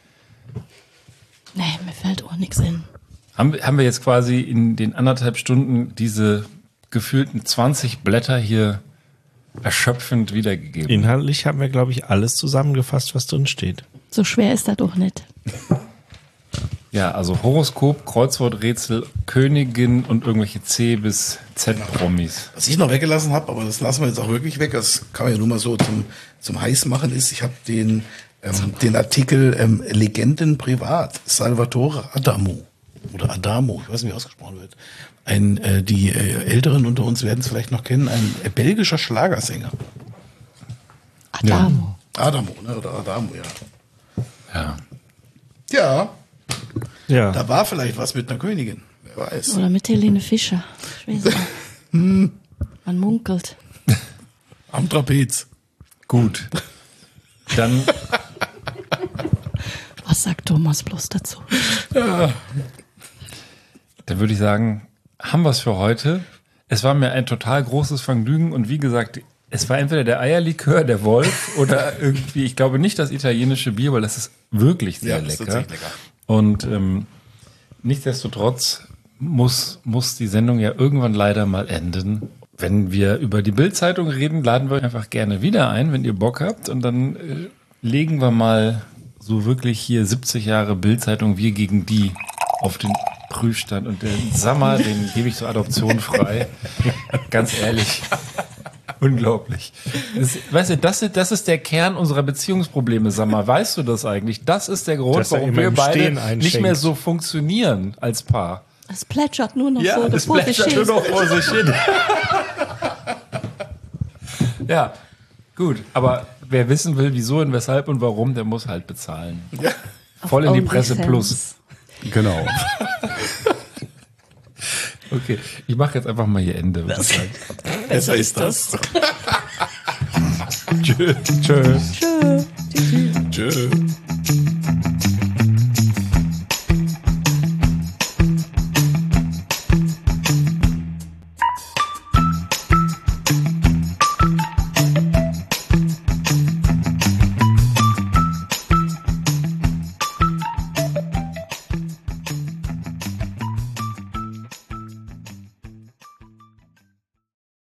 Nee, mir fällt auch nichts in. Haben, haben wir jetzt quasi in den anderthalb Stunden diese gefühlten zwanzig Blätter hier erschöpfend wiedergegeben? Inhaltlich haben wir, glaube ich, alles zusammengefasst, was drin steht. So schwer ist das doch nicht. Ja, also Horoskop, Kreuzworträtsel, Königin und irgendwelche C bis Z-Promis. Was ich noch weggelassen habe, aber das lassen wir jetzt auch wirklich weg, das kann man ja nur mal so zum, zum Heißmachen ist, ich habe den, ähm, den Artikel ähm, Legenden privat, Salvatore Adamo oder Adamo, ich weiß nicht, wie ausgesprochen wird. Ein, äh, die äh, Älteren unter uns werden es vielleicht noch kennen, ein äh, belgischer Schlagersänger. Adamo. Ja. Adamo, ne? Oder Adamo, ja. Ja. Ja. Ja. Da war vielleicht was mit einer Königin. Wer weiß. Oder mit Helene Fischer. Ich weiß nicht. Hm. Man munkelt. Am Trapez. Gut. Dann. Was sagt Thomas bloß dazu? Ja. Dann würde ich sagen, haben wir es für heute. Es war mir ein total großes Vergnügen und wie gesagt, es war entweder der Eierlikör, der Wolf oder irgendwie, ich glaube nicht das italienische Bier, weil das ist wirklich sehr Ja, das ist lecker. tatsächlich lecker. Und ähm, nichtsdestotrotz muss, muss die Sendung ja irgendwann leider mal enden. Wenn wir über die Bild-Zeitung reden, laden wir euch einfach gerne wieder ein, wenn ihr Bock habt. Und dann äh, legen wir mal so wirklich hier siebzig Jahre Bild-Zeitung, wir gegen die, auf den Prüfstand. Und den Sammer, den gebe ich zur Adoption frei. Ganz ehrlich. Unglaublich. Das, weißt du, das, das ist der Kern unserer Beziehungsprobleme, Sammer. Weißt du das eigentlich? Das ist der Grund, Dass er warum immer wir im beide Stehen nicht einschenkt. mehr so funktionieren als Paar. Es plätschert nur noch Ja, so. es vor sich plätschert hin. nur noch vor sich hin. Ja, gut. Aber wer wissen will, wieso und weshalb und warum, der muss halt bezahlen. Ja. Voll in die OnlyFans. Presse plus. Genau. Okay, ich mache jetzt einfach mal hier Ende. würde ich sagen. Besser ist das. Tschö. Tschö. Tschö. Tschö.